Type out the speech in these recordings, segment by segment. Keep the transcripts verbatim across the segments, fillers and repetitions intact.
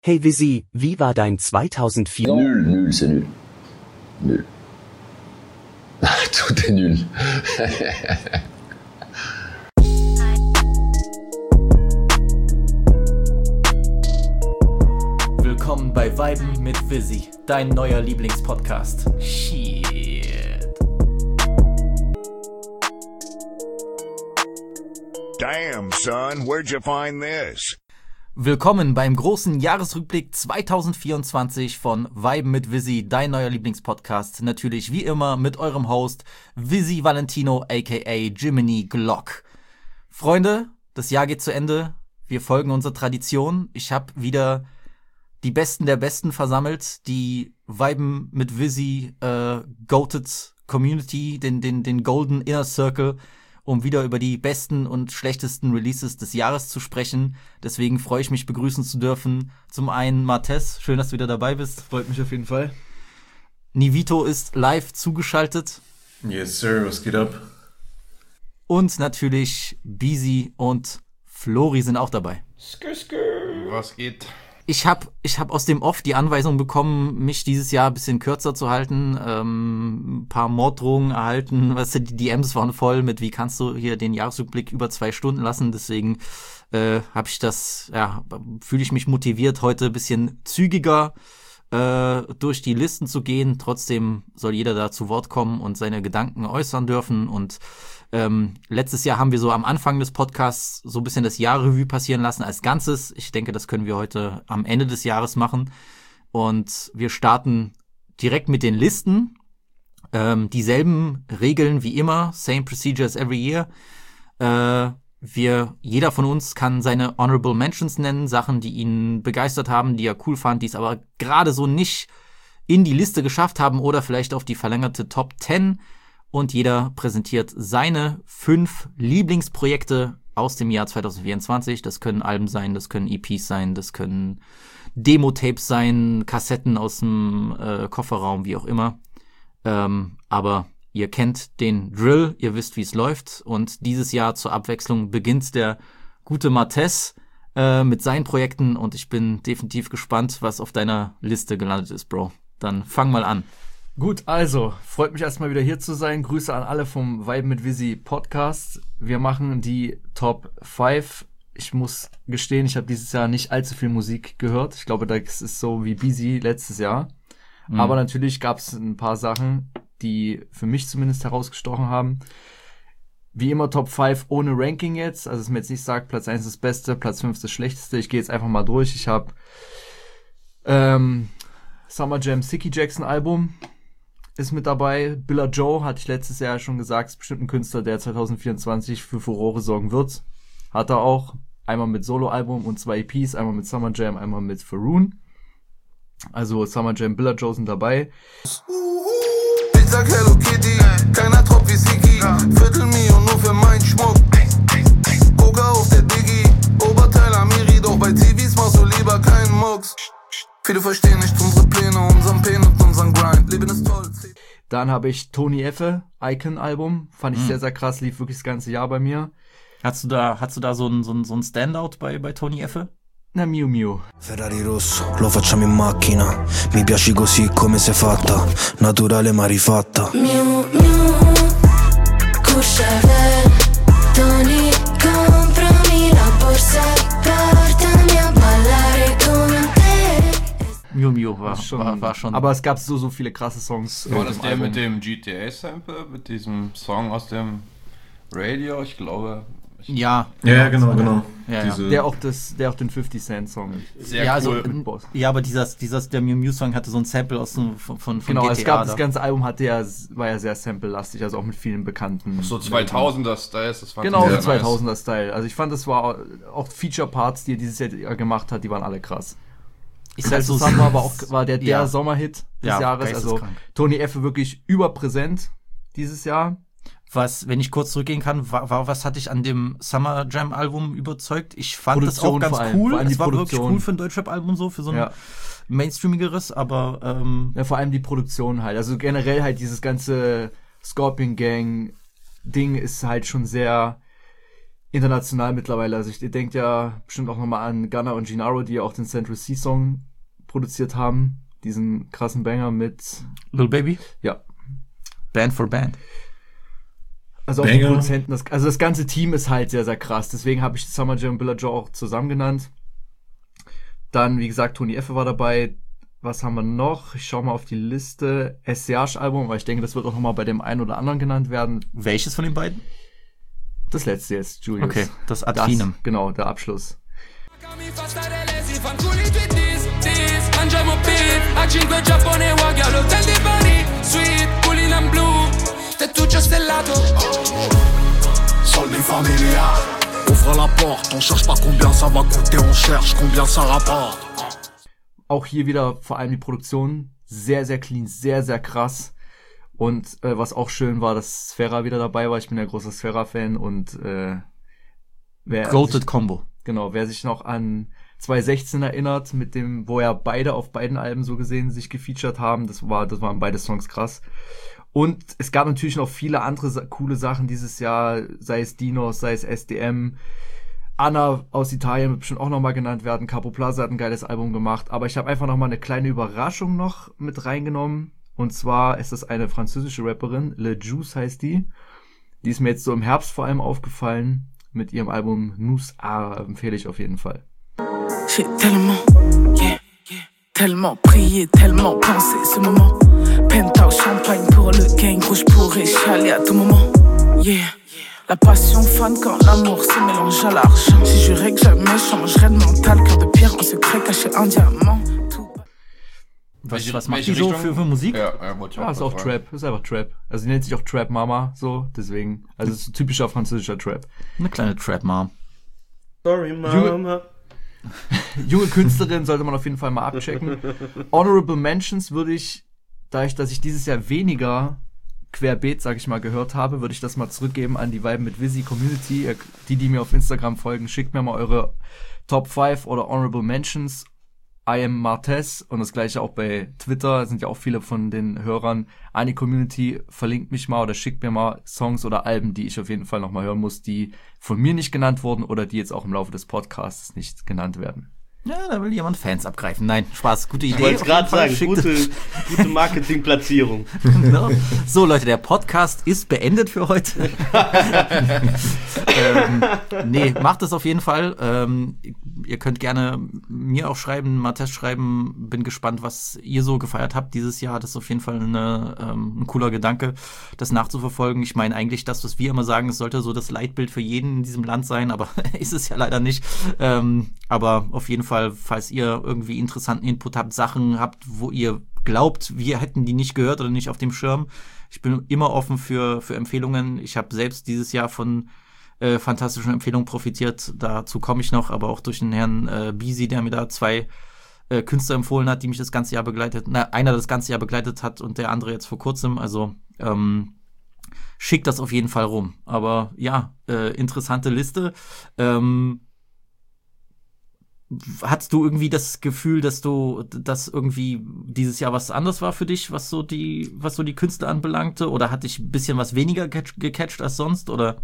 Hey Visi, wie war dein zweitausendvier? Nul, nul, c'est nul. Nul. Tout est nul. Willkommen bei Viben mit Visi, dein neuer Lieblingspodcast. Shit. Damn, son, where'd you find this? Willkommen beim großen Jahresrückblick zweitausendvierundzwanzig von Viben mit Visi, dein neuer Lieblingspodcast. Natürlich wie immer mit eurem Host Visi Valentino aka Jiminy Glock. Freunde, das Jahr geht zu Ende. Wir folgen unserer Tradition. Ich habe wieder die Besten der Besten versammelt, die Viben mit Visi äh, Goated Community, den, den, den Golden Inner Circle, um wieder über die besten und schlechtesten Releases des Jahres zu sprechen. Deswegen freue ich mich, begrüßen zu dürfen. Zum einen Martes, schön, dass du wieder dabei bist. Freut mich auf jeden Fall. Nivito ist live zugeschaltet. Yes, sir, was geht ab? Und natürlich Bisi und Flori sind auch dabei. Skr, skr. Was geht? Ich habe ich hab aus dem Off die Anweisung bekommen, mich dieses Jahr ein bisschen kürzer zu halten, ähm, ein paar Morddrohungen erhalten, weißt du, die D Ms waren voll mit, wie kannst du hier den Jahresrückblick über zwei Stunden lassen, deswegen äh, habe ich das, ja, fühle ich mich motiviert, heute ein bisschen zügiger äh, durch die Listen zu gehen. Trotzdem soll jeder da zu Wort kommen und seine Gedanken äußern dürfen. Und ähm, letztes Jahr haben wir so am Anfang des Podcasts so ein bisschen das Jahrrevue passieren lassen als Ganzes. Ich denke, das können wir heute am Ende des Jahres machen. Und wir starten direkt mit den Listen. Ähm, dieselben Regeln wie immer, same procedure as every year. Äh, wir, jeder von uns kann seine Honorable Mentions nennen, Sachen, die ihn begeistert haben, die er cool fand, die es aber gerade so nicht in die Liste geschafft haben oder vielleicht auf die verlängerte Top zehn. Und jeder präsentiert seine fünf Lieblingsprojekte aus dem Jahr zweitausendvierundzwanzig. Das können Alben sein, das können E Ps sein, das können Demo-Tapes sein, Kassetten aus dem äh, Kofferraum, wie auch immer. Ähm, aber ihr kennt den Drill, ihr wisst, wie es läuft. Und dieses Jahr zur Abwechslung beginnt der gute Martes äh, mit seinen Projekten. Und ich bin definitiv gespannt, was auf deiner Liste gelandet ist, Bro. Dann fang mal an. Gut, also, freut mich erstmal wieder hier zu sein. Grüße an alle vom Vibe mit Visi Podcast. Wir machen die Top fünf. Ich muss gestehen, ich habe dieses Jahr nicht allzu viel Musik gehört. Ich glaube, das ist so wie Busy letztes Jahr. Mhm. Aber natürlich gab es ein paar Sachen, die für mich zumindest herausgestochen haben. Wie immer Top fünf ohne Ranking jetzt. Also, dass man jetzt nicht sagt, Platz eins ist das Beste, Platz fünf ist das Schlechteste. Ich gehe jetzt einfach mal durch. Ich habe ähm, Summer Jam Sicky Jackson Album ist mit dabei. Billa Joe, hatte ich letztes Jahr schon gesagt, ist bestimmt ein Künstler, der zweitausendvierundzwanzig für Furore sorgen wird. Hat er auch. Einmal mit Solo-Album und zwei E Ps, einmal mit Summer Jam, einmal mit Faroon. Also Summer Jam, Billa Joe sind dabei. Ich sag Hello Kitty, keiner Trop wie Siki, Viertelmillion nur für meinen Schmuck. Coca auf der Diggi, Oberteil Amiri, doch bei T Vs machst du lieber keinen Mucks. Viele verstehen nicht unsere Pläne, unseren Pain und unseren Grind. Leben ist toll. Dann habe ich Tony Effe, Icon-Album. Fand ich mhm. sehr, sehr krass, lief wirklich das ganze Jahr bei mir. Hast du da, hast du da so ein, so ein, so ein Standout bei, bei Tony Effe? Na, Miu Miu. Ferrari rosso, lo facciamo in macchina. Mi piaci così come sei fatta. Naturale ma rifatta. Miu Miu, Courchevel, Tony, comprami la borsa, portami a ballare con te. Miu Miu war schon, war, war schon. Aber es gab so, so viele krasse Songs. War das der Album mit dem G T A-Sample, mit diesem Song aus dem Radio? Ich glaube. Ich ja. Ja, ja, genau, genau. Ja, ja. Der auch das, der auch den fifty Cent Song. Sehr ja, cool. Also, ja, aber dieser, dieser, der Miu Miu Song hatte so ein Sample aus von, von, von genau, G T A. Es gab, da. das ganze Album hatte ja, war ja sehr sample-lastig, also auch mit vielen bekannten. So zweitausender-Style, das war genau, sehr zweitausender-Style. Also ich fand, das war auch Feature-Parts, die er dieses Jahr gemacht hat, die waren alle krass. Ich sag so, war aber auch war der der ja. Sommerhit des ja, Jahres, also Tony Effe wirklich überpräsent dieses Jahr. Was, wenn ich kurz zurückgehen kann, war, war was hatte ich an dem Summer Jam Album überzeugt? Ich fand Produktion das auch ganz allem, cool. Es war Produktion. wirklich cool für ein Deutschrap-Album so, für so ein ja. mainstreamigeres, aber ähm, ja, vor allem die Produktion halt. Also generell halt dieses ganze Scorpion Gang Ding ist halt schon sehr international mittlerweile. Also ich, ihr denkt ja bestimmt auch nochmal an Gunna und Gennaro, die ja auch den Central C Song produziert haben. Diesen krassen Banger mit Lil Baby? Ja. Band for Band. Also auch die Produzenten, das, also das ganze Team ist halt sehr, sehr krass. Deswegen habe ich Summer Jam und Billa Joe auch zusammen genannt. Dann, wie gesagt, Tony Effe war dabei. Was haben wir noch? Ich schaue mal auf die Liste. S C H-Album, weil ich denke, das wird auch nochmal bei dem einen oder anderen genannt werden. Welches von den beiden? Das letzte jetzt, Julius. Okay, das Ad Finem. Genau, der Abschluss. Soldi familiar. Ouvre la porte, on cherche pas combien ça va coûter, on cherche combien ça rapporte. Auch hier wieder vor allem die Produktion sehr, sehr clean, sehr, sehr krass. Und äh, was auch schön war, dass Sfera wieder dabei war. Ich bin ja großer Sfera-Fan und äh, wer Goated sich, Combo. Genau, wer sich noch an zwanzig sechzehn erinnert, mit dem, wo ja beide auf beiden Alben so gesehen sich gefeatured haben, das war, das waren beide Songs krass. Und es gab natürlich noch viele andere sa- coole Sachen dieses Jahr, sei es Dinos, sei es S D M. Anna aus Italien wird bestimmt auch nochmal genannt werden. Capo Plaza hat ein geiles Album gemacht. Aber ich habe einfach nochmal eine kleine Überraschung noch mit reingenommen. Und zwar ist das eine französische Rapperin, Le Juice heißt die. Die ist mir jetzt so im Herbst vor allem aufgefallen. Mit ihrem Album Nous A empfehle ich auf jeden Fall. J'ai tellement, yeah, yeah, tellement prié, tellement pensé ce moment. Penthouse champagne pour le gang, gros je pourrais chialer à tout moment. Yeah, la passion fun quand l'amour se mélange à l'argent. Si je jurais que jamais changerais de mental, cœur de pierre en secret caché un diamant. Was, was macht die so für, für Musik? Ja, ja, wollte ich Ja, auch ist auch fragen. Trap, ist einfach Trap. Also die nennt sich auch Trap Mama, so, deswegen. Also es ist typischer französischer Trap. Eine kleine Trap-Mom. Sorry, Mama. Junge Künstlerin sollte man auf jeden Fall mal abchecken. Honorable Mentions würde ich, da ich, dass ich dieses Jahr weniger querbeet, sag ich mal, gehört habe, würde ich das mal zurückgeben an die Vibe mit Visi Community. Ihr- Die, die mir auf Instagram folgen, schickt mir mal eure Top fünf oder Honorable Mentions. I am Martez und das gleiche auch bei Twitter, sind ja auch viele von den Hörern an die Community, verlinkt mich mal oder schickt mir mal Songs oder Alben, die ich auf jeden Fall nochmal hören muss, die von mir nicht genannt wurden oder die jetzt auch im Laufe des Podcasts nicht genannt werden. Ja, da will jemand Fans abgreifen. Nein, Spaß, gute Idee. Ich wollte es Auf gerade jeden Fall. sagen, Schickt- gute, gute Marketingplatzierung. Genau. So, Leute, der Podcast ist beendet für heute. ähm, nee, macht es auf jeden Fall. Ähm, ihr könnt gerne mir auch schreiben, Matthias schreiben. Bin gespannt, was ihr so gefeiert habt dieses Jahr. Das ist auf jeden Fall eine, ähm, ein cooler Gedanke, das nachzuverfolgen. Ich meine eigentlich das, was wir immer sagen, es sollte so das Leitbild für jeden in diesem Land sein, aber ist es ja leider nicht. Ähm, aber auf jeden Fall, falls ihr irgendwie interessanten Input habt, Sachen habt, wo ihr glaubt, wir hätten die nicht gehört oder nicht auf dem Schirm. Ich bin immer offen für, für Empfehlungen. Ich habe selbst dieses Jahr von äh, fantastischen Empfehlungen profitiert. Dazu komme ich noch, aber auch durch den Herrn äh, Bisi, der mir da zwei äh, Künstler empfohlen hat, die mich das ganze Jahr begleitet, na, einer das ganze Jahr begleitet hat und der andere jetzt vor kurzem. Also ähm, schickt das auf jeden Fall rum. Aber ja, äh, interessante Liste. Ähm, Hattest du irgendwie das Gefühl, dass du, dass irgendwie dieses Jahr was anderes war für dich, was so die, was so die Künstler anbelangte? Oder hat dich ein bisschen was weniger catch- gecatcht als sonst? Oder?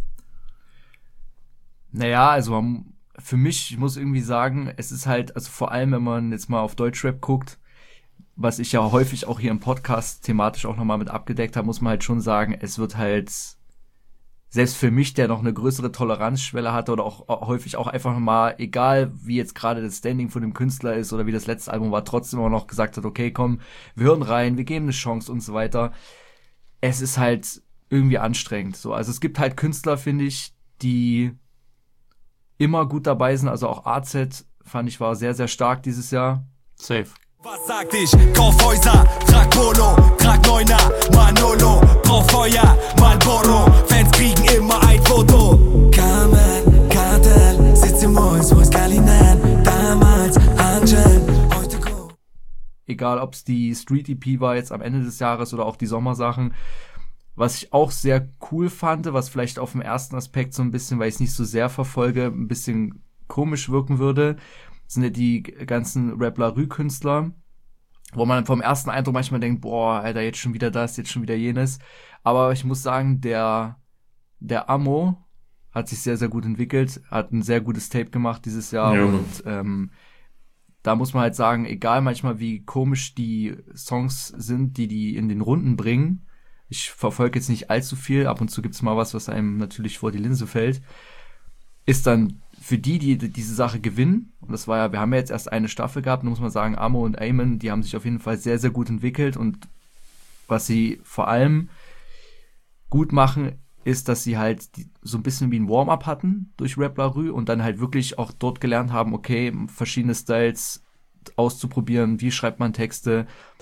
Naja, also man, für mich, ich muss irgendwie sagen, es ist halt, also vor allem, wenn man jetzt mal auf Deutschrap guckt, was ich ja häufig auch hier im Podcast thematisch auch nochmal mit abgedeckt habe, muss man halt schon sagen, es wird halt, selbst für mich, der noch eine größere Toleranzschwelle hatte oder auch häufig auch einfach mal, egal wie jetzt gerade das Standing von dem Künstler ist oder wie das letzte Album war, trotzdem auch noch gesagt hat, okay, komm, wir hören rein, wir geben eine Chance und so weiter. Es ist halt irgendwie anstrengend, so. Also es gibt halt Künstler, finde ich, die immer gut dabei sind, also auch A Z, fand ich, war sehr, sehr stark dieses Jahr. Safe. Was sagt ich? Kauf Häuser, trag Polo, trag Neuner, Manolo, brauch Feuer, Marlboro, Fans kriegen immer ein Foto. Carmen, Kartel, sitzt im Mois, wo ist Galinen, damals Angel, heute Go. Egal, ob es die Street-E P war jetzt am Ende des Jahres oder auch die Sommersachen. Was ich auch sehr cool fand, was vielleicht auf dem ersten Aspekt so ein bisschen, weil ich es nicht so sehr verfolge, ein bisschen komisch wirken würde, sind ja die ganzen Rap-La-Rue-Künstler, wo man vom ersten Eindruck manchmal denkt, boah, Alter, jetzt schon wieder das, jetzt schon wieder jenes. Aber ich muss sagen, der der Amo hat sich sehr, sehr gut entwickelt, hat ein sehr gutes Tape gemacht dieses Jahr ja. und ähm, da muss man halt sagen, egal manchmal wie komisch die Songs sind, die die in den Runden bringen, ich verfolge jetzt nicht allzu viel, ab und zu gibt's mal was, was einem natürlich vor die Linse fällt, ist dann für die, die diese Sache gewinnen, und das war ja, wir haben ja jetzt erst eine Staffel gehabt, da muss man sagen, Amo und Eamon, die haben sich auf jeden Fall sehr, sehr gut entwickelt und was sie vor allem gut machen, ist, dass sie halt die, so ein bisschen wie ein Warm-up hatten durch Rap La Rue und dann halt wirklich auch dort gelernt haben, okay, verschiedene Styles auszuprobieren, wie schreibt man Texte.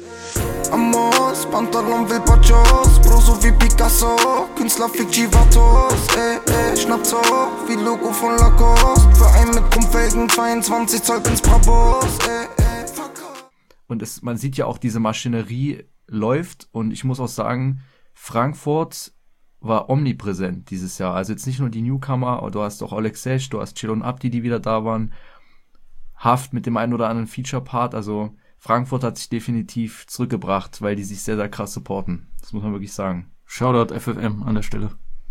Amos, Pantalon will Pachos, Bro so wie Picasso, Künstler fick Chivatos, eh, eh, schnappt so, wie Logo von Lacoste, Verein mit Chromfelgen, zweiundzwanzig Zoll ins Brabos, eh, eh, fuck. Und es, man sieht ja auch, diese Maschinerie läuft und ich muss auch sagen, Frankfurt war omnipräsent dieses Jahr. Also jetzt nicht nur die Newcomer, du hast auch Oleg Sesh, du hast Chill und Abdi, die wieder da waren. Haft mit dem einen oder anderen Feature-Part. Also Frankfurt hat sich definitiv zurückgebracht, weil die sich sehr, sehr krass supporten. Das muss man wirklich sagen. Shoutout F F M an der Stelle.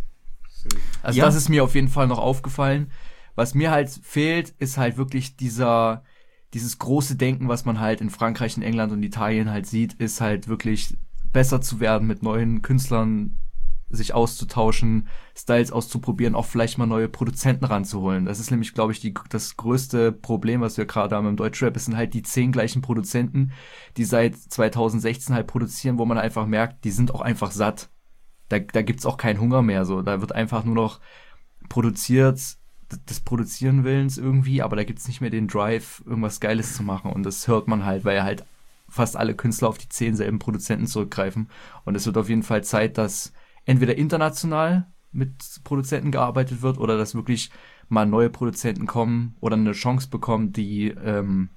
Also ja. Das ist mir auf jeden Fall noch aufgefallen. Was mir halt fehlt, ist halt wirklich dieser, dieses große Denken, was man halt in Frankreich, in England und Italien halt sieht, ist halt wirklich besser zu werden, mit neuen Künstlern sich auszutauschen, Styles auszuprobieren, auch vielleicht mal neue Produzenten ranzuholen. Das ist nämlich, glaube ich, die, das größte Problem, was wir gerade haben im Deutschrap. Es sind halt die zehn gleichen Produzenten, die seit zwanzig sechzehn halt produzieren, wo man einfach merkt, die sind auch einfach satt. Da, da gibt's auch keinen Hunger mehr, so. Da wird einfach nur noch produziert, des Produzieren Willens irgendwie, aber da gibt's nicht mehr den Drive, irgendwas Geiles zu machen. Und das hört man halt, weil halt fast alle Künstler auf die zehn selben Produzenten zurückgreifen. Und es wird auf jeden Fall Zeit, dass entweder international mit Produzenten gearbeitet wird oder dass wirklich mal neue Produzenten kommen oder eine Chance bekommen, die ähm,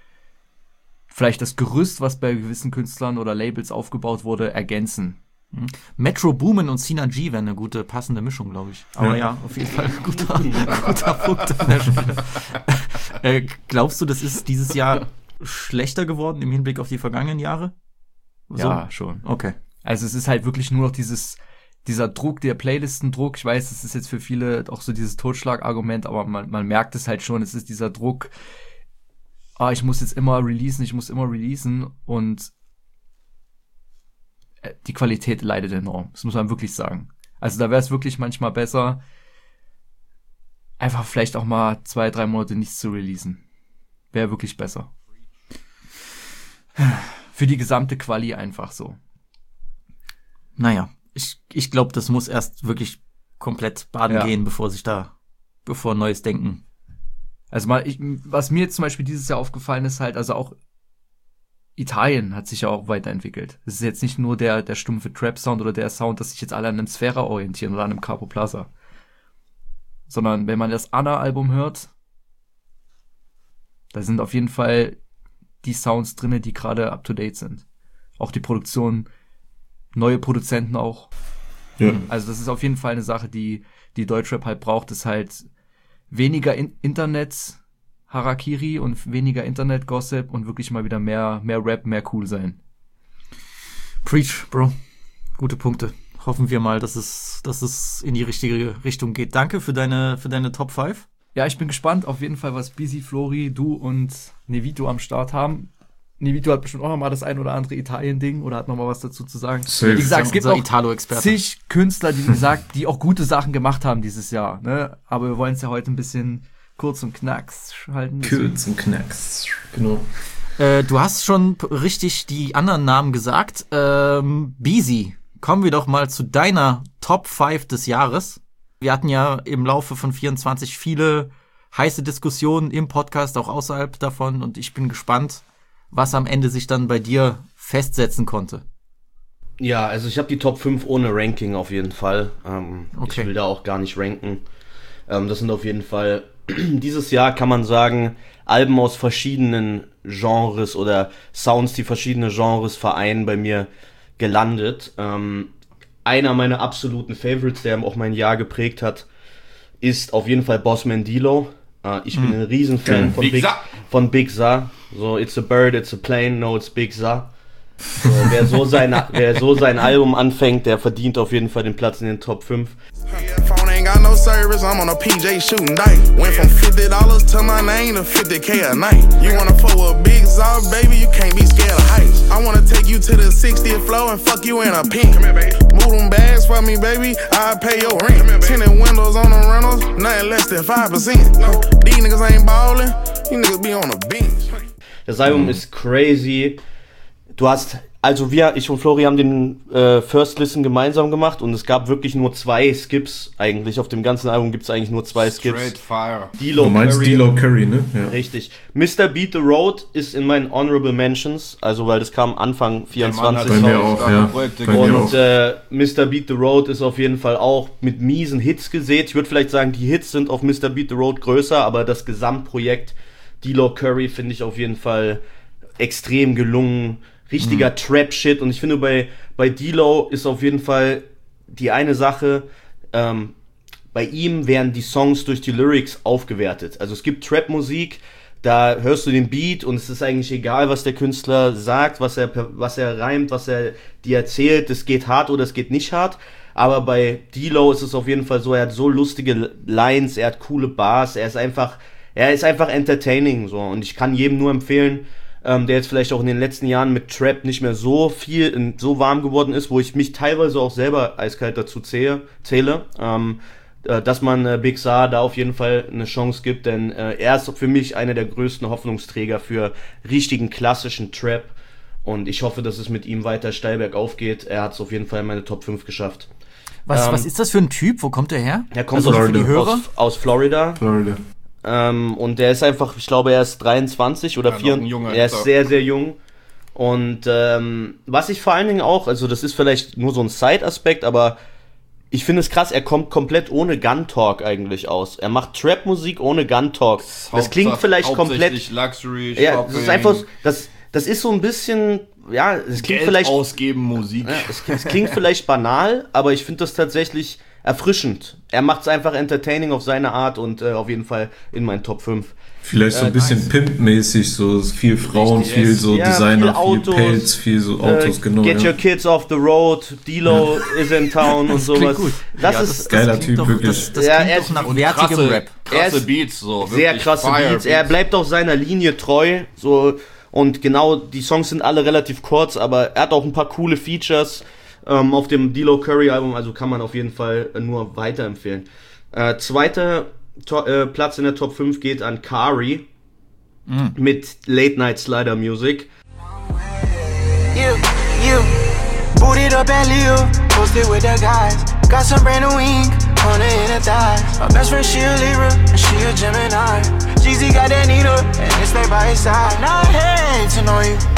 vielleicht das Gerüst, was bei gewissen Künstlern oder Labels aufgebaut wurde, ergänzen. Mhm. Metro Boomin und Sina G wären eine gute, passende Mischung, glaube ich. Aber ja, ja auf jeden Fall ein guter, guter Punkt an der Stelle. äh, glaubst du, das ist dieses Jahr schlechter geworden im Hinblick auf die vergangenen Jahre? So? Ja, schon. Okay. Also es ist halt wirklich nur noch dieses dieser Druck, der Playlistendruck. Ich weiß, das ist jetzt für viele auch so dieses Totschlagargument, aber man, man merkt es halt schon, es ist dieser Druck, ah, ich muss jetzt immer releasen, ich muss immer releasen und die Qualität leidet enorm. Das muss man wirklich sagen. Also da wäre es wirklich manchmal besser, einfach vielleicht auch mal zwei, drei Monate nichts zu releasen. Wäre wirklich besser. Für die gesamte Quali einfach so. Naja, ich, ich glaube, das muss erst wirklich komplett baden ja. gehen, bevor sich da, bevor neues Denken. Also mal, ich, was mir jetzt zum Beispiel dieses Jahr aufgefallen ist halt, also auch Italien hat sich ja auch weiterentwickelt. Es ist jetzt nicht nur der, der stumpfe Trap-Sound oder der Sound, dass sich jetzt alle an einem Sphära orientieren oder an einem Capo Plaza. Sondern wenn man das Anna-Album hört, da sind auf jeden Fall die Sounds drinne, die gerade up-to-date sind. Auch die Produktion, neue Produzenten auch. Ja. Also das ist auf jeden Fall eine Sache, die die Deutschrap halt braucht, ist halt weniger in- Internet-Harakiri und weniger Internet-Gossip und wirklich mal wieder mehr mehr Rap, mehr cool sein. Preach, Bro. Gute Punkte. Hoffen wir mal, dass es dass es in die richtige Richtung geht. Danke für deine für deine Top fünf. Ja, ich bin gespannt auf jeden Fall, was Busy, Flori, du und Nevito am Start haben. Nevito hat bestimmt auch noch mal das ein oder andere Italien-Ding oder hat noch mal was dazu zu sagen. Safe. Wie gesagt, es gibt auch Italo-Experte. zig Künstler, die, wie gesagt, die auch gute Sachen gemacht haben dieses Jahr. Ne? Aber wir wollen es ja heute ein bisschen kurz und knacks halten. Kurz und knacks, genau. Äh, du hast schon p- richtig die anderen Namen gesagt. Ähm, Busy, kommen wir doch mal zu deiner Top fünf des Jahres. Wir hatten ja im Laufe von vierundzwanzig viele heiße Diskussionen im Podcast, auch außerhalb davon. Und ich bin gespannt, was am Ende sich dann bei dir festsetzen konnte. Ja, also ich habe die Top fünf ohne Ranking auf jeden Fall. Ähm, okay. Ich will da auch gar nicht ranken. Ähm, das sind auf jeden Fall, dieses Jahr kann man sagen, Alben aus verschiedenen Genres oder Sounds, die verschiedene Genres vereinen, bei mir gelandet. Ähm, einer meiner absoluten Favorites, der auch mein Jahr geprägt hat, ist auf jeden Fall Bossman D-Lo. Uh, ich bin ein Riesenfan von Big, Big von Big Za. So, it's a bird, it's a plane, no, it's Big Za. So, wer, so sein, wer so sein Album anfängt, der verdient auf jeden Fall den Platz in den Top fünf. Phone ain't got got no service, I'm on a P J shooting dice. Went from fifty dollars to my name to fifty K a night. You wanna fuck with big sauce, baby, you can't be scared of heights. I wanna take you to the sixtieth floor and fuck you in a pink. Come here, baby. Move them bags for me, baby, I'll pay your rent. Come here, baby. Tinted windows on the rentals, nothing less than five percent. No. These niggas ain't ballin', you niggas be on the bench. Das Album mhm. ist crazy. Du hast, also wir, ich und Flori haben den äh, First Listen gemeinsam gemacht und es gab wirklich nur zwei Skips eigentlich. Auf dem ganzen Album gibt es eigentlich nur zwei Skips. Straight Fire. D-Lo du meinst D-Lo Curry, ne? Ja. Richtig. Mister Beat the Road ist in meinen Honorable Mentions, also weil das kam Anfang vierundzwanzig. Bei mir auch, ja. Bei mir und äh, Mister Beat the Road ist auf jeden Fall auch mit miesen Hits gesät. Ich würde vielleicht sagen, die Hits sind auf Mister Beat the Road größer, aber das Gesamtprojekt D-Lo Curry finde ich auf jeden Fall extrem gelungen. Richtiger mhm. Trap-Shit. Und ich finde, bei, bei D-Lo ist auf jeden Fall die eine Sache, ähm, bei ihm werden die Songs durch die Lyrics aufgewertet. Also es gibt Trap-Musik, da hörst du den Beat und es ist eigentlich egal, was der Künstler sagt, was er, was er reimt, was er dir erzählt. Es geht hart oder es geht nicht hart. Aber bei D-Lo ist es auf jeden Fall so, er hat so lustige Lines, er hat coole Bars, er ist einfach, er ist einfach entertaining, so. Und ich kann jedem nur empfehlen, Ähm, der jetzt vielleicht auch in den letzten Jahren mit Trap nicht mehr so viel, in, so warm geworden ist, wo ich mich teilweise auch selber eiskalt dazu zähle, zähle ähm, äh, dass man äh, Big Saar da auf jeden Fall eine Chance gibt, denn äh, er ist für mich einer der größten Hoffnungsträger für richtigen klassischen Trap und ich hoffe, dass es mit ihm weiter steil bergauf geht. Er hat es auf jeden Fall in meine Top fünf geschafft. Was, ähm, was ist das für ein Typ? Wo kommt der her? Er kommt also aus, für die Hörer? aus, aus Florida. Florida. Ähm, und der ist einfach, ich glaube, er ist dreiundzwanzig oder ja, vierundzwanzig, er ist sehr, sehr jung. Und ähm, was ich vor allen Dingen auch, also das ist vielleicht nur so ein Side-Aspekt, aber ich finde es krass, er kommt komplett ohne Gun-Talk eigentlich aus. Er macht Trap-Musik ohne Gun-Talk. Das, das klingt vielleicht komplett... Luxury, ja, das ist einfach, das, das ist so ein bisschen, ja, es klingt Geld vielleicht... ausgeben, Musik. Ja, es, es klingt vielleicht banal, aber ich finde das tatsächlich erfrischend. Er macht es einfach entertaining auf seine Art und äh, auf jeden Fall in meinen Top fünf. Vielleicht so ein bisschen nice. Pimp-mäßig, so viel Frauen, Richtig, viel so ja, Designer, viel, Autos, viel Pelz, viel so Autos, äh, genau. Get ja. your kids off the road, D-Lo ja. is in town und sowas. Gut. Das ja, ist das, das geiler Typ, doch, wirklich. Das, das ja, klingt er doch nach und wertigem krasse, Rap. Krasse Beats, so. Sehr krasse Beats. Beats. Er bleibt auch seiner Linie treu, so, und genau, die Songs sind alle relativ kurz, aber er hat auch ein paar coole Features ähm, auf dem D-Lo Curry Album, also kann man auf jeden Fall nur weiterempfehlen. Äh, zweiter to- äh, Platz in der Top fünf geht an Kari mm. mit Late Night Slider Music. You, you, booted up at Leo, posted with the guys, got some brand new ink on the inner thighs. My best friend, she a Libra, and she a Gemini. Jeezy got that needle, and they stay by his side. Not hating on you.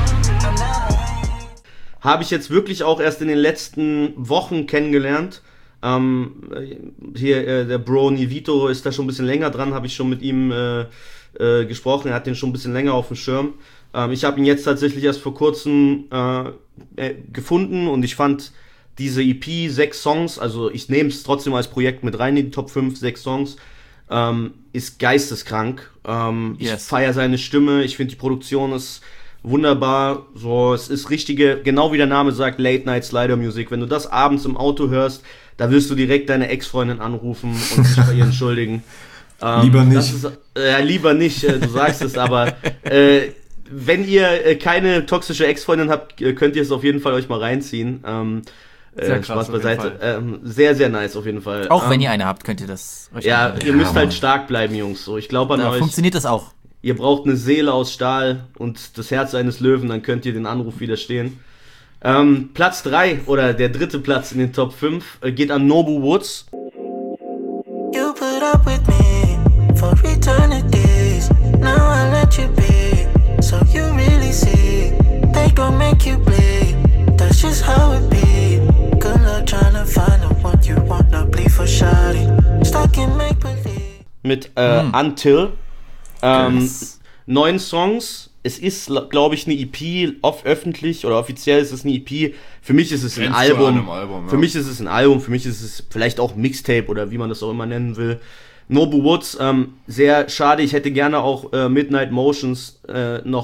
Habe ich jetzt wirklich auch erst in den letzten Wochen kennengelernt. Ähm, hier, äh, der Bro Nivito ist da schon ein bisschen länger dran, habe ich schon mit ihm äh, äh, gesprochen, er hat den schon ein bisschen länger auf dem Schirm. Ähm, ich habe ihn jetzt tatsächlich erst vor kurzem äh, äh, gefunden und ich fand diese E P, sechs Songs, also ich nehme es trotzdem als Projekt mit rein in die Top fünf, sechs Songs, ähm, ist geisteskrank. Ähm, yes. Ich feiere seine Stimme, ich finde die Produktion ist wunderbar, so, es ist richtige, genau wie der Name sagt, Late Night Slider Music. Wenn du das abends im Auto hörst, da wirst du direkt deine Ex-Freundin anrufen und sich bei ihr entschuldigen. Ähm, lieber nicht. Das ist, äh, lieber nicht, äh, du sagst es, aber äh, wenn ihr äh, keine toxische Ex-Freundin habt, könnt ihr es auf jeden Fall euch mal reinziehen. Ähm, sehr äh, krass, Spaß beiseite. Ähm, sehr, sehr nice auf jeden Fall. Auch ähm, wenn ihr eine habt, könnt ihr das euch Ja, machen. ihr müsst halt stark bleiben, Jungs. So, ich glaube an da euch. Funktioniert das auch. Ihr braucht eine Seele aus Stahl und das Herz eines Löwen, dann könnt ihr den Anruf widerstehen. Ähm, Platz drei oder der dritte Platz in den Top fünf äh, geht an Nobu Woods. You put up with me for eternities. Now I let you be. So you really see they gon' make you bleed. That's just how it be. Good luck trying to find the one you wanna bleed for shawty. Stuck in make believe. Mit äh, hm. Until. Ähm, yes. Neun Songs. Es ist, glaube ich, eine E P, off öffentlich oder offiziell ist es eine E P. Für mich ist es ein Album. Album ja. Für mich ist es ein Album. Für mich ist es vielleicht auch Mixtape oder wie man das auch immer nennen will. Nobu Woods, ähm, sehr schade. Ich hätte gerne auch äh, Midnight Motions äh, noch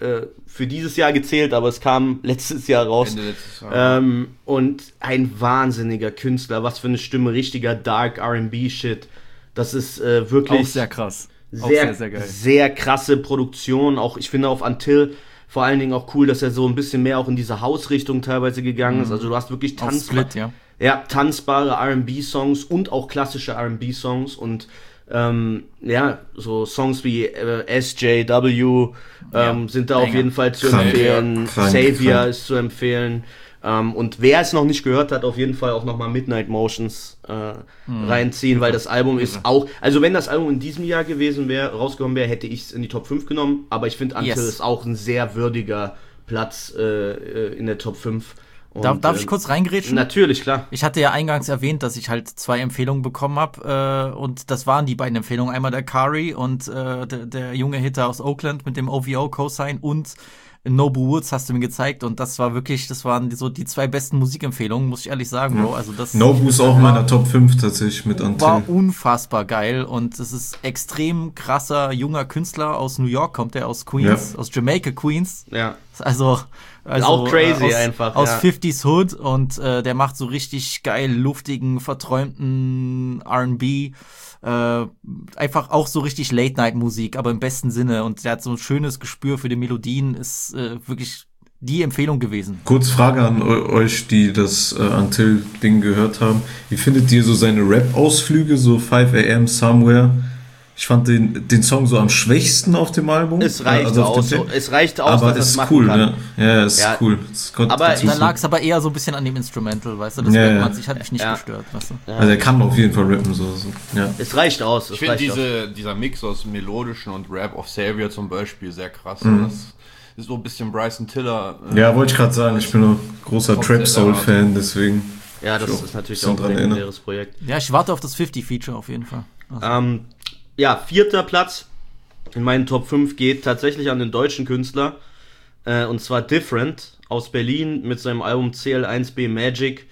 äh, für dieses Jahr gezählt, aber es kam letztes Jahr raus. Ende letztes Jahr. Ähm, und ein wahnsinniger Künstler, was für eine Stimme, richtiger Dark R and B-Shit. Das ist äh, wirklich Auch sehr krass. Auch sehr, sehr, sehr geil. sehr krasse Produktion. Auch ich finde auf Until vor allen Dingen auch cool, dass er so ein bisschen mehr auch in diese House-Richtung teilweise gegangen ist. Also du hast wirklich Auf tanzbar, Split, ja. ja, tanzbare R and B-Songs und auch klassische R and B-Songs und ähm, ja, so Songs wie äh, S J W ähm, Ja, sind da auf Banger. jeden Fall zu Krank, empfehlen. krank, Savior krank. ist zu empfehlen. Ähm, und wer es noch nicht gehört hat, auf jeden Fall auch nochmal Midnight Motions äh, Mhm. reinziehen, weil das Album ist auch, also wenn das Album in diesem Jahr gewesen wäre, rausgekommen wäre, hätte ich es in die Top fünf genommen, aber ich finde Until Yes. ist auch ein sehr würdiger Platz äh, in der Top fünf. Und, Darf, darf ich ähm, kurz reingrätschen? Natürlich, klar. Ich hatte ja eingangs erwähnt, dass ich halt zwei Empfehlungen bekommen habe äh, und das waren die beiden Empfehlungen. Einmal der Kari und äh, der, der junge Hitter aus Oakland mit dem O V O-Cosign und Nobu Woods hast du mir gezeigt und das war wirklich, das waren die, so die zwei besten Musikempfehlungen, muss ich ehrlich sagen, Bro. Also das Nobu ist auch in meiner Top fünf tatsächlich mit Until. war unfassbar geil und es ist extrem krasser junger Künstler aus New York, kommt der aus Queens, Ja. aus Jamaica, Queens. Ja. Also, also Auch crazy äh, aus, einfach, Aus ja. fifties Hood und äh, der macht so richtig geil, luftigen, verträumten R and B. Äh, einfach auch so richtig Late-Night-Musik, aber im besten Sinne. Und der hat so ein schönes Gespür für die Melodien, ist äh, wirklich die Empfehlung gewesen. Kurz Frage an eu- euch, die das äh, Until-Ding gehört haben. Wie findet ihr so seine Rap-Ausflüge, so five a m Somewhere? Ich fand den, den Song so am schwächsten auf dem Album. Es reicht Also auf aus, dem so, Tape. es reicht aus, aber dass es ist machen cool, kann. ne? Ja, ist Ja. cool. Das konnte Aber dazu Da so- lag es aber eher so ein bisschen an dem Instrumental, weißt du? Das Ja, merkt ja. man sich, hat mich nicht Ja. gestört, weißt du? Also er kann auf jeden Fall rappen, so. so. Ja. Es reicht aus. Es Ich finde reicht aus. diese, dieser Mix aus melodischen und Rap of Savior zum Beispiel sehr krass. Mhm. Das ist so ein bisschen Bryson Tiller. äh, Ja, wollte ich gerade sagen, ich bin ein großer Kommt sehr Trap-Soul-Fan, deswegen. Ja, das ich ist natürlich bisschen auch ein dran erinnern. legendäres Projekt. Ja, ich warte auf das fifty-Feature auf jeden Fall. Also, Ähm, ja, vierter Platz in meinen Top fünf geht tatsächlich an den deutschen Künstler. Äh, und zwar Different aus Berlin mit seinem Album C L eins B Magic.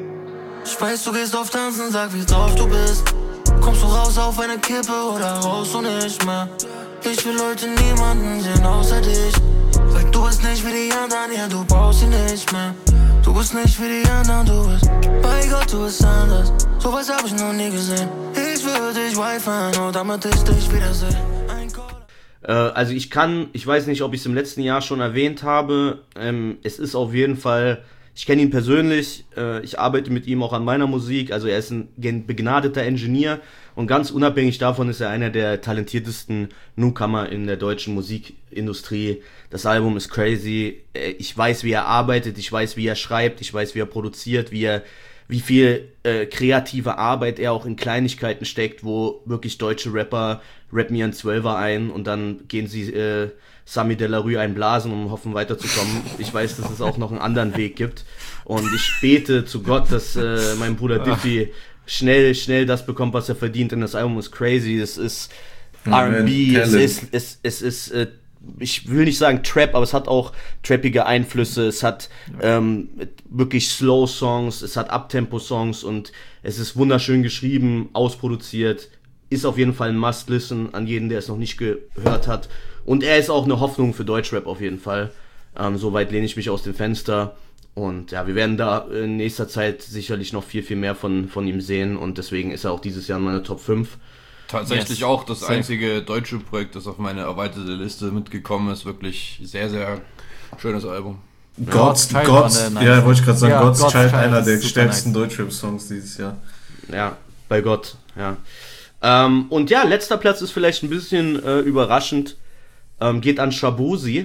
Ich weiß, du gehst auf Tanzen, sag wie drauf du bist. Kommst du raus auf eine Kippe oder raus und nicht mehr? Ich will heute niemanden sehen außer dich. Weil du bist nicht wie die anderen, ja du brauchst sie nicht mehr. Du bist nicht wie die anderen, du bist bei Gott, du bist anders. Sowas hab ich noch nie gesehen. Ich würde dich wifi nur damit ich dich wiedersehe. Ein Call. Äh, also ich kann, ich weiß nicht, ob ich es im letzten Jahr schon erwähnt habe. Ähm, es ist auf jeden Fall, ich kenne ihn persönlich, äh, ich arbeite mit ihm auch an meiner Musik. Also er ist ein gen- begnadeter Engineer und ganz unabhängig davon ist er einer der talentiertesten Newcomer in der deutschen Musikindustrie. Das Album ist crazy. Äh, Ich weiß, wie er arbeitet, ich weiß, wie er schreibt, ich weiß, wie er produziert, wie er wie viel äh, kreative Arbeit er auch in Kleinigkeiten steckt, wo wirklich deutsche Rapper rappen ihren Zwölfer ein und dann gehen sie äh, Sami de la Rue einblasen, um hoffen weiterzukommen. Ich weiß, dass es auch noch einen anderen Weg gibt und ich bete zu Gott, dass äh, mein Bruder Diffie schnell, schnell das bekommt, was er verdient, denn das Album ist crazy, es ist R and B, es ist, es, es ist äh, ich will nicht sagen Trap, aber es hat auch trappige Einflüsse, es hat ähm, wirklich Slow-Songs, es hat Uptempo-Songs und es ist wunderschön geschrieben, ausproduziert, ist auf jeden Fall ein Must-Listen an jeden, der es noch nicht gehört hat und er ist auch eine Hoffnung für Deutschrap auf jeden Fall. Ähm, soweit lehne ich mich aus dem Fenster und ja, wir werden da in nächster Zeit sicherlich noch viel, viel mehr von, von ihm sehen und deswegen ist er auch dieses Jahr in meiner Top fünf. Tatsächlich Yes. auch das Safe. einzige deutsche Projekt, das auf meine erweiterte Liste mitgekommen ist. Wirklich sehr, sehr schönes Album. God's, Child God's, war der ja, nice. wollte ich gerade sagen, Ja, God's, God's Child, Child einer ist der super stärksten nice. Deutschrap-Songs dieses Jahr. Ja, bei Gott, ja. Ähm, und ja, letzter Platz ist vielleicht ein bisschen äh, überraschend. Ähm, geht an Shabozi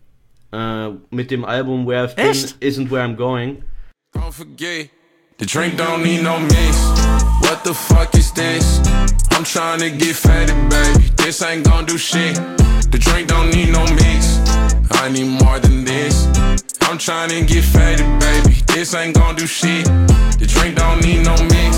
äh, mit dem Album Where I've Been Echt? Isn't Where I'm Going. Don't forget, the drink don't need no mix. What the fuck is this? I'm trying to get faded, baby. This ain't gon' do shit. The drink don't need no mix. I need more than this. I'm trying to get faded, baby. This ain't gon' do shit. The drink don't need no mix.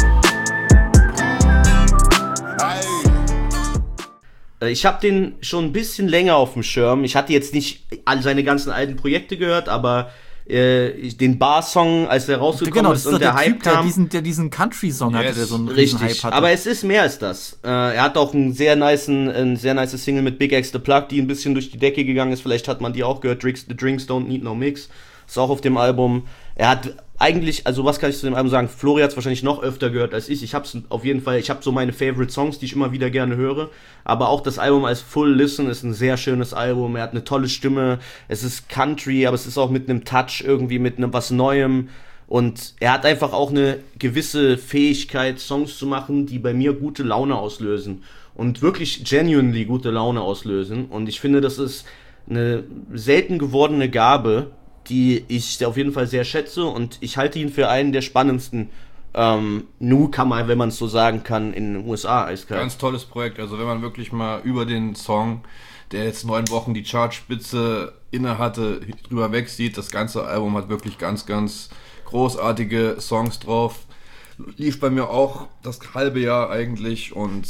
Äh, Ich habe den schon ein bisschen länger auf dem Schirm. Ich hatte jetzt nicht all seine ganzen alten Projekte gehört, aber äh, den Bar-Song, als der rausgekommen genau, ist das ist und der, der Hype Typ, der kam. diesen, der diesen Country-Song hatte, der so einen riesen Hype Richtig, hatte. aber es ist mehr als das. Äh, er hat auch einen sehr nicen, ein sehr nice Single mit Big X The Plug, die ein bisschen durch die Decke gegangen ist. Vielleicht hat man die auch gehört. Drinks, The Drinks Don't Need No Mix. Ist auch auf dem Album. Er hat eigentlich, also was kann ich zu dem Album sagen? Flori hat es wahrscheinlich noch öfter gehört als ich. Ich hab's auf jeden Fall, ich habe so meine Favorite Songs, die ich immer wieder gerne höre. Aber auch das Album als Full Listen ist ein sehr schönes Album. Er hat eine tolle Stimme. Es ist Country, aber es ist auch mit einem Touch irgendwie, mit einem was Neuem. Und er hat einfach auch eine gewisse Fähigkeit, Songs zu machen, die bei mir gute Laune auslösen. Und wirklich genuinely gute Laune auslösen. Und ich finde, das ist eine selten gewordene Gabe, die ich auf jeden Fall sehr schätze. Und ich halte ihn für einen der spannendsten ähm, Newcomer, wenn man es so sagen kann, in den U S A. Eiskalt. Ganz tolles Projekt. Also wenn man wirklich mal über den Song, der jetzt neun Wochen die Chartspitze inne hatte, drüber wegsieht, das ganze Album hat wirklich ganz, ganz großartige Songs drauf. Lief bei mir auch das halbe Jahr eigentlich und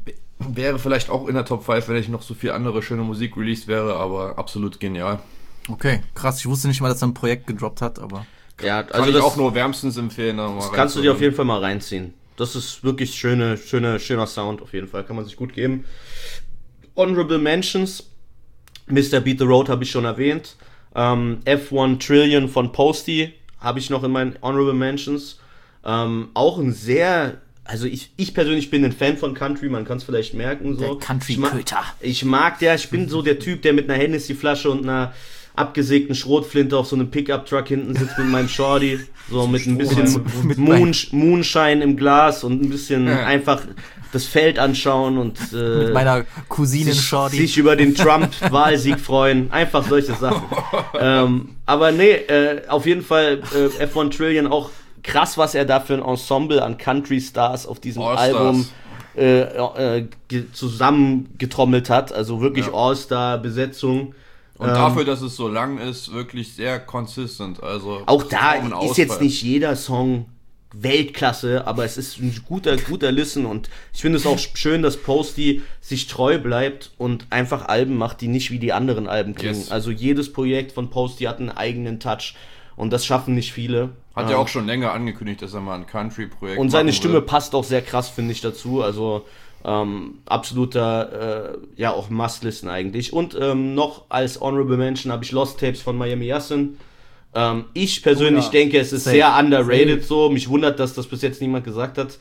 wäre vielleicht auch in der Top fünf, wenn ich noch so viel andere schöne Musik released wäre, aber absolut genial. Okay, krass. Ich wusste nicht mal, dass er ein Projekt gedroppt hat, aber... Ja, Kann also ich das auch nur wärmstens empfehlen. Da mal das kannst du dir auf jeden Fall mal reinziehen. Das ist wirklich schöne, schöne, schöner Sound auf jeden Fall. Kann man sich gut geben. Honorable Mentions. Mister Beat the Road habe ich schon erwähnt. Ähm, F eins Trillion von Posty habe ich noch in meinen Honorable Mentions. Ähm, auch ein sehr... Also ich, ich persönlich bin ein Fan von Country, man kann es vielleicht merken. So. Der Country-Köter. Ich mag der, ich bin so der Typ, der mit einer Hennessy-Flasche und einer abgesägten Schrotflinte auf so einem Pickup-Truck hinten sitzt mit meinem Shorty, so mit ein bisschen mit Moon, Moonshine im Glas und ein bisschen einfach das Feld anschauen und äh, mit meiner Cousine sich, Shorty sich über den Trump-Wahlsieg freuen, einfach solche Sachen. ähm, aber nee, äh, auf jeden Fall äh, F eins Trillion auch krass, was er da für ein Ensemble an Country-Stars auf diesem All-Stars. Album äh, äh, ge- zusammengetrommelt hat, also wirklich Ja. All-Star-Besetzung. Und Ähm, dafür, dass es so lang ist, wirklich sehr consistent. Also Auch da kaum ein ist jetzt Ausfall. nicht jeder Song Weltklasse, aber es ist ein guter, guter Listen und ich finde es auch schön, dass Posty sich treu bleibt und einfach Alben macht, die nicht wie die anderen Alben klingen. Yes. Also jedes Projekt von Posty hat einen eigenen Touch und das schaffen nicht viele. Hat Ähm, ja auch schon länger angekündigt, dass er mal ein Country-Projekt Und seine machen Stimme will. passt auch sehr krass, finde ich, dazu. Also ähm, absoluter, äh, ja auch Must-Listen eigentlich. Und ähm, noch als Honorable Mention habe ich Lost Tapes von Miami Yassin. Ähm, ich persönlich Oh ja. denke, es ist Safe. sehr underrated Safe. so. Mich wundert, dass das bis jetzt niemand gesagt hat.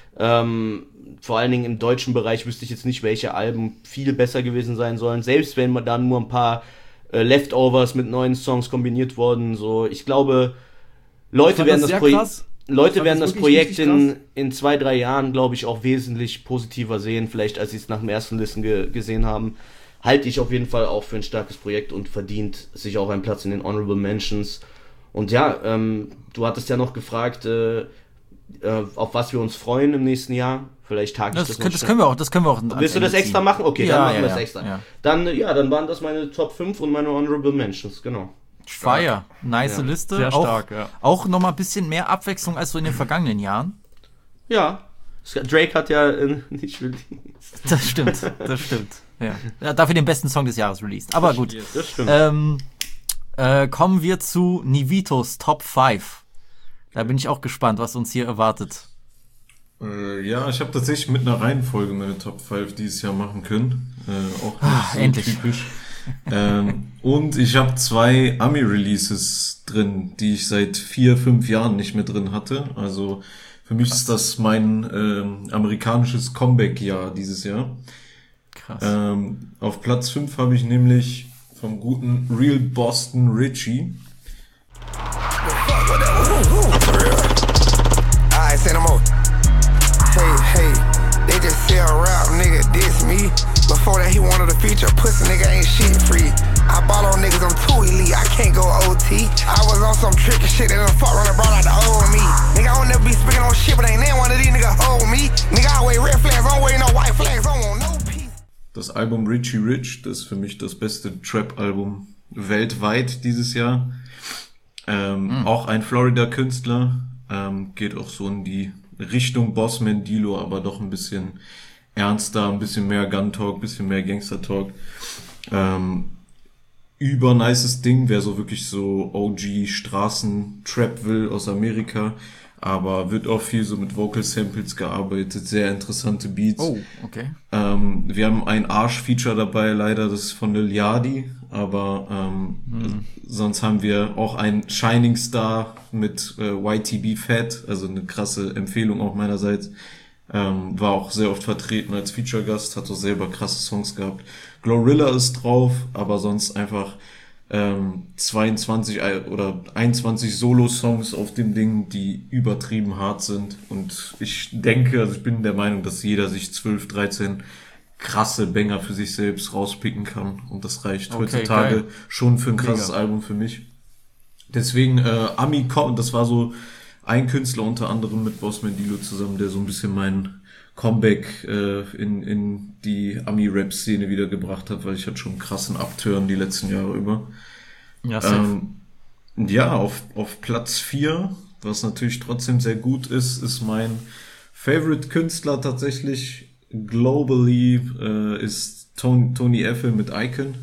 Ähm, vor allen Dingen im deutschen Bereich wüsste ich jetzt nicht, welche Alben viel besser gewesen sein sollen. Selbst wenn man dann nur ein paar äh, Leftovers mit neuen Songs kombiniert wurden. So, ich glaube, Leute fand werden das das, sehr Projekt, krass. Leute Ich fand werden das das wirklich Projekt richtig in, krass. in zwei, drei Jahren, glaube ich, auch wesentlich positiver sehen, vielleicht als sie es nach dem ersten Listen ge- gesehen haben. Halte ich auf jeden Fall auch für ein starkes Projekt und verdient sich auch einen Platz in den Honorable Mentions. Und ja, ähm, du hattest ja noch gefragt, äh, äh, auf was wir uns freuen im nächsten Jahr. Vielleicht tag ich Das, das, können, noch das können wir auch, das können wir auch. ans Willst du das Ende extra ziehen. machen? Okay, Ja, dann machen ja, wir es ja, extra. ja. Dann, ja, dann waren das meine Top fünf und meine Honorable Mentions, genau. Fire. Nice Ja. Liste. Sehr auch, stark, ja. Auch nochmal ein bisschen mehr Abwechslung als so in den vergangenen Jahren. Ja, Drake hat ja äh, nicht released. Das stimmt, das stimmt. Ja. Ja, dafür den besten Song des Jahres released. Aber gut. Das stimmt. Ähm, äh, kommen wir zu Nivitos Top fünf. Da bin ich auch gespannt, was uns hier erwartet. Äh, ja, ich habe tatsächlich mit einer Reihenfolge meine Top fünf dieses Jahr machen können. Äh, auch Ah, nicht so endlich. typisch. ähm, und ich habe zwei Ami-Releases drin, die ich seit vier, fünf Jahren nicht mehr drin hatte. Also für mich ist das mein ähm, amerikanisches Comeback-Jahr dieses Jahr. Krass. Ähm, auf Platz fünf habe ich nämlich vom guten Real Boston Richie. I say no more. Hey, hey, they just sell rap, nigga, diss me. Before that, he wanted a feature, pussy nigga ain't shit free. I ball on niggas, I'm too elite, I can't go O T. I was on some tricky shit, and the fuck runner brought out the old me. Nigga, I don't never be speaking on shit, but ain't none one of these niggas hold me. Nigga, I wear red flags, I don't wear no white flags, I don't want no peace. Das Album Richie Rich, das ist für mich das beste Trap-Album weltweit dieses Jahr. Ähm, Mhm. Auch ein Florida-Künstler, ähm, geht auch so in die Richtung Bossman Dilo, aber doch ein bisschen ernster, ein bisschen mehr Gun-Talk, ein bisschen mehr Gangster-Talk. Ähm, übernices Ding, wer so wirklich so O G Straßen-Trap will aus Amerika. Aber wird auch viel so mit Vocal Samples gearbeitet, sehr interessante Beats. Oh, okay. Ähm, wir haben ein Arsch-Feature dabei, leider, das ist von Lil Yachty, aber ähm, hm. sonst haben wir auch ein Shining Star mit äh, Y T B Fat, also eine krasse Empfehlung auch meinerseits. Ähm, war auch sehr oft vertreten als Feature-Gast, hat auch selber krasse Songs gehabt. Glorilla ist drauf, aber sonst einfach ähm, zweiundzwanzig oder einundzwanzig Solo-Songs auf dem Ding, die übertrieben hart sind. Und ich denke, also ich bin der Meinung, dass jeder sich zwölf, dreizehn krasse Banger für sich selbst rauspicken kann. Und das reicht okay, heutzutage geil. Schon für ein krasses Mega. Album für mich. Deswegen äh, Ami kommt, das war so ein Künstler unter anderem mit Boss Mandilo zusammen, der so ein bisschen mein Comeback äh, in in die Ami-Rap-Szene wiedergebracht hat, weil ich hatte schon einen krassen Upturn die letzten Jahre über. Ja, ähm, ja auf auf Platz vier, was natürlich trotzdem sehr gut ist, ist mein Favorite-Künstler tatsächlich globally, äh, ist Tony, Tony Effel mit Icon.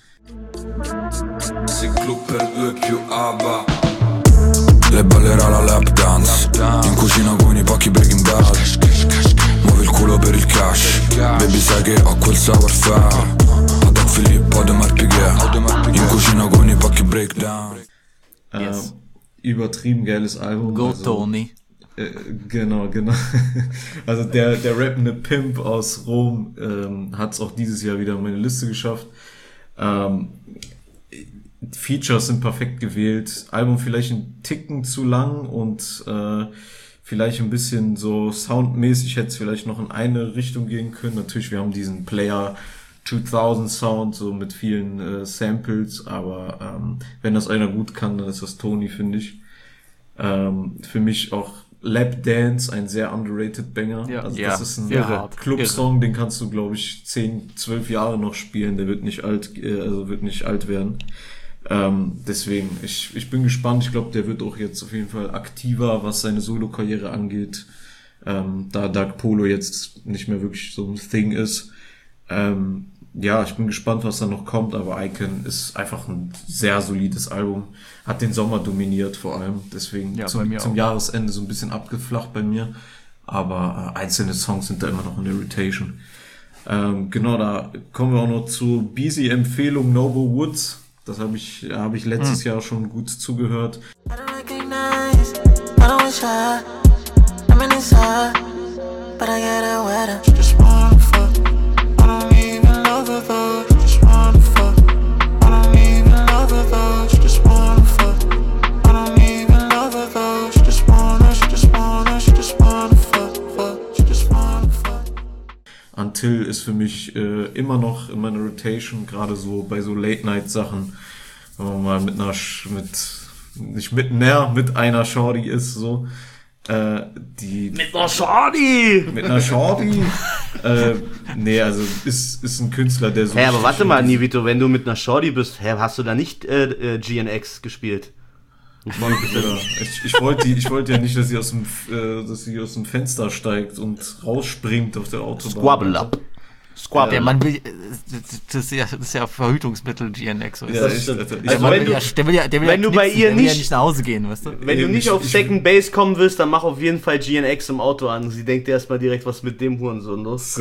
Le ballerà la lap dance in cucina con i pacchi Breaking Bad. Muovi il culo per il cash. Baby sai che ho quel savoir-faire. Ad Filippo de Marpighe. In cucina con i pacchi Breakdown. Yes. Äh, übertrieben geiles Album. Go also, Tony. Äh, genau, genau. Also der der rappende Pimp aus Rom ähm, hat es auch dieses Jahr wieder in meine Liste geschafft. Ähm, Features sind perfekt gewählt. Album vielleicht ein Ticken zu lang und äh, vielleicht ein bisschen so soundmäßig hätte es vielleicht noch in eine Richtung gehen können. Natürlich, wir haben diesen Player zweitausend Sound so mit vielen äh, Samples, aber ähm, wenn das einer gut kann, dann ist das Tony, finde ich. Ähm, für mich auch Lap Dance, ein sehr underrated Banger. Ja, also das ja, ist ein ja, Club-Song, den kannst du, glaube ich, zehn, zwölf Jahre noch spielen. Der wird nicht alt, äh, also wird nicht alt werden. Ähm, deswegen, ich, ich bin gespannt. Ich glaube, der wird auch jetzt auf jeden Fall aktiver, was seine Solo-Karriere angeht. Ähm, da Dark Polo jetzt nicht mehr wirklich so ein Thing ist. Ähm, ja, ich bin gespannt, was da noch kommt, aber Icon ist einfach ein sehr solides Album. Hat den Sommer dominiert vor allem. Deswegen ja, zum, zum Jahresende so ein bisschen abgeflacht bei mir. Aber äh, einzelne Songs sind da immer noch in der Rotation. Ähm, genau, da kommen wir auch noch zu Beezy Empfehlung Noble Woods. Das habe ich, habe ich letztes hm. Jahr schon gut zugehört. Until ist für mich äh, immer noch in meiner Rotation, gerade so bei so Late-Night-Sachen, wenn man mal mit einer, Sch- mit, nicht mit einer, mit einer Shorty ist, so, äh, die... Mit einer Shorty! Mit einer Shorty? äh, nee, also, ist, ist ein Künstler, der so... Hä, hey, aber warte mal, Nivito, wenn du mit einer Shorty bist, hä, hast du da nicht äh, G N X gespielt? ich, ich wollte ich wollte ja nicht, dass sie aus dem äh, dass sie aus dem Fenster steigt und rausspringt auf der Autobahn. Squabble up. Squabble. Der Mann will, das ist ja, das ist ja Verhütungsmittel G N X. So ja, das stimmt. Also der wenn du, ja, der will ja, der will wenn ja du bei ihr nicht, ja nicht nach Hause gehen, weißt du? Wenn du nicht ich, auf ich, Second Base kommen willst, dann mach auf jeden Fall G N X im Auto an. Sie denkt erstmal direkt, was mit dem Hurensohn los.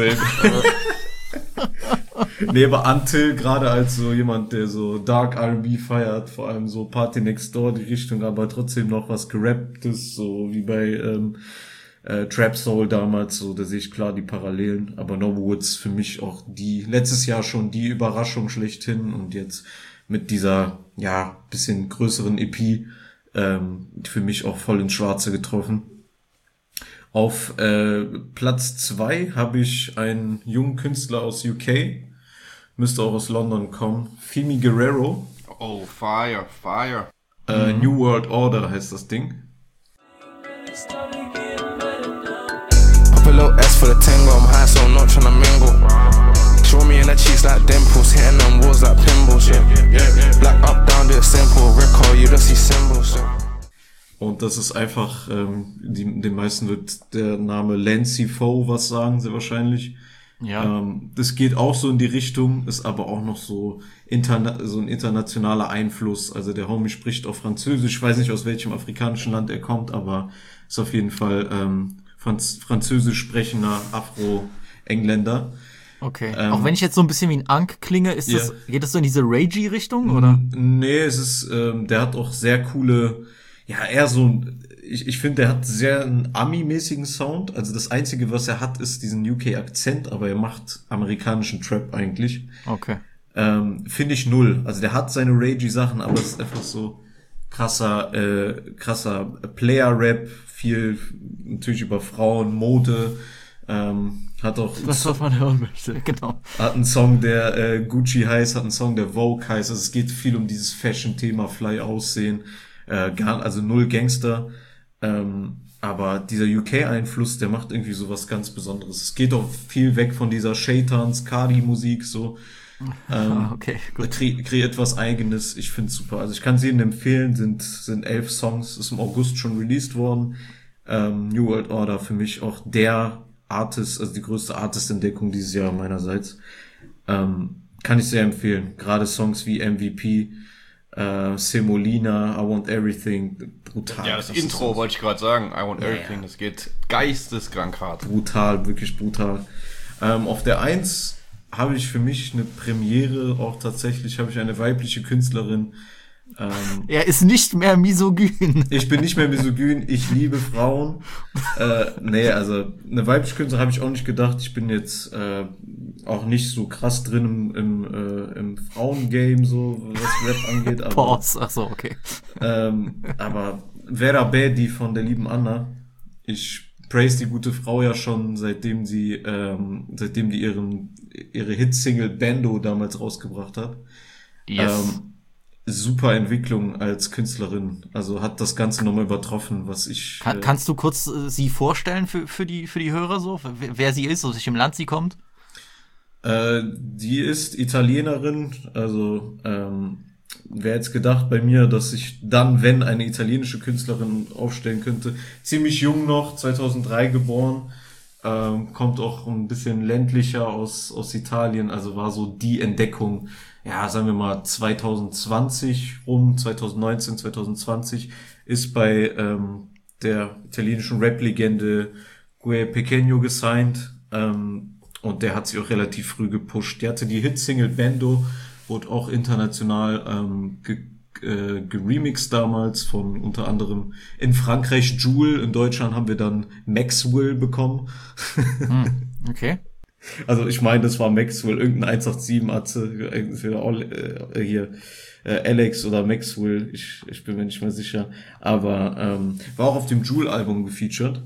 Nee, aber Until, gerade als so jemand, der so Dark R and B feiert, vor allem so Party Next Door die Richtung, aber trotzdem noch was Gerapptes, so wie bei ähm, äh, Trap Soul damals, so da sehe ich klar die Parallelen, aber Noble Woods für mich auch die, letztes Jahr schon die Überraschung schlechthin und jetzt mit dieser, ja, bisschen größeren E P ähm, für mich auch voll ins Schwarze getroffen. Auf äh, Platz zwei habe ich einen jungen Künstler aus U K, müsste auch aus London kommen, Femi Guerrero. Oh, Fire, Fire. Äh, mhm. New World Order heißt das Ding. Pop a little S for the tango, I'm high so I'm not tryna mingle. Show me in the cheeks like dimples, hitting them walls like pinballs, yeah. Black up, down, do it simple, record, you don't see symbols, yeah. Und das ist einfach, ähm, die, den meisten wird der Name Lancey Foe was sagen, sehr wahrscheinlich. Ja. Ähm, das geht auch so in die Richtung, ist aber auch noch so, interna- so ein internationaler Einfluss. Also der Homie spricht auch Französisch. Ich weiß nicht, aus welchem afrikanischen Land er kommt, aber ist auf jeden Fall ähm, Franz- französisch sprechender Afro-Engländer. Okay. Ähm, auch wenn ich jetzt so ein bisschen wie ein Ank klinge, ist ja. das, geht das so in diese Ragey-Richtung, oder? Nee, es ist, ähm, der hat auch sehr coole, ja, eher so ein, ich, ich finde, der hat sehr einen Ami-mäßigen Sound. Also das Einzige, was er hat, ist diesen U K-Akzent, aber er macht amerikanischen Trap eigentlich. Okay. Ähm, finde ich null. Also der hat seine Ragey-Sachen, aber es ist einfach so krasser, äh, krasser Player-Rap, viel natürlich über Frauen, Mode, ähm, hat auch das, was man hören möchte, genau. Hat einen Song, der äh, Gucci heißt, hat einen Song, der Vogue heißt. Also es geht viel um dieses Fashion-Thema, Fly Aussehen, äh, gar, also null Gangster. Ähm, aber dieser U K-Einfluss, der macht irgendwie so was ganz Besonderes. Es geht auch viel weg von dieser Shaitans, Cardi-Musik, so. Ähm, okay, gut. Kre- kreiert was Eigenes. Ich find's super. Also ich kann es jedem empfehlen. Sind sind elf Songs. Ist im August schon released worden. Ähm, New World Order für mich auch der Artist, also die größte Artist-Entdeckung dieses Jahr meinerseits. Ähm, kann ich sehr empfehlen. Gerade Songs wie M V P, äh, Semolina, I Want Everything, brutal. Ja, das, das Intro ist, wollte ich gerade sagen. I Want Ja, Everything, ja. das geht geisteskrank hart. Brutal, wirklich brutal. Ähm, auf der Eins habe ich für mich eine Premiere, auch tatsächlich habe ich eine weibliche Künstlerin. Ähm, er ist nicht mehr misogyn. Ich bin nicht mehr misogyn, ich liebe Frauen. äh, nee, also eine weibliche Künstlerin habe ich auch nicht gedacht. Ich bin jetzt äh, auch nicht so krass drin im, im, äh, im Frauengame, so was Rap angeht. Aber, Pause, ach so, okay. Ähm, aber Vera Bedi von der lieben Anna, ich praise die gute Frau ja schon, seitdem sie, ähm, seitdem die ihren ihre Hitsingle Bando damals rausgebracht hat. Yes. Ähm, super Entwicklung als Künstlerin, also hat das Ganze nochmal übertroffen, was ich... Kann, äh, kannst du kurz äh, sie vorstellen für, für, die, für die Hörer so, wer, wer sie ist, aus welchem Land sie kommt? Äh, die ist Italienerin, also ähm, wer jetzt gedacht bei mir, dass ich dann, wenn eine italienische Künstlerin aufstellen könnte, ziemlich jung noch, zweitausenddrei geboren, ähm, kommt auch ein bisschen ländlicher aus aus Italien, also war so die Entdeckung, ja, sagen wir mal zweitausendzwanzig rum, zweitausendneunzehn, zweitausendzwanzig, ist bei ähm, der italienischen Rap-Legende Gue Pequeno gesigned, ähm, und der hat sie auch relativ früh gepusht. Die hatte die Hit-Single Bando, wurde auch international ähm, ge äh, geremixed damals von unter anderem in Frankreich Jewel, in Deutschland haben wir dann Maxwell bekommen. Hm, okay. Also ich meine, das war Maxwell, irgendein eins acht sieben Atze, entweder äh, hier äh, Alex oder Maxwell, ich, ich bin mir nicht mehr sicher, aber ähm, war auch auf dem Jewel-Album gefeatured.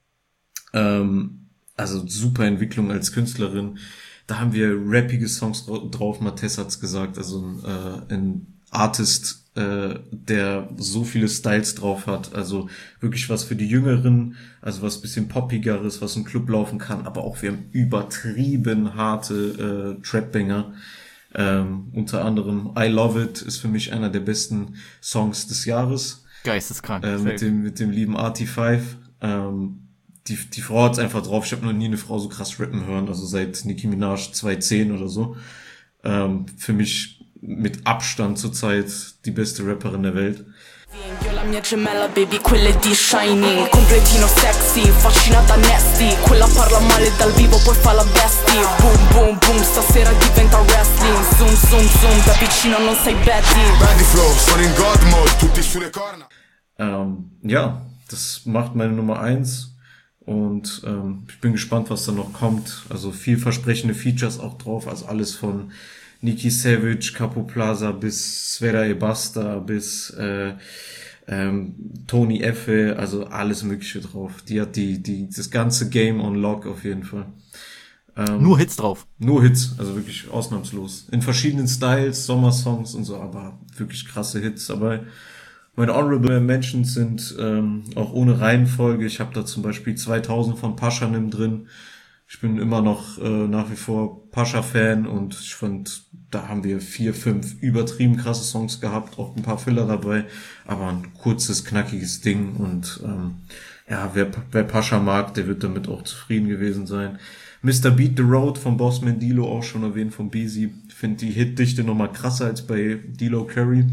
Ähm, also super Entwicklung als Künstlerin. Da haben wir rappige Songs drauf, Matthias hat's gesagt, also ein, äh, ein Artist, äh, der so viele Styles drauf hat, also wirklich was für die Jüngeren, also was bisschen poppigeres, was im Club laufen kann, aber auch wir haben übertrieben harte äh, Trap-Banger, ähm, unter anderem I Love It ist für mich einer der besten Songs des Jahres. Geisteskrank. Äh, mit dem mit dem lieben R T fünf, ähm, die die Frau hat's einfach drauf, ich habe noch nie eine Frau so krass rappen hören, also seit Nicki Minaj zweitausendzehn oder so, ähm, für mich mit Abstand zurzeit die beste Rapperin der Welt. Io la mia gemella baby, quella è di Shining, completino sexy, fascinata nasty, quella parla male dal vivo poi fa la bestie, boom boom boom, stasera diventa wrestling, zoom zoom zoom, da vicino non sei Betty. Body flow, sono in God mode, tutti sulle corna. Ähm, ja, das macht meine Nummer eins und ähm, ich bin gespannt, was da noch kommt. Also vielversprechende Features auch drauf, also alles von Nicki Savage, Capo Plaza bis Sfera Ebasta bis äh, ähm, Tony Effe, also alles Mögliche drauf. Die hat die die das ganze Game on Lock auf jeden Fall. Ähm, nur Hits drauf. Nur Hits, also wirklich ausnahmslos. In verschiedenen Styles, Sommersongs und so, aber wirklich krasse Hits dabei. Meine Honorable Mentions sind ähm, auch ohne Reihenfolge. Ich habe da zum Beispiel zweitausend von Paschanim drin. Ich bin immer noch äh, nach wie vor Pascha-Fan und ich fand, da haben wir vier, fünf übertrieben krasse Songs gehabt, auch ein paar Filler dabei, aber ein kurzes, knackiges Ding und ähm, ja, wer, wer Pascha mag, der wird damit auch zufrieden gewesen sein. Mister Beat the Road von Bossman D-Lo auch schon erwähnt, von Beezy. Ich finde die Hitdichte nochmal krasser als bei D-Lo Curry.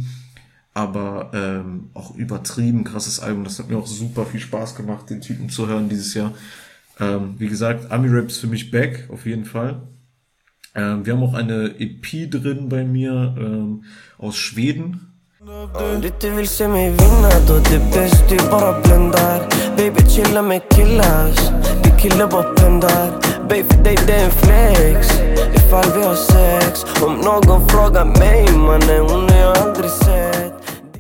Aber ähm, auch übertrieben krasses Album. Das hat mir auch super viel Spaß gemacht, den Typen zu hören dieses Jahr. Ähm, wie gesagt, Ami-Rap ist für mich back, auf jeden Fall. Ähm, wir haben auch eine E P drin bei mir ähm, aus Schweden. Om du inte vill se mig vinna då det bäst du bara bländar. Baby chilla med killars, du killar bara pendar. Baby för dig det är en flex, ifall vi har sex. Om någon frågar mig mannen, hon har jag aldrig sett.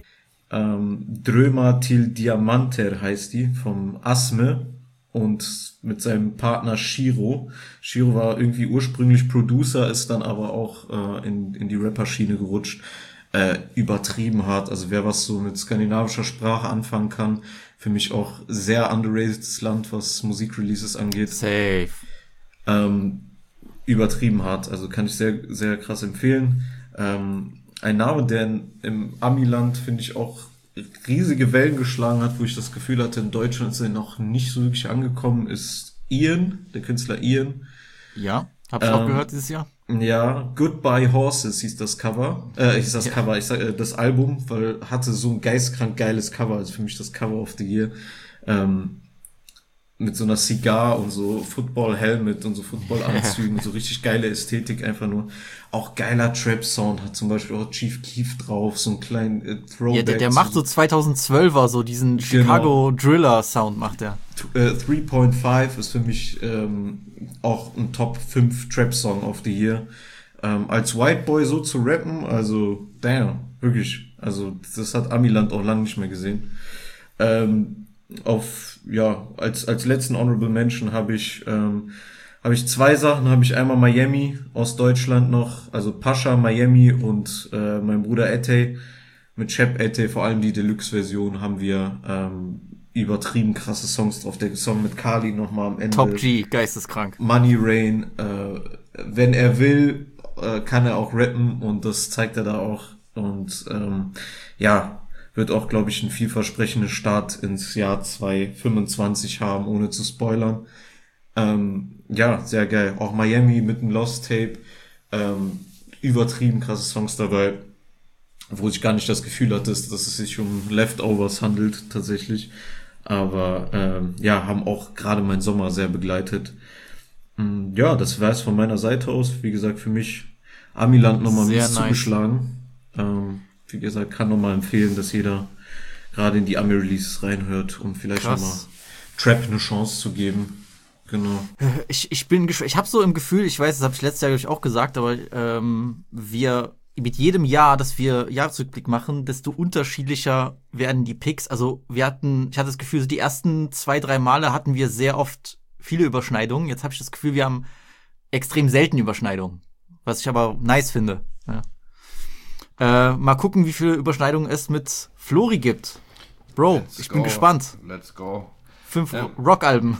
Ähm, Drömer till Diamanter heißt die, vom Asme und mit seinem Partner Shiro. Shiro war irgendwie ursprünglich Producer, ist dann aber auch äh, in, in die Rapper-Schiene gerutscht. Äh, übertrieben hart, also wer was so mit skandinavischer Sprache anfangen kann, für mich auch sehr underrateds Land, was Musikreleases angeht. Safe. Ähm, übertrieben hart, also kann ich sehr, sehr krass empfehlen. Ähm, ein Name, der in, im Amiland, finde ich, auch riesige Wellen geschlagen hat, wo ich das Gefühl hatte, in Deutschland ist er noch nicht so wirklich angekommen, ist Ian, der Künstler Ian. Ja, hab ich ähm, auch gehört dieses Jahr. Ja, Goodbye Horses hieß das Cover, äh, hieß das ja. Cover, ich sag, äh, das Album, weil hatte so ein geistkrank geiles Cover, also für mich das Cover of the Year, ähm, mit so einer Cigar und so Football-Helmet und so Football-Anzügen, so richtig geile Ästhetik einfach nur. Auch geiler Trap-Sound, hat zum Beispiel auch Chief Keef drauf, so einen kleinen äh, Throwback. Ja, der, der macht so zweitausendzwölfer, so diesen genau. Chicago Driller-Sound macht er. Äh, drei Komma fünf ist für mich ähm, auch ein Top fünf Trap-Song of the Year. Ähm, als White Boy so zu rappen, also damn, wirklich. Also das hat Amiland auch lange nicht mehr gesehen. Ähm, auf ja als als letzten Honorable Mention habe ich ähm, habe ich zwei Sachen, habe ich einmal Miami aus Deutschland noch, also Pascha, Miami und äh, mein Bruder Ete mit Shep Ete, vor allem die Deluxe-Version haben wir ähm, übertrieben krasse Songs drauf. Der Song mit Kali nochmal am Ende. Top G, geisteskrank. Money Rain, äh, wenn er will, äh, kann er auch rappen und das zeigt er da auch und ähm, ja, wird auch, glaube ich, ein vielversprechender Start ins Jahr zwanzig fünfundzwanzig haben, ohne zu spoilern. Ähm, ja, sehr geil. Auch Miami mit dem Lost Tape. Ähm, übertrieben krasse Songs dabei, wo ich gar nicht das Gefühl hatte, dass es sich um Leftovers handelt, tatsächlich. Aber ähm, ja, haben auch gerade meinen Sommer sehr begleitet. Ähm, ja, das wäre es von meiner Seite aus. Wie gesagt, für mich Amiland nochmal mies nice. zugeschlagen. Ähm, Wie gesagt, kann nochmal empfehlen, dass jeder gerade in die Ami-Releases reinhört, um vielleicht nochmal Trap eine Chance zu geben. Genau. Ich, ich bin gespannt. Ich habe so im Gefühl, ich weiß, das habe ich letztes Jahr, glaube ich, auch gesagt, aber ähm, wir mit jedem Jahr, dass wir Jahresrückblick machen, desto unterschiedlicher werden die Picks. Also wir hatten, ich hatte das Gefühl, so die ersten zwei, drei Male hatten wir sehr oft viele Überschneidungen. Jetzt habe ich das Gefühl, wir haben extrem selten Überschneidungen, was ich aber nice finde. Ja. Äh, mal gucken, wie viele Überschneidungen es mit Flori gibt. Bro, Let's ich go. bin gespannt. Let's go. Fünf ähm, Rock-Alben.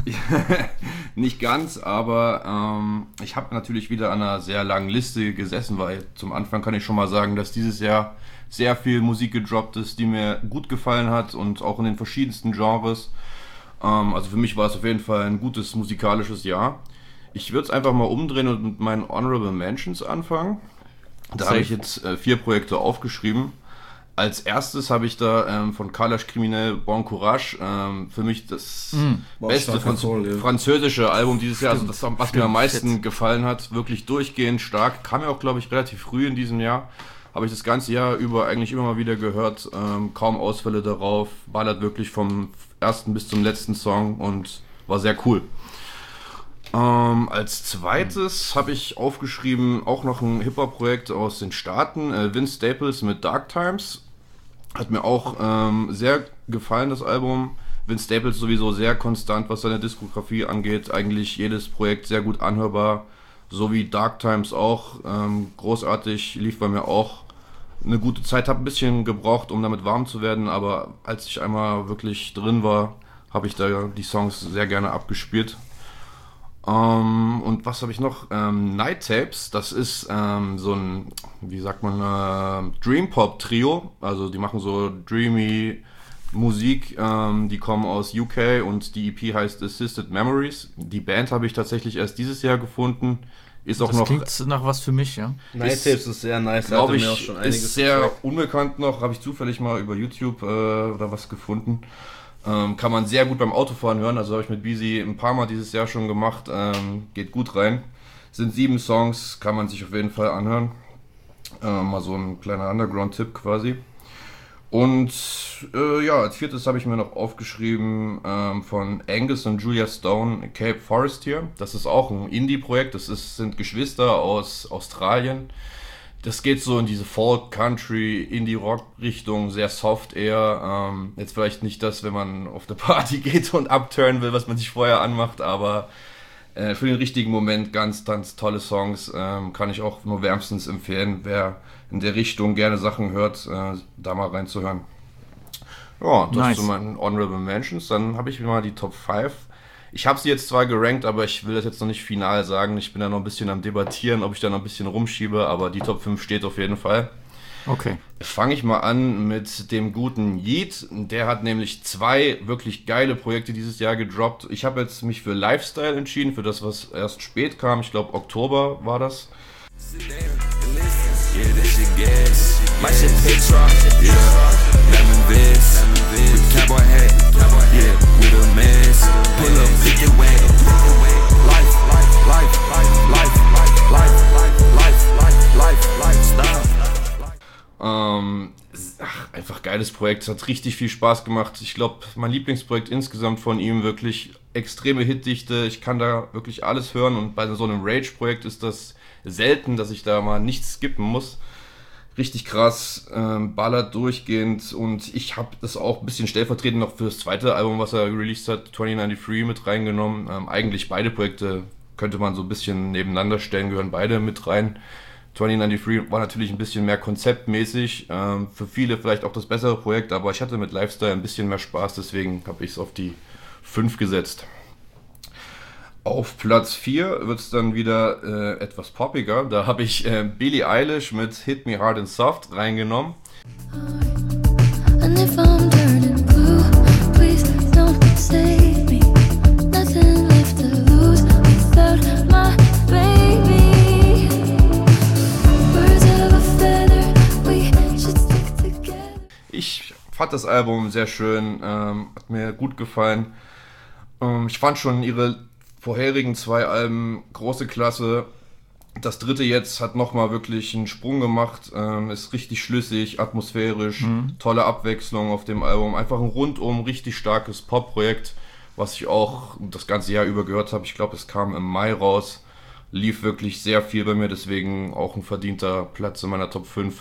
Nicht ganz, aber ähm, ich habe natürlich wieder an einer sehr langen Liste gesessen, weil zum Anfang kann ich schon mal sagen, dass dieses Jahr sehr viel Musik gedroppt ist, die mir gut gefallen hat und auch in den verschiedensten Genres. Ähm, also für mich war es auf jeden Fall ein gutes musikalisches Jahr. Ich würde es einfach mal umdrehen und mit meinen Honorable Mentions anfangen. Da habe ich jetzt äh, vier Projekte aufgeschrieben. Als erstes habe ich da ähm, von Kalash Criminel Bon Courage ähm, für mich das mm. beste Franz- Soul, ja. französische Album dieses Jahr, also das, was Stimmt. mir am meisten Shit. gefallen hat, wirklich durchgehend stark. Kam ja auch, glaube ich, relativ früh in diesem Jahr. Habe ich das ganze Jahr über eigentlich immer mal wieder gehört. Ähm, kaum Ausfälle darauf. Ballert wirklich vom ersten bis zum letzten Song und war sehr cool. Ähm, als zweites mhm. habe ich aufgeschrieben auch noch ein Hip-Hop-Projekt aus den Staaten. Äh, Vince Staples mit Dark Times. Hat mir auch ähm, sehr gefallen, das Album. Vince Staples sowieso sehr konstant, was seine Diskografie angeht. Eigentlich jedes Projekt sehr gut anhörbar. So wie Dark Times auch. Ähm, großartig, lief bei mir auch eine gute Zeit. Hab ein bisschen gebraucht, um damit warm zu werden. Aber als ich einmal wirklich drin war, habe ich da die Songs sehr gerne abgespielt. Um, und was habe ich noch? Ähm, Night Tapes, das ist ähm, so ein, wie sagt man, äh, Dream Pop Trio. Also die machen so dreamy, Musik, ähm, die kommen aus U K und die E P heißt Assisted Memories. Die Band habe ich tatsächlich erst dieses Jahr gefunden. Ist auch das noch. Klingt nach was für mich, ja. Night Tapes ist sehr nice. Glaube ich, mir auch schon einiges ist sehr gezeigt. unbekannt noch. Habe ich zufällig mal über YouTube äh, oder was gefunden. Ähm, kann man sehr gut beim Autofahren hören. Also habe ich mit Beezy ein paar Mal dieses Jahr schon gemacht. Ähm, geht gut rein. Sind sieben Songs, kann man sich auf jeden Fall anhören. Ähm, mal so ein kleiner Underground-Tipp quasi. Und äh, ja, als viertes habe ich mir noch aufgeschrieben ähm, von Angus und Julia Stone, Cape Forest hier. Das ist auch ein Indie-Projekt, das ist, sind Geschwister aus Australien. Das geht so in diese Folk, Country, Indie-Rock-Richtung, sehr soft eher. Ähm, jetzt vielleicht nicht das, wenn man auf eine Party geht und upturnen will, was man sich vorher anmacht, aber äh, für den richtigen Moment ganz, ganz tolle Songs. Ähm, kann ich auch nur wärmstens empfehlen, wer in der Richtung gerne Sachen hört, äh, da mal reinzuhören. Ja, das Nice. zu meinen Honorable Mentions. Dann habe ich mal die Top fünf. Ich habe sie jetzt zwar gerankt, aber ich will das jetzt noch nicht final sagen. Ich bin da noch ein bisschen am Debattieren, ob ich da noch ein bisschen rumschiebe, aber die Top fünf steht auf jeden Fall. Okay. Fange ich mal an mit dem guten Yeet. Der hat nämlich zwei wirklich geile Projekte dieses Jahr gedroppt. Ich habe jetzt mich für Lifestyle entschieden, für das, was erst spät kam. Ich glaube, Oktober war das. Yeah, that shit gas. My shit Petra. Yeah, lemon vest. With cowboy hat. Yeah, with a mask. Pull up, pick it wet. Life, life, life, life, life, life, life, life, life, life, lifestyle. Ähm, ach, einfach geiles Projekt. Es hat richtig viel Spaß gemacht. Ich glaube, mein Lieblingsprojekt insgesamt von ihm, wirklich extreme Hitdichte. Ich kann da wirklich alles hören und bei so einem Rage-Projekt ist das selten, dass ich da mal nichts skippen muss. Richtig krass, ähm, ballert durchgehend und ich habe das auch ein bisschen stellvertretend noch für das zweite Album, was er released hat, zwanzig neunundneunzig, mit reingenommen. Ähm, eigentlich beide Projekte könnte man so ein bisschen nebeneinander stellen, gehören beide mit rein. zwanzig neunundneunzig war natürlich ein bisschen mehr konzeptmäßig, ähm, für viele vielleicht auch das bessere Projekt, aber ich hatte mit Lifestyle ein bisschen mehr Spaß, deswegen habe ich es auf die fünf gesetzt. Auf Platz vier wird es dann wieder äh, etwas poppiger. Da habe ich äh, Billie Eilish mit Hit Me Hard and Soft reingenommen. And if I'm turning blue, please don't save me. Nothing left to lose without my baby. Birds of a feather, we should stick together. Ich fand das Album sehr schön, ähm, hat mir gut gefallen. Ähm, ich fand schon ihre vorherigen zwei Alben große Klasse. Das dritte jetzt hat nochmal wirklich einen Sprung gemacht, ähm, ist richtig schlüssig, atmosphärisch, mhm. tolle Abwechslung auf dem Album. Einfach ein rundum richtig starkes Pop-Projekt, was ich auch das ganze Jahr über gehört habe. Ich glaube, es kam im Mai raus, lief wirklich sehr viel bei mir, deswegen auch ein verdienter Platz in meiner Top fünf.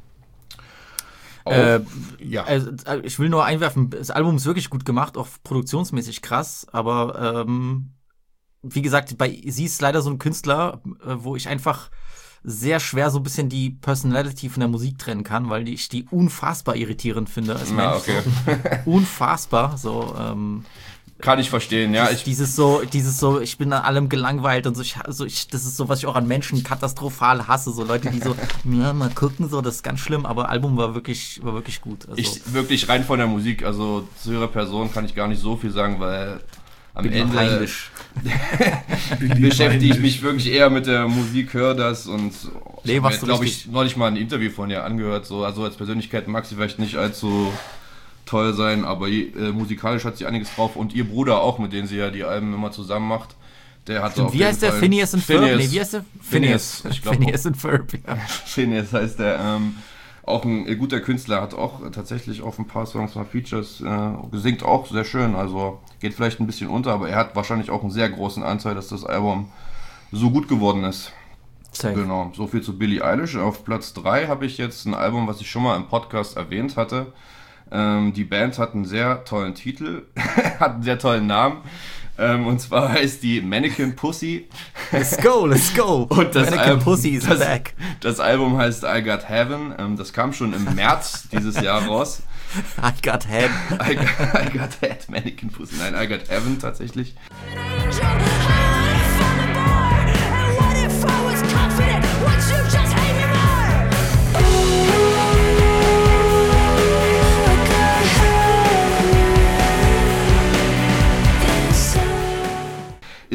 Auf, äh, ja. Also, ich will nur einwerfen, das Album ist wirklich gut gemacht, auch produktionsmäßig krass, aber ähm, wie gesagt, bei sie ist leider so ein Künstler, wo ich einfach sehr schwer so ein bisschen die Personality von der Musik trennen kann, weil ich die unfassbar irritierend finde als Mensch. Ja, okay. So, unfassbar, so, ähm, kann ich verstehen, ja. Ich dieses so, dieses so, ich bin an allem gelangweilt und so, ich, so ich, das ist so, was ich auch an Menschen katastrophal hasse, so Leute, die so, ja, mal gucken, so, das ist ganz schlimm, aber Album war wirklich, war wirklich gut. Also, ich, wirklich rein von der Musik, also zu ihrer Person kann ich gar nicht so viel sagen, weil am bin Ende peinlich. beschäftige ich mich wirklich eher mit der Musik, höre das und nee, ich habe mir, glaube ich, neulich mal ein Interview von ihr angehört, so, also als Persönlichkeit mag sie vielleicht nicht allzu toll sein, aber äh, musikalisch hat sie einiges drauf und ihr Bruder auch, mit dem sie ja die Alben immer zusammen macht, der hat auf wie jeden heißt der? Fall Phineas and Ferb? Nee, wie heißt der? Phineas. Phineas, Phineas and Ferb, ja. Phineas heißt der, ähm, auch ein äh, guter Künstler, hat auch äh, tatsächlich auf ein paar Songs mal Features, äh, singt auch sehr schön, also geht vielleicht ein bisschen unter, aber er hat wahrscheinlich auch einen sehr großen Anteil, dass das Album so gut geworden ist. Safe. Genau, so viel zu Billie Eilish. Auf Platz drei habe ich jetzt ein Album, was ich schon mal im Podcast erwähnt hatte. Ähm, die Band hat einen sehr tollen Titel, hat einen sehr tollen Namen. Ähm, und zwar heißt die Mannequin Pussy. Let's go, let's go. Und das Mannequin Album, Pussy is das, back. Das Album heißt I Got Heaven. Ähm, das kam schon im März dieses Jahr raus. I Got Head. I got, I got Head, Mannequin Pussy. Nein, I Got Heaven tatsächlich.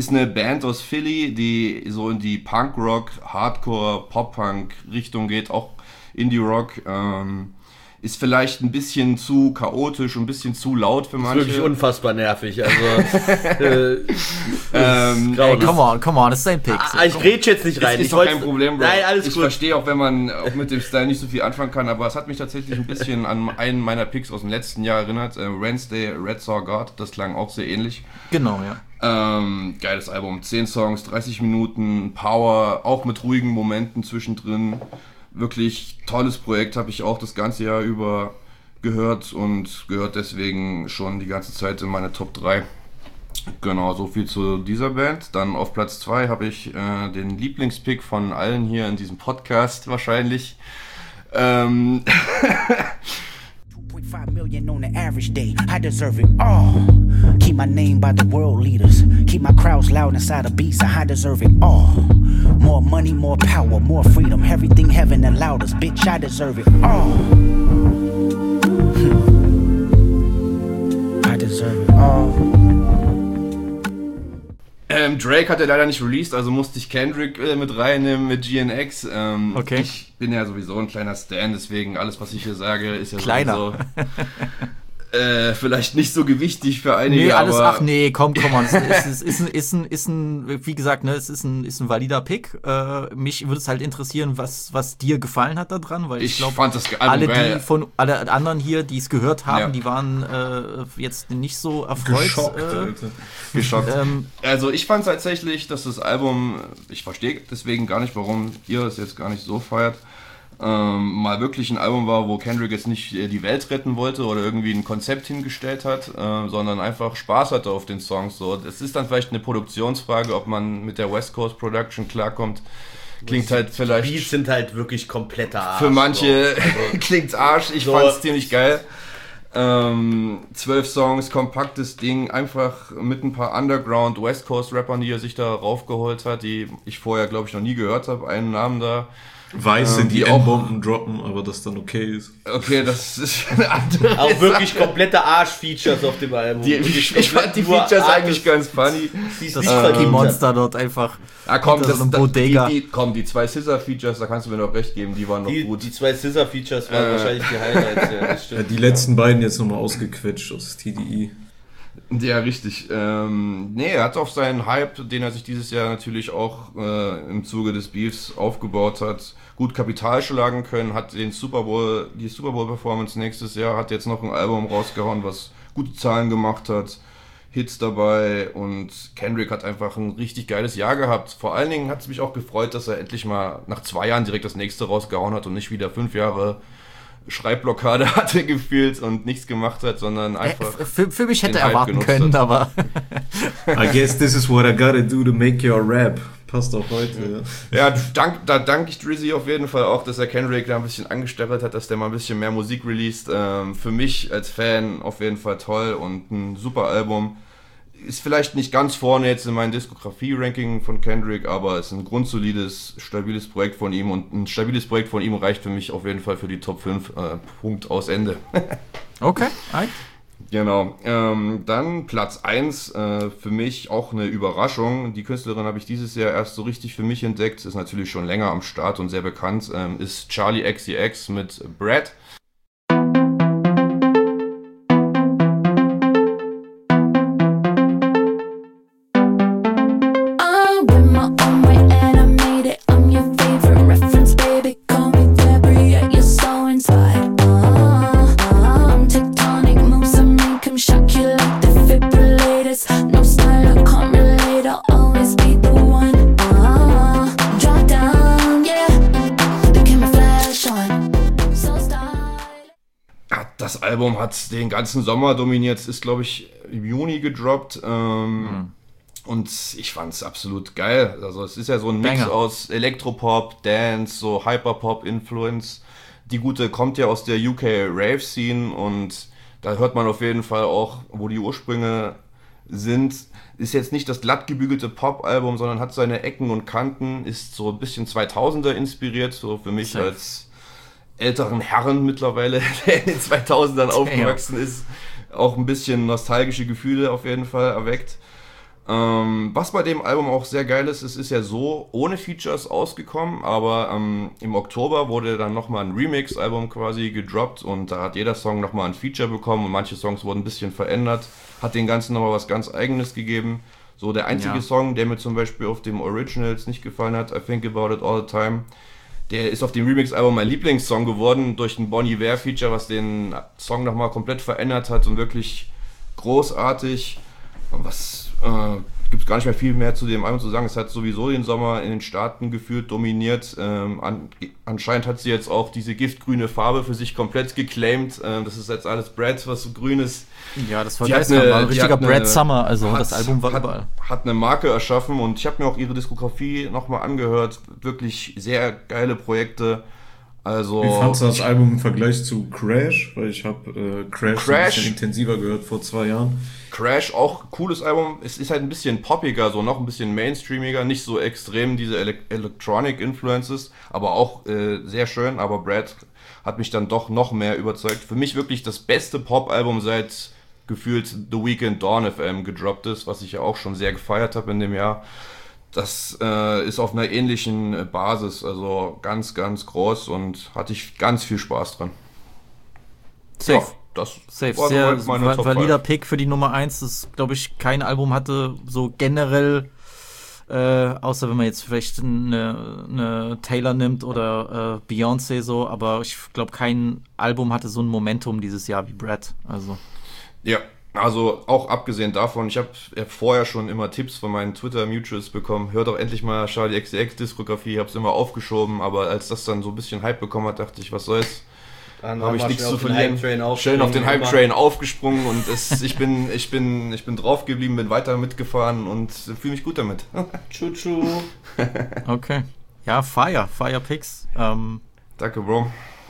Ist eine Band aus Philly, die so in die Punk-Rock, Hardcore, Pop-Punk-Richtung geht, auch Indie-Rock. Ähm, ist vielleicht ein bisschen zu chaotisch, ein bisschen zu laut für manche. Ist wirklich unfassbar nervig. Also, äh, ähm, ey, come on, come on, das ist dein Pick. Ah, ich rede jetzt nicht rein. Ist, ist ich doch kein Problem, Bro. Nein, alles ich gut. verstehe auch, wenn man auch mit dem Style nicht so viel anfangen kann, aber es hat mich tatsächlich ein bisschen an einen meiner Picks aus dem letzten Jahr erinnert. Äh, Wednesday, Red Saw God, das klang auch sehr ähnlich. Genau, ja. Ähm, geiles Album, zehn Songs, dreißig Minuten, Power, auch mit ruhigen Momenten zwischendrin. Wirklich tolles Projekt, habe ich auch das ganze Jahr über gehört und gehört deswegen schon die ganze Zeit in meine Top drei. Genau, so viel zu dieser Band. Dann auf Platz zwei habe ich äh, den Lieblingspick von allen hier in diesem Podcast wahrscheinlich. Ähm Five million on the average day, I deserve it all. Keep my name by the world leaders, keep my crowds loud inside of beats, I deserve it all. More money, more power, more freedom, everything heaven allowed us, bitch, I deserve it all. I deserve it all. Ähm, Drake hat er leider nicht released, also musste ich Kendrick äh, mit reinnehmen mit G N X. Ähm, okay. Ich bin ja sowieso ein kleiner Stan, deswegen alles, was ich hier sage, ist ja Kleiner. sowieso äh, vielleicht nicht so gewichtig für einige. Nee, alles, aber ach nee, komm, komm on. Es ist, ist, ist, ein, ist, ein, ist ein, wie gesagt, ne, es ist ein, ist ein valider Pick. Äh, mich würde es halt interessieren, was, was dir gefallen hat da dran, weil ich, Ich glaube, fand das Album alle, geil. die von, alle anderen hier, die es gehört haben, Ja. die waren äh, jetzt nicht so erfreut. Geschockt, äh, Alter. geschockt. Ähm, also ich fand tatsächlich, dass das Album, ich verstehe deswegen gar nicht, warum ihr es jetzt gar nicht so feiert, ähm, mal wirklich ein Album war, wo Kendrick jetzt nicht äh, die Welt retten wollte oder irgendwie ein Konzept hingestellt hat, äh, sondern einfach Spaß hatte auf den Songs. So, es ist dann vielleicht eine Produktionsfrage, ob man mit der West Coast Production klarkommt. Klingt halt vielleicht... Die Beats sind halt wirklich kompletter Arsch. Für manche so. Also, klingt's Arsch, ich so. fand's ziemlich geil. Ähm, zwölf Songs, kompaktes Ding, einfach mit ein paar Underground West Coast Rappern, die er sich da raufgeholt hat, die ich vorher, glaube ich, noch nie gehört habe. Einen Namen da. Weiße, ähm, die, auch N-Bomben droppen, aber das dann okay ist. Okay, das ist eine andere Auch wirklich Sache. komplette Arsch-Features auf dem Album. Die, ich, ich fand die Features eigentlich ganz funny. das Cookie Monster dort einfach. Ah, komm, hinter das, so einem das, Bodega. die, die, komm, die zwei Scissor-Features, da kannst du mir noch recht geben, die waren noch Die, gut. die zwei Scissor-Features waren Äh. wahrscheinlich die Highlights. Ja, das Ja, stimmt. die letzten beiden jetzt nochmal ausgequetscht aus T D E. Ja, richtig. Ähm, nee, er hat auf seinen Hype, den er sich dieses Jahr natürlich auch äh, im Zuge des Beefs aufgebaut hat, gut Kapital schlagen können, hat den Super Bowl, die Super Bowl Performance nächstes Jahr, hat jetzt noch ein Album rausgehauen, was gute Zahlen gemacht hat, Hits dabei, und Kendrick hat einfach ein richtig geiles Jahr gehabt. Vor allen Dingen hat es mich auch gefreut, dass er endlich mal nach zwei Jahren direkt das nächste rausgehauen hat und nicht wieder fünf Jahre Schreibblockade hatte gefühlt und nichts gemacht hat, sondern einfach... Äh, für, für mich hätte den er Hype erwarten genutzt können, hat. aber... I guess this is what I gotta do to make your rap. Passt auch heute, ja. Ja, dank, da danke ich Drizzy auf jeden Fall auch, dass er Kendrick da ein bisschen angestachelt hat, dass der mal ein bisschen mehr Musik released. Ähm, für mich als Fan auf jeden Fall toll und ein super Album. Ist vielleicht nicht ganz vorne jetzt in meinem Diskografie-Ranking von Kendrick, aber ist ein grundsolides, stabiles Projekt von ihm, und ein stabiles Projekt von ihm reicht für mich auf jeden Fall für die Top fünf. Äh, Punkt aus Ende. Okay, right. Genau. Ähm, dann Platz eins, äh, für mich auch eine Überraschung. Die Künstlerin habe ich dieses Jahr erst so richtig für mich entdeckt, ist natürlich schon länger am Start und sehr bekannt, ähm, ist Charlie X C X mit Brad. Das Album hat den ganzen Sommer dominiert, ist, glaube ich, im Juni gedroppt. Ähm, mhm. Und ich fand es absolut geil. Also es ist ja so ein Mix Banger. aus Elektropop, Dance, so Hyperpop-Influence. Die Gute kommt ja aus der U K Rave-Scene und da hört man auf jeden Fall auch, wo die Ursprünge sind. Ist jetzt nicht das glatt gebügelte Pop-Album, sondern hat seine Ecken und Kanten, ist so ein bisschen zweitausender inspiriert, so für mich Safe. als älteren Herren mittlerweile, der in den zweitausendern aufgewachsen ist, auch ein bisschen nostalgische Gefühle auf jeden Fall erweckt. Ähm, was bei dem Album auch sehr geil ist, es ist ja so ohne Features ausgekommen, aber ähm, im Oktober wurde dann nochmal ein Remix-Album quasi gedroppt und da hat jeder Song nochmal ein Feature bekommen und manche Songs wurden ein bisschen verändert, hat den Ganzen nochmal was ganz Eigenes gegeben. So der einzige Ja. Song, der mir zum Beispiel auf dem Originals nicht gefallen hat, I Think About It All the Time, der ist auf dem Remix-Album mein Lieblingssong geworden durch ein Bon Iver-Feature, was den Song nochmal komplett verändert hat und wirklich großartig. Was äh, gibt es gar nicht mehr viel mehr zu dem Album zu sagen. Es hat sowieso den Sommer in den Staaten gefühlt dominiert. Ähm, an, anscheinend hat sie jetzt auch diese giftgrüne Farbe für sich komplett geclaimed. Ähm, das ist jetzt alles Brad, was so grün ist. Ja, das war Die geil. hat eine- War ein die richtiger hat eine- Brad Summer, also hat- das Album war hat, überall. Hat eine Marke erschaffen und ich habe mir auch ihre Diskografie nochmal angehört. Wirklich sehr geile Projekte. Also Wie fandst du das Album im Vergleich zu Crash? Weil ich habe äh, Crash, Crash? ein bisschen intensiver gehört vor zwei Jahren. Crash, auch cooles Album. Es ist halt ein bisschen poppiger, so noch ein bisschen mainstreamiger, nicht so extrem diese Ele- Electronic Influences, aber auch äh, sehr schön. Aber Brad hat mich dann doch noch mehr überzeugt. Für mich wirklich das beste Pop-Album seit gefühlt The Weeknd Dawn F M gedroppt ist, was ich ja auch schon sehr gefeiert habe in dem Jahr. Das äh, ist auf einer ähnlichen äh, Basis, also ganz, ganz groß und hatte ich ganz viel Spaß dran. Safe. Ja, das Safe. war Sehr soweit meine va- Top valider fünf. Pick für die Nummer eins, das glaube ich kein Album hatte, so generell, äh, außer wenn man jetzt vielleicht eine, eine Taylor nimmt oder äh, Beyoncé so, aber ich glaube kein Album hatte so ein Momentum dieses Jahr wie Brad. Also. Ja, also auch abgesehen davon, ich habe ja vorher schon immer Tipps von meinen Twitter-Mutuals bekommen. Hör doch endlich mal Charlie X C X-Diskografie, ich habe es immer aufgeschoben, aber als das dann so ein bisschen Hype bekommen hat, dachte ich, was soll's? Dann Habe ich haben wir nichts schnell zu auf den verlieren. Hype-Train Schön aufgesprungen, auf den immer. Hype-Train aufgesprungen und es, ich, bin, ich, bin, ich bin drauf geblieben, bin weiter mitgefahren und fühle mich gut damit. Chuchu. Okay. Ja, Fire, Fire Picks. Ähm, Danke, Bro.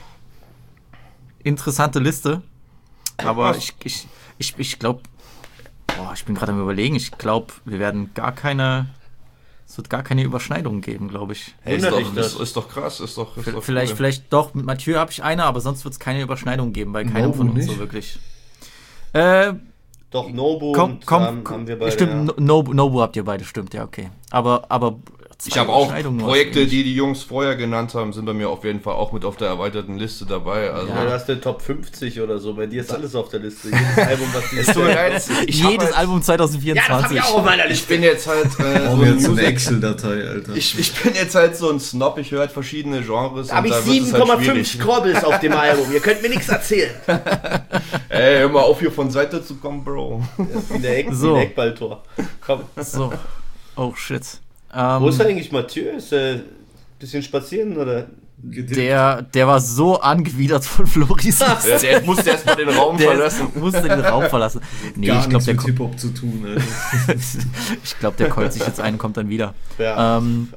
Interessante Liste. Aber Was? ich, ich, ich, ich glaube, boah, ich bin gerade am Überlegen, ich glaube, wir werden gar keine, es wird gar keine Überschneidungen geben, glaube ich. Hey, ist, doch, ist, ist doch krass, ist doch, ist doch Vielleicht, cool. vielleicht doch, mit Mathieu habe ich eine, aber sonst wird es keine Überschneidung geben, bei keinem Nobu von uns nicht? so wirklich. Äh, Doch, Nobu komm, und komm, ähm, haben wir beide. stimmt, ja. No- Nobu, Nobu habt ihr beide, stimmt, ja, okay. Aber, aber zwei Ich habe auch Überschneidungen nur Projekte, wahrscheinlich. die die Jungs vorher genannt haben, sind bei mir auf jeden Fall auch mit auf der erweiterten Liste dabei. Also Ja, du hast den Top fünfzig oder so. Bei dir ist alles auf der Liste. Jedes Album, was die Es tut mir leid, ich hab Jedes halt, Album zwanzig vierundzwanzig. Ich bin jetzt halt äh, Brauchen so wir ein jetzt so eine Music- Excel-Datei, Alter. Ich, ich bin jetzt halt so ein Snob, ich höre halt verschiedene Genres. Da habe und ich da wird es sieben halt Komma fünf schwierig. Scrobbles auf dem Album. Ihr könnt mir nichts erzählen. Ey, hör mal auf, hier von Seite zu kommen, Bro. Wie der Eck, So. wie ein Eckballtor. Komm. So. Oh, shit. Ähm, Wo ist denn eigentlich Mathieu? Ist er ein bisschen spazieren oder? Der, der war so angewidert von Floris. Der, der musste erst mal den Raum der verlassen. musste den Raum verlassen. Nee, Gar ich glaube, nichts der, mit ko- Hip-Hop zu tun, Alter. ich glaub, der keult sich jetzt ein und kommt dann wieder. Ja. Ähm,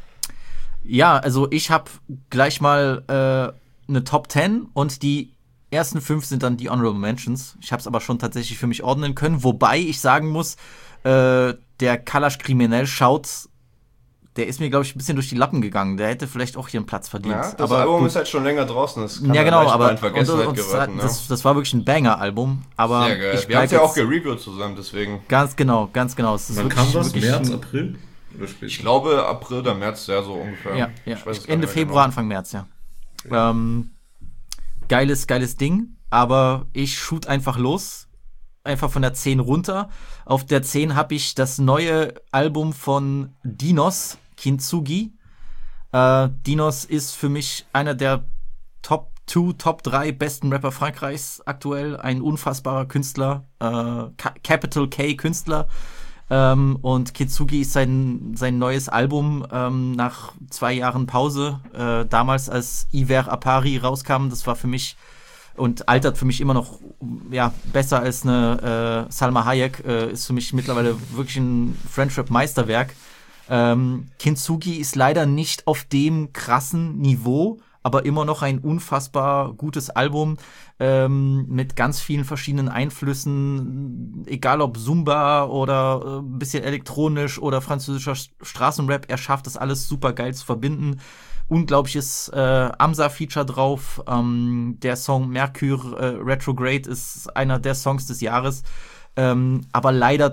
ja, also ich habe gleich mal äh, eine Top zehn und die ersten fünf sind dann die Honorable Mentions. Ich habe es aber schon tatsächlich für mich ordnen können, wobei ich sagen muss, äh, der Kalash Kriminell schaut, der ist mir, glaube ich, ein bisschen durch die Lappen gegangen. Der hätte vielleicht auch hier einen Platz verdient. Ja, das aber Album gut. ist halt schon länger draußen. Das kann Ja, halt genau, leicht mal aber in Vergessenheit und, und, geraten, das, ja. das war wirklich ein Banger-Album. Aber Sehr geil. ich Wir haben bleib es ja auch jetzt- gereviewt zusammen, deswegen. Ganz genau, ganz genau. Es ist Wann wirklich- kam das? wirklich März, ein- April? Oder später? Ich glaube April oder März, ja, so ungefähr. Ja, ja. Ich weiß es gar Ende nicht mehr Februar, genau. Anfang März, ja. Ähm, geiles, geiles Ding, aber ich shoot einfach los. Einfach von der zehn runter. Auf der zehn habe ich das neue Album von Dinos, Kintsugi. Äh, Dinos ist für mich einer der Top zwei, Top drei besten Rapper Frankreichs aktuell. Ein unfassbarer Künstler. Äh, Ka- Capital K Künstler. Ähm, und Kintsugi ist sein, sein neues Album ähm, nach zwei Jahren Pause. Äh, damals, als Iver Apari rauskam, das war für mich und altert für mich immer noch ja, besser als eine äh, Salma Hayek. Äh, ist für mich mittlerweile wirklich ein Friendship-Meisterwerk. Ähm, Kintsugi ist leider nicht auf dem krassen Niveau, aber immer noch ein unfassbar gutes Album ähm, mit ganz vielen verschiedenen Einflüssen, egal ob Zumba oder äh, ein bisschen elektronisch oder französischer St- Straßenrap, er schafft das alles super geil zu verbinden. Unglaubliches äh, Amsa-Feature drauf. Ähm, der Song Mercure äh, Retrograde ist einer der Songs des Jahres. Ähm, aber leider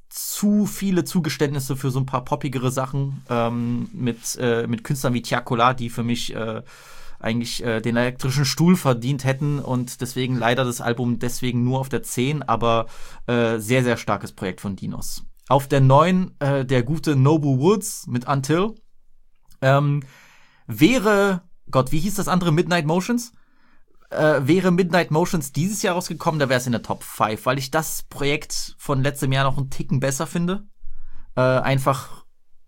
zu viele Zugeständnisse für so ein paar poppigere Sachen ähm, mit, äh, mit Künstlern wie Tiakola, die für mich äh, eigentlich äh, den elektrischen Stuhl verdient hätten und deswegen leider das Album deswegen nur auf der zehn, aber äh, sehr, sehr starkes Projekt von Dinos. Auf der neun äh, der gute Nobu Woods mit Until. Ähm, wäre, Gott, wie hieß das andere? Midnight Motions? Äh, wäre Midnight Motions dieses Jahr rausgekommen, da wäre es in der Top fünf, weil ich das Projekt von letztem Jahr noch einen Ticken besser finde. Äh, einfach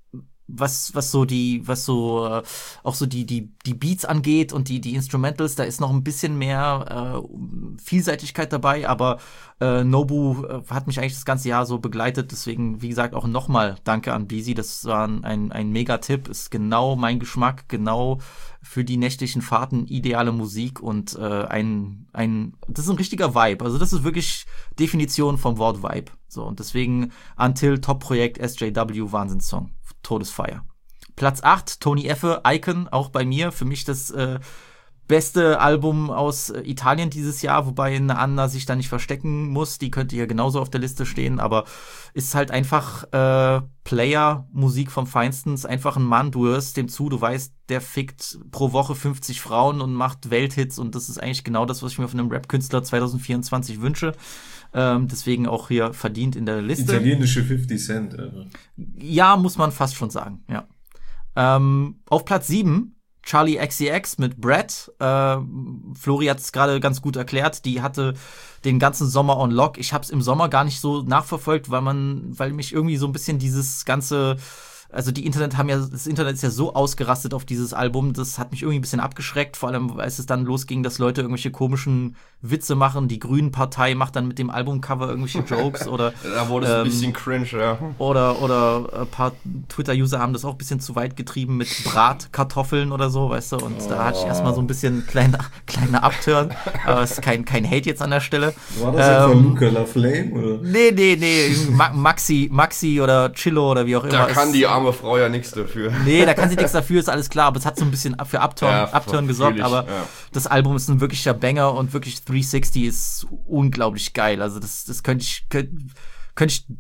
was was so die was so äh, auch so die die die Beats angeht und die die Instrumentals, da ist noch ein bisschen mehr äh, Vielseitigkeit dabei, aber äh, Nobu äh, hat mich eigentlich das ganze Jahr so begleitet, deswegen wie gesagt auch nochmal Danke an Beezy, das war ein ein, ein Mega-Tipp, ist genau mein Geschmack, genau für die nächtlichen Fahrten ideale Musik und äh, ein ein das ist ein richtiger Vibe, also das ist wirklich Definition vom Wort Vibe, so, und deswegen Until, Top-Projekt, S J W, Wahnsinnssong. Todesfeier. Platz acht, Tony Effe, Icon, auch bei mir. Für mich das äh, beste Album aus äh, Italien dieses Jahr, wobei eine Anna sich da nicht verstecken muss. Die könnte hier genauso auf der Liste stehen, aber ist halt einfach äh, Player-Musik vom Feinsten. Ist einfach ein Mann, du hörst dem zu, du weißt, der fickt pro Woche fünfzig Frauen und macht Welthits und das ist eigentlich genau das, was ich mir von einem Rap-Künstler zwanzig vierundzwanzig wünsche. Ähm, deswegen auch hier verdient in der Liste. Italienische fifty Cent. Also. Ja, muss man fast schon sagen, ja. Ähm, auf Platz sieben, Charlie X C X mit Brad. Äh, Flori hat es gerade ganz gut erklärt. Die hatte den ganzen Sommer on Lock. Ich habe es im Sommer gar nicht so nachverfolgt, weil man, weil mich irgendwie so ein bisschen dieses ganze, also die Internet haben ja, das Internet ist ja so ausgerastet auf dieses Album, das hat mich irgendwie ein bisschen abgeschreckt, vor allem als es dann losging, dass Leute irgendwelche komischen Witze machen, die Grünen-Partei macht dann mit dem Albumcover irgendwelche Jokes oder da wurde es ähm, ein bisschen cringe, ja. Oder, oder ein paar Twitter-User haben das auch ein bisschen zu weit getrieben mit Bratkartoffeln oder so, weißt du, und oh. da hatte ich erstmal so ein bisschen kleiner kleine Abturn, aber es ist kein, kein Hate jetzt an der Stelle. War das ähm, etwa Luca LaFlame, oder? Nee, nee, nee, Ma- Maxi, Maxi oder Chillo oder wie auch immer. Da kann die arme Frau ja nichts dafür. Nee, da kann sie nichts dafür, ist alles klar, aber es hat so ein bisschen für Upturn, ja, Upturn gesorgt, aber ja. das Album ist ein wirklicher Banger und wirklich dreihundertsechzig ist unglaublich geil, also das, das könnte ich, könnte, könnte ich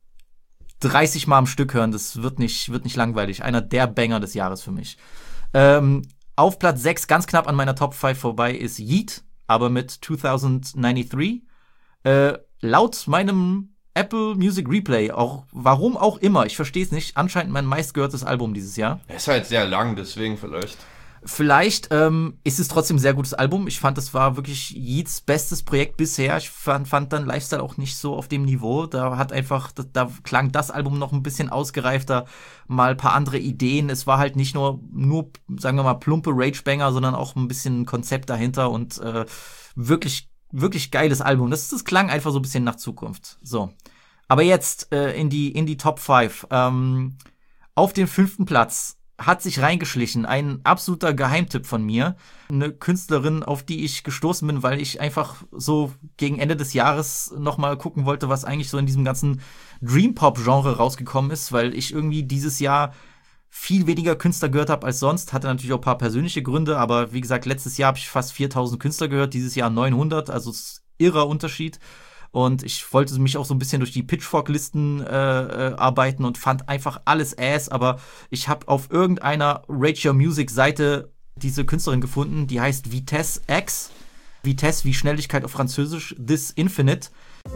dreißig Mal am Stück hören, das wird nicht, wird nicht langweilig, einer der Banger des Jahres für mich. Ähm, auf Platz sechs, ganz knapp an meiner Top fünf vorbei, ist Yeet, aber mit zweitausenddreiundneunzig. Äh, laut meinem Apple Music Replay, auch warum auch immer, ich verstehe es nicht, anscheinend mein meistgehörtes Album dieses Jahr. Es ist halt sehr lang, deswegen vielleicht. Vielleicht ähm, ist es trotzdem ein sehr gutes Album. Ich fand, das war wirklich Yeats bestes Projekt bisher. Ich fand, fand dann Lifestyle auch nicht so auf dem Niveau. Da hat einfach, da, da klang das Album noch ein bisschen ausgereifter, mal ein paar andere Ideen. Es war halt nicht nur, nur sagen wir mal, plumpe Ragebanger, sondern auch ein bisschen ein Konzept dahinter und äh, wirklich, wirklich geiles Album. Das, das klang einfach so ein bisschen nach Zukunft. So. Aber jetzt äh, in die, in die Top fünf. Ähm, auf den fünften Platz hat sich reingeschlichen, ein absoluter Geheimtipp von mir. Eine Künstlerin, auf die ich gestoßen bin, weil ich einfach so gegen Ende des Jahres nochmal gucken wollte, was eigentlich so in diesem ganzen Dream-Pop-Genre rausgekommen ist, weil ich irgendwie dieses Jahr viel weniger Künstler gehört habe als sonst. Hatte natürlich auch ein paar persönliche Gründe, aber wie gesagt, letztes Jahr habe ich fast viertausend Künstler gehört, dieses Jahr neunhundert, also es ist ein irrer Unterschied. Und ich wollte mich auch so ein bisschen durch die Pitchfork-Listen äh, äh, arbeiten und fand einfach alles Ass, aber ich habe auf irgendeiner Rate Your Music-Seite diese Künstlerin gefunden, die heißt Vitesse X. Vitesse wie Schnelligkeit auf Französisch, This Infinite.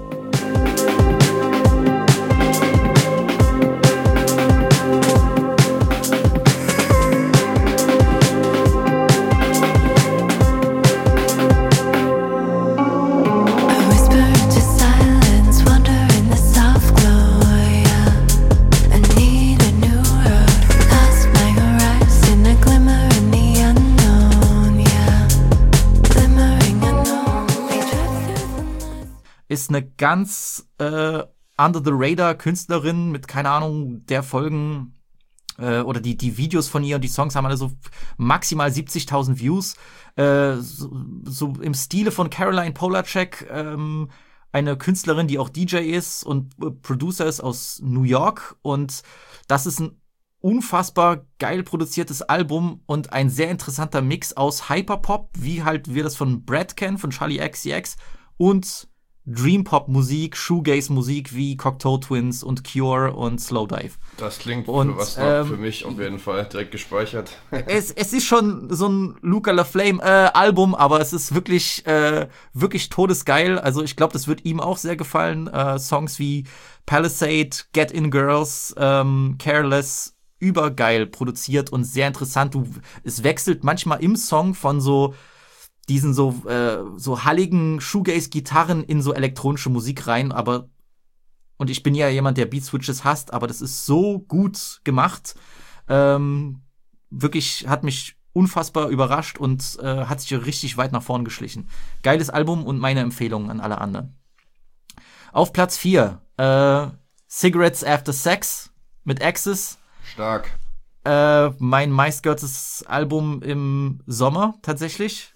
Ist eine ganz äh, under-the-radar-Künstlerin mit, keine Ahnung, der Folgen äh, oder die, die Videos von ihr und die Songs haben alle so maximal siebzigtausend Views. Äh, so, so im Stile von Caroline Polacek, ähm, eine Künstlerin, die auch D J ist und äh, Producer ist aus New York. Und das ist ein unfassbar geil produziertes Album und ein sehr interessanter Mix aus Hyperpop, wie halt wir das von Brad kennen, von Charlie X C X, und Dream-Pop-Musik, Shoegaze-Musik wie Cocteau Twins und Cure und Slowdive. Das klingt und, für was noch ähm, für mich auf jeden Fall direkt gespeichert. es, es ist schon so ein Luca LaFlame äh, Album, aber es ist wirklich äh, wirklich todesgeil. Also ich glaube, das wird ihm auch sehr gefallen. Äh, Songs wie Palisade, Get In Girls, ähm, Careless, übergeil produziert und sehr interessant. Du, es wechselt manchmal im Song von so diesen so äh, so halligen Shoegaze-Gitarren in so elektronische Musik rein, aber und ich bin ja jemand, der Beat-Switches hasst, aber das ist so gut gemacht. Ähm, wirklich hat mich unfassbar überrascht und äh, hat sich richtig weit nach vorn geschlichen. Geiles Album und meine Empfehlung an alle anderen. Auf Platz vier, äh, Cigarettes After Sex mit Axis. Stark. Äh, mein meistgehörtes Album im Sommer tatsächlich.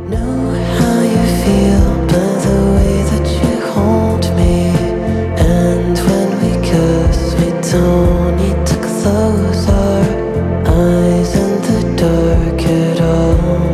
Don't need to close our eyes in the dark at all.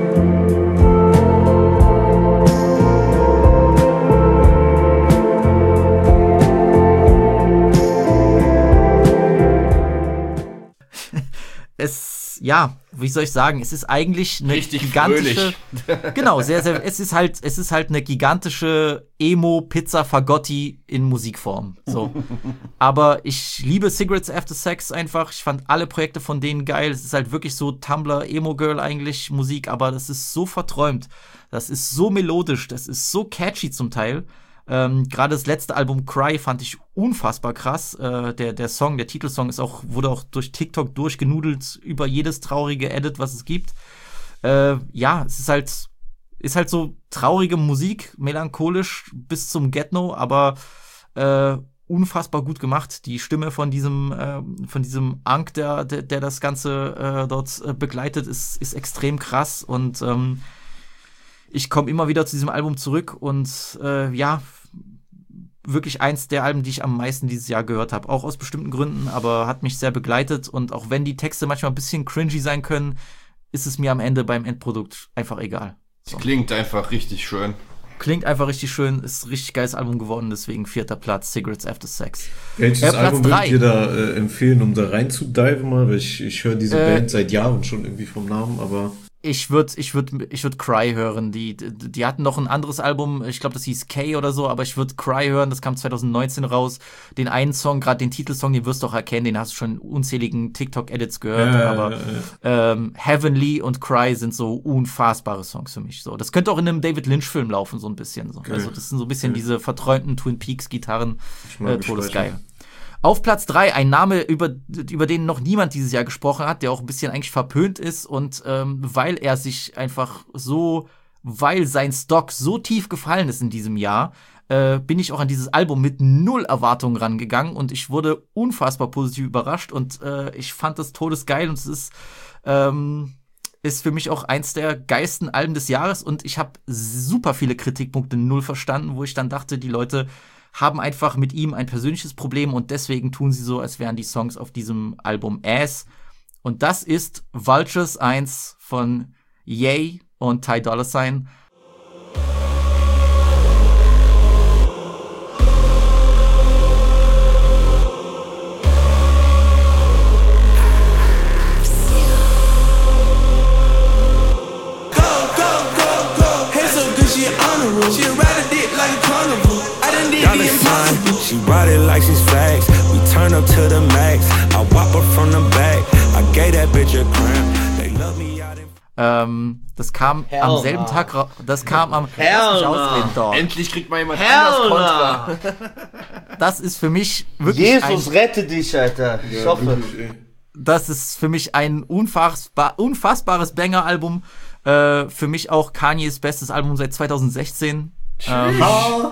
Es, ja, wie soll ich sagen, es ist eigentlich eine Richtig gigantische, fröhlich. genau, sehr, sehr, es ist halt, es ist halt eine gigantische Emo-Pizza-Fagotti in Musikform, so. Aber ich liebe Cigarettes After Sex einfach, ich fand alle Projekte von denen geil, es ist halt wirklich so Tumblr-Emo-Girl eigentlich Musik, aber das ist so verträumt, das ist so melodisch, das ist so catchy zum Teil. Ähm, gerade das letzte Album Cry fand ich unfassbar krass. Äh, der, der Song, der Titelsong ist auch, wurde auch durch TikTok durchgenudelt über jedes traurige Edit, was es gibt. Äh, ja, es ist halt, ist halt so traurige Musik, melancholisch bis zum Get-No, aber äh, unfassbar gut gemacht. Die Stimme von diesem, äh, von diesem Ank, der, der, der das Ganze äh, dort äh, begleitet, ist, ist extrem krass und ähm, ich komme immer wieder zu diesem Album zurück und äh, ja, wirklich eins der Alben, die ich am meisten dieses Jahr gehört habe. Auch aus bestimmten Gründen, aber hat mich sehr begleitet. Und auch wenn die Texte manchmal ein bisschen cringy sein können, ist es mir am Ende beim Endprodukt einfach egal. So. Klingt einfach richtig schön. Klingt einfach richtig schön, ist ein richtig geiles Album geworden, deswegen vierter Platz, Cigarettes After Sex. Welches äh, Album würdet ihr da äh, empfehlen, um da rein zu diven mal? Weil ich, ich höre diese äh, Band seit Jahren schon irgendwie vom Namen, aber... Ich würde ich würd, ich würd Cry hören. Die, die, die hatten noch ein anderes Album, ich glaube, das hieß K oder so, aber ich würde Cry hören, das kam zwanzig neunzehn raus. Den einen Song, gerade den Titelsong, den wirst du auch erkennen, den hast du schon in unzähligen TikTok-Edits gehört, äh, aber äh. Ähm, Heavenly und Cry sind so unfassbare Songs für mich. So, das könnte auch in einem David Lynch-Film laufen, so ein bisschen. So. Okay. Also das sind so ein bisschen okay. diese verträumten Twin Peaks-Gitarren, äh, todesgeil. Besprechen. Auf Platz drei ein Name, über, über den noch niemand dieses Jahr gesprochen hat, der auch ein bisschen eigentlich verpönt ist und ähm, weil er sich einfach so, weil sein Stock so tief gefallen ist in diesem Jahr, äh, bin ich auch an dieses Album mit null Erwartungen rangegangen und ich wurde unfassbar positiv überrascht und äh, ich fand das todesgeil und es ist, ähm, ist für mich auch eins der geilsten Alben des Jahres und ich habe super viele Kritikpunkte null verstanden, wo ich dann dachte, die Leute haben einfach mit ihm ein persönliches Problem und deswegen tun sie so, als wären die Songs auf diesem Album Ass. Und das ist Vultures eins von Ye und Ty Dolla Sign. She ride it like she's facts. We turn up to the max. I whop her from the back. I gave that bitch a cramp. They love me out in Ähm, das kam Hell am selben nah. Tag ra- Das kam am Hell Lass mich nah. ausreden, Dog. Endlich kriegt mal jemand Hell anders nah. Kontra. Das ist für mich wirklich Jesus, ein, rette dich, Alter. Ich Ja, hoffe. wirklich, ey. das ist für mich ein unfassbar, unfassbares Banger-Album. Äh, für mich auch Kanyes bestes Album seit zwanzig sechzehn. Ähm,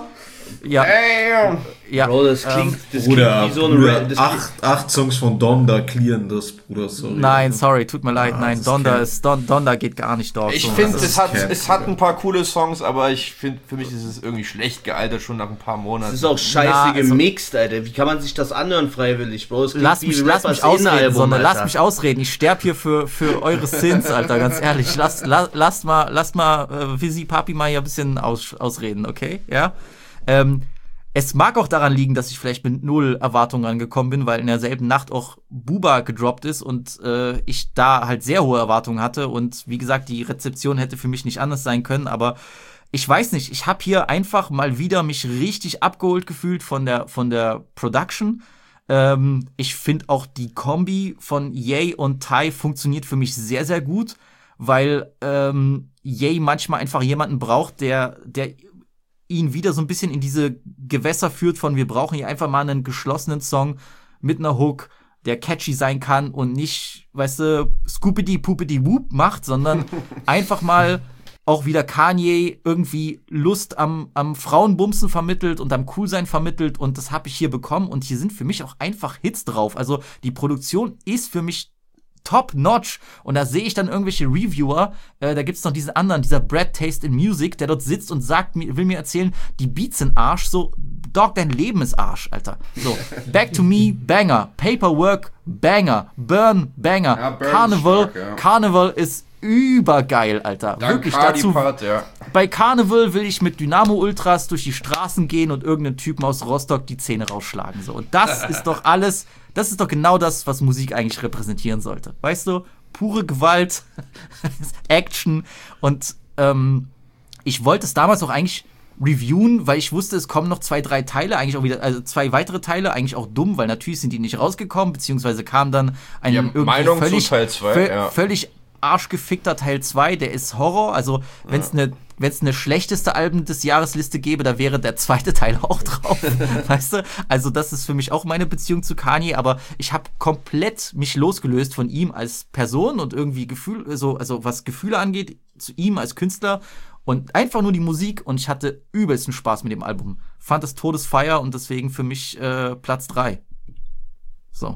Ja. Damn. Ja. Bro, das klingt, das Bruder, klingt wie so eine Bruder, Ra- das acht, acht Songs von Donda clearen das, Bruder, sorry. Nein, sorry, tut mir leid. Ah, Nein, das Donda Cap. ist Don, Donda geht gar nicht dort. Ich so. finde, Also, es hat, Cap, es hat ein paar coole Songs, aber ich finde, für mich ist es irgendwie schlecht gealtert, schon nach ein paar Monaten. Das ist auch scheiße Na, also- gemixt, Alter. Wie kann man sich das anhören freiwillig, Bro? Das klingt Lass wie mich, lass Rappers mich ausreden, Innenalbum, sondern lass Alter. mich ausreden. Ich sterb hier für, für eure Sins, Alter, ganz ehrlich. Lasst, la, lasst mal, lasst mal, äh, Visi Papi mal hier ein bisschen aus, ausreden, okay? Ja? Ähm, es mag auch daran liegen, dass ich vielleicht mit null Erwartungen angekommen bin, weil in derselben Nacht auch Buba gedroppt ist und äh, ich da halt sehr hohe Erwartungen hatte und wie gesagt, die Rezeption hätte für mich nicht anders sein können, aber ich weiß nicht, ich habe hier einfach mal wieder mich richtig abgeholt gefühlt von der, von der Production. Ähm, ich finde auch die Kombi von Ye und Ty funktioniert für mich sehr, sehr gut, weil ähm, Ye manchmal einfach jemanden braucht, der, der ihn wieder so ein bisschen in diese Gewässer führt von wir brauchen hier einfach mal einen geschlossenen Song mit einer Hook, der catchy sein kann und nicht, weißt du, Scoopity-Poopity-Whoop macht, sondern einfach mal auch wieder Kanye irgendwie Lust am, am Frauenbumsen vermittelt und am Coolsein vermittelt und das habe ich hier bekommen und hier sind für mich auch einfach Hits drauf. Also die Produktion ist für mich top-notch. Und da sehe ich dann irgendwelche Reviewer, äh, da gibt's noch diesen anderen, dieser Brad Taste in Music, der dort sitzt und sagt, will mir erzählen, die Beats sind Arsch, so, Dog, dein Leben ist Arsch, Alter. So, Back to Me, Banger, Paperwork, Banger, Burn, Banger, Ja, Burn Carnival, ist stark, ja. Carnival ist übergeil, Alter. Dank Wirklich Cardi dazu. Part, ja. Bei Carnival will ich mit Dynamo Ultras durch die Straßen gehen und irgendeinen Typen aus Rostock die Zähne rausschlagen. So. Und das ist doch alles, das ist doch genau das, was Musik eigentlich repräsentieren sollte. Weißt du? Pure Gewalt, Action. Und ähm, ich wollte es damals auch eigentlich reviewen, weil ich wusste, es kommen noch zwei, drei Teile, eigentlich auch wieder, also zwei weitere Teile, eigentlich auch dumm, weil natürlich sind die nicht rausgekommen, beziehungsweise kam dann ein Ja, irgendwie Meinung zu völlig, Teil zwei, vö- ja. völlig arschgefickter Teil zwei, der ist Horror, also wenn es eine wenn es eine schlechteste Alben des Jahresliste gäbe, da wäre der zweite Teil auch drauf, weißt du? Also das ist für mich auch meine Beziehung zu Kanye, aber ich habe komplett mich losgelöst von ihm als Person und irgendwie Gefühl, so, also was Gefühle angeht, zu ihm als Künstler und einfach nur die Musik und ich hatte übelsten Spaß mit dem Album. Fand es Todesfeier und deswegen für mich äh, Platz drei. So.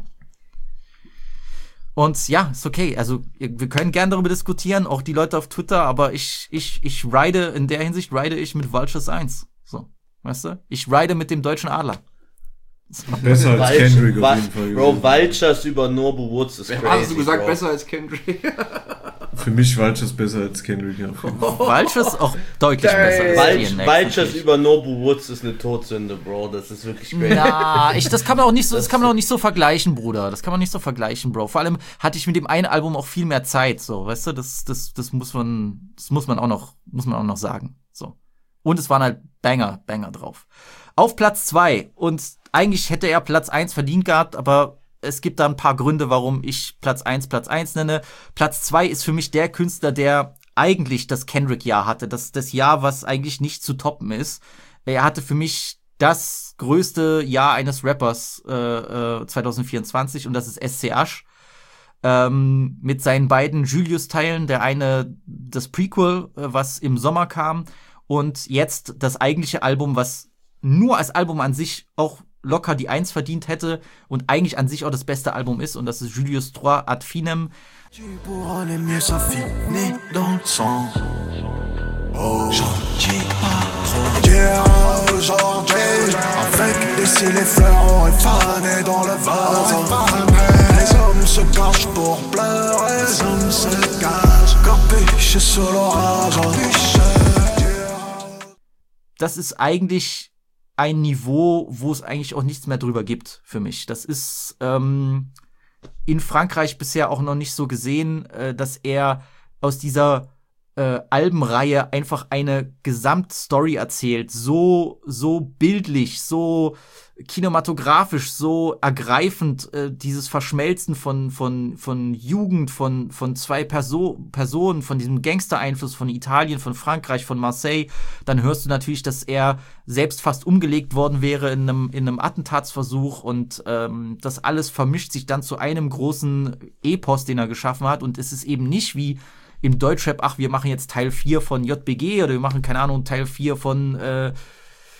Und ja, ist okay. Also wir können gerne darüber diskutieren, auch die Leute auf Twitter, aber ich, ich, ich ride, in der Hinsicht ride ich mit Vultures eins. So, weißt du? Ich ride mit dem deutschen Adler. So. Besser als Vulture- Kendrick auf Va- jeden Fall. Bro, Vultures über Norbu Woods ist crazy, Hast du gesagt, Bro. besser als Kendrick? Für mich Vultures besser als Kendrick, ja. Vultures auch deutlich Dang. besser als Vul- D N X. Vultures natürlich. über Norbu Woods ist eine Todsünde, Bro. Das ist wirklich crazy. Na, ich, das kann man auch nicht so, das kann man auch nicht so vergleichen, Bruder. Das kann man nicht so vergleichen, Bro. Vor allem hatte ich mit dem einen Album auch viel mehr Zeit, so, weißt du, das, das, das muss man, das muss man auch noch, muss man auch noch sagen, so. Und es waren halt Banger, Banger drauf. Auf Platz zwei und eigentlich hätte er Platz eins verdient gehabt, aber es gibt da ein paar Gründe, warum ich Platz eins Platz eins nenne. Platz zwei ist für mich der Künstler, der eigentlich das Kendrick-Jahr hatte. Das das Jahr, was eigentlich nicht zu toppen ist. Er hatte für mich das größte Jahr eines Rappers äh, äh, zwanzig vierundzwanzig und das ist S C Ash. Ähm, mit seinen beiden Julius-Teilen. Der eine das Prequel, äh, was im Sommer kam und jetzt das eigentliche Album, was nur als Album an sich auch locker die Eins verdient hätte und eigentlich an sich auch das beste Album ist und das ist Julius drei ad finem. Pour aller mieux s'affiner dans le sang. Oh, j'en dis pas trop. Hier aujourd'hui, avec des cils et fleurs, on est fané dans le vase. Les hommes se cachent pour pleurer, les hommes se cachent, capuche sur l'orage. Das ist eigentlich ein Niveau, wo es eigentlich auch nichts mehr drüber gibt für mich. Das ist ähm, in Frankreich bisher auch noch nicht so gesehen, äh, dass er aus dieser äh, Albenreihe einfach eine Gesamtstory erzählt. So, so bildlich, so kinematografisch, so ergreifend, äh, dieses Verschmelzen von, von, von Jugend, von, von zwei Perso- Personen, von diesem Gangster-Einfluss von Italien, von Frankreich, von Marseille. Dann hörst du natürlich, dass er selbst fast umgelegt worden wäre in einem, in einem Attentatsversuch und ähm, das alles vermischt sich dann zu einem großen Epos, den er geschaffen hat und es ist eben nicht wie im Deutschrap, ach, wir machen jetzt Teil vier von J B G oder wir machen, keine Ahnung, Teil vier von äh,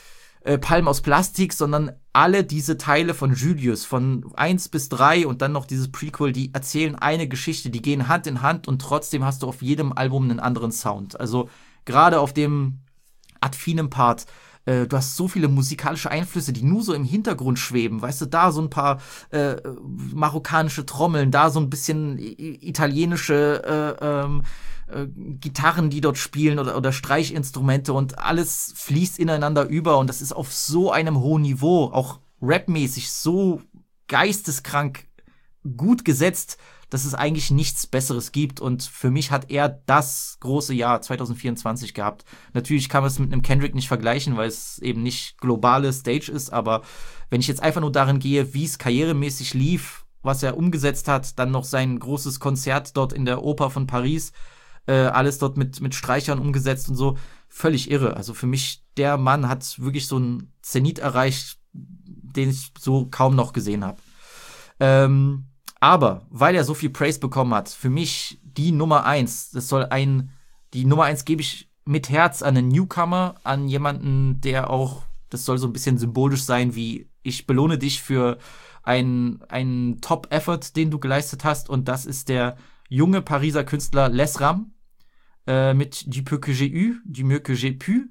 äh, Palmen aus Plastik, sondern alle diese Teile von Julius, von eins bis drei und dann noch dieses Prequel, die erzählen eine Geschichte, die gehen Hand in Hand und trotzdem hast du auf jedem Album einen anderen Sound. Also gerade auf dem Ad Finem Part, äh, du hast so viele musikalische Einflüsse, die nur so im Hintergrund schweben. Weißt du, da so ein paar äh, marokkanische Trommeln, da so ein bisschen italienische äh, ähm, äh, Gitarren, die dort spielen oder, oder Streichinstrumente und alles fließt ineinander über und das ist auf so einem hohen Niveau, auch rapmäßig so geisteskrank gut gesetzt, dass es eigentlich nichts Besseres gibt und für mich hat er das große Jahr zwanzig vierundzwanzig gehabt. Natürlich kann man es mit einem Kendrick nicht vergleichen, weil es eben nicht globale Stage ist, aber wenn ich jetzt einfach nur darin gehe, wie es karrieremäßig lief, was er umgesetzt hat, dann noch sein großes Konzert dort in der Oper von Paris, äh, alles dort mit, mit Streichern umgesetzt und so, völlig irre. Also für mich, der Mann hat wirklich so einen Zenit erreicht, den ich so kaum noch gesehen habe. Ähm, Aber, weil er so viel Praise bekommen hat, für mich die Nummer eins, das soll ein, die Nummer eins gebe ich mit Herz an einen Newcomer, an jemanden, der auch, das soll so ein bisschen symbolisch sein, wie ich belohne dich für einen, einen Top-Effort, den du geleistet hast, und das ist der junge Pariser Künstler Lesram, äh, mit Du peu que j'ai eu, du mieux que j'ai pu.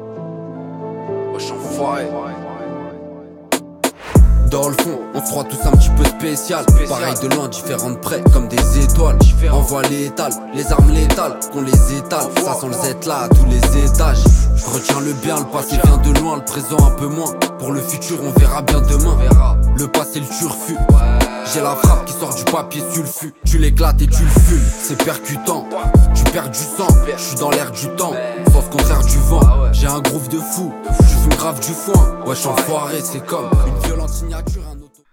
Dans le fond, on se croit tous un petit peu spécial. Pareil de loin, différent de près, comme des étoiles. On voit l'étal, les armes létales, qu'on les étale. Ça sent le Z là à tous les étages. Je retiens le bien, le passé vient de loin, le présent un peu moins. Pour le futur, on verra bien demain. Le passé, le turfu. J'ai la frappe qui sort du papier sulfu. Tu l'éclates et tu le fumes, c'est percutant. Tu perds du sang, je suis dans l'air du temps. Sens contraire du vent, j'ai un groove de fou. Je fume grave du foin, wesh enfoiré, c'est comme une violente signature.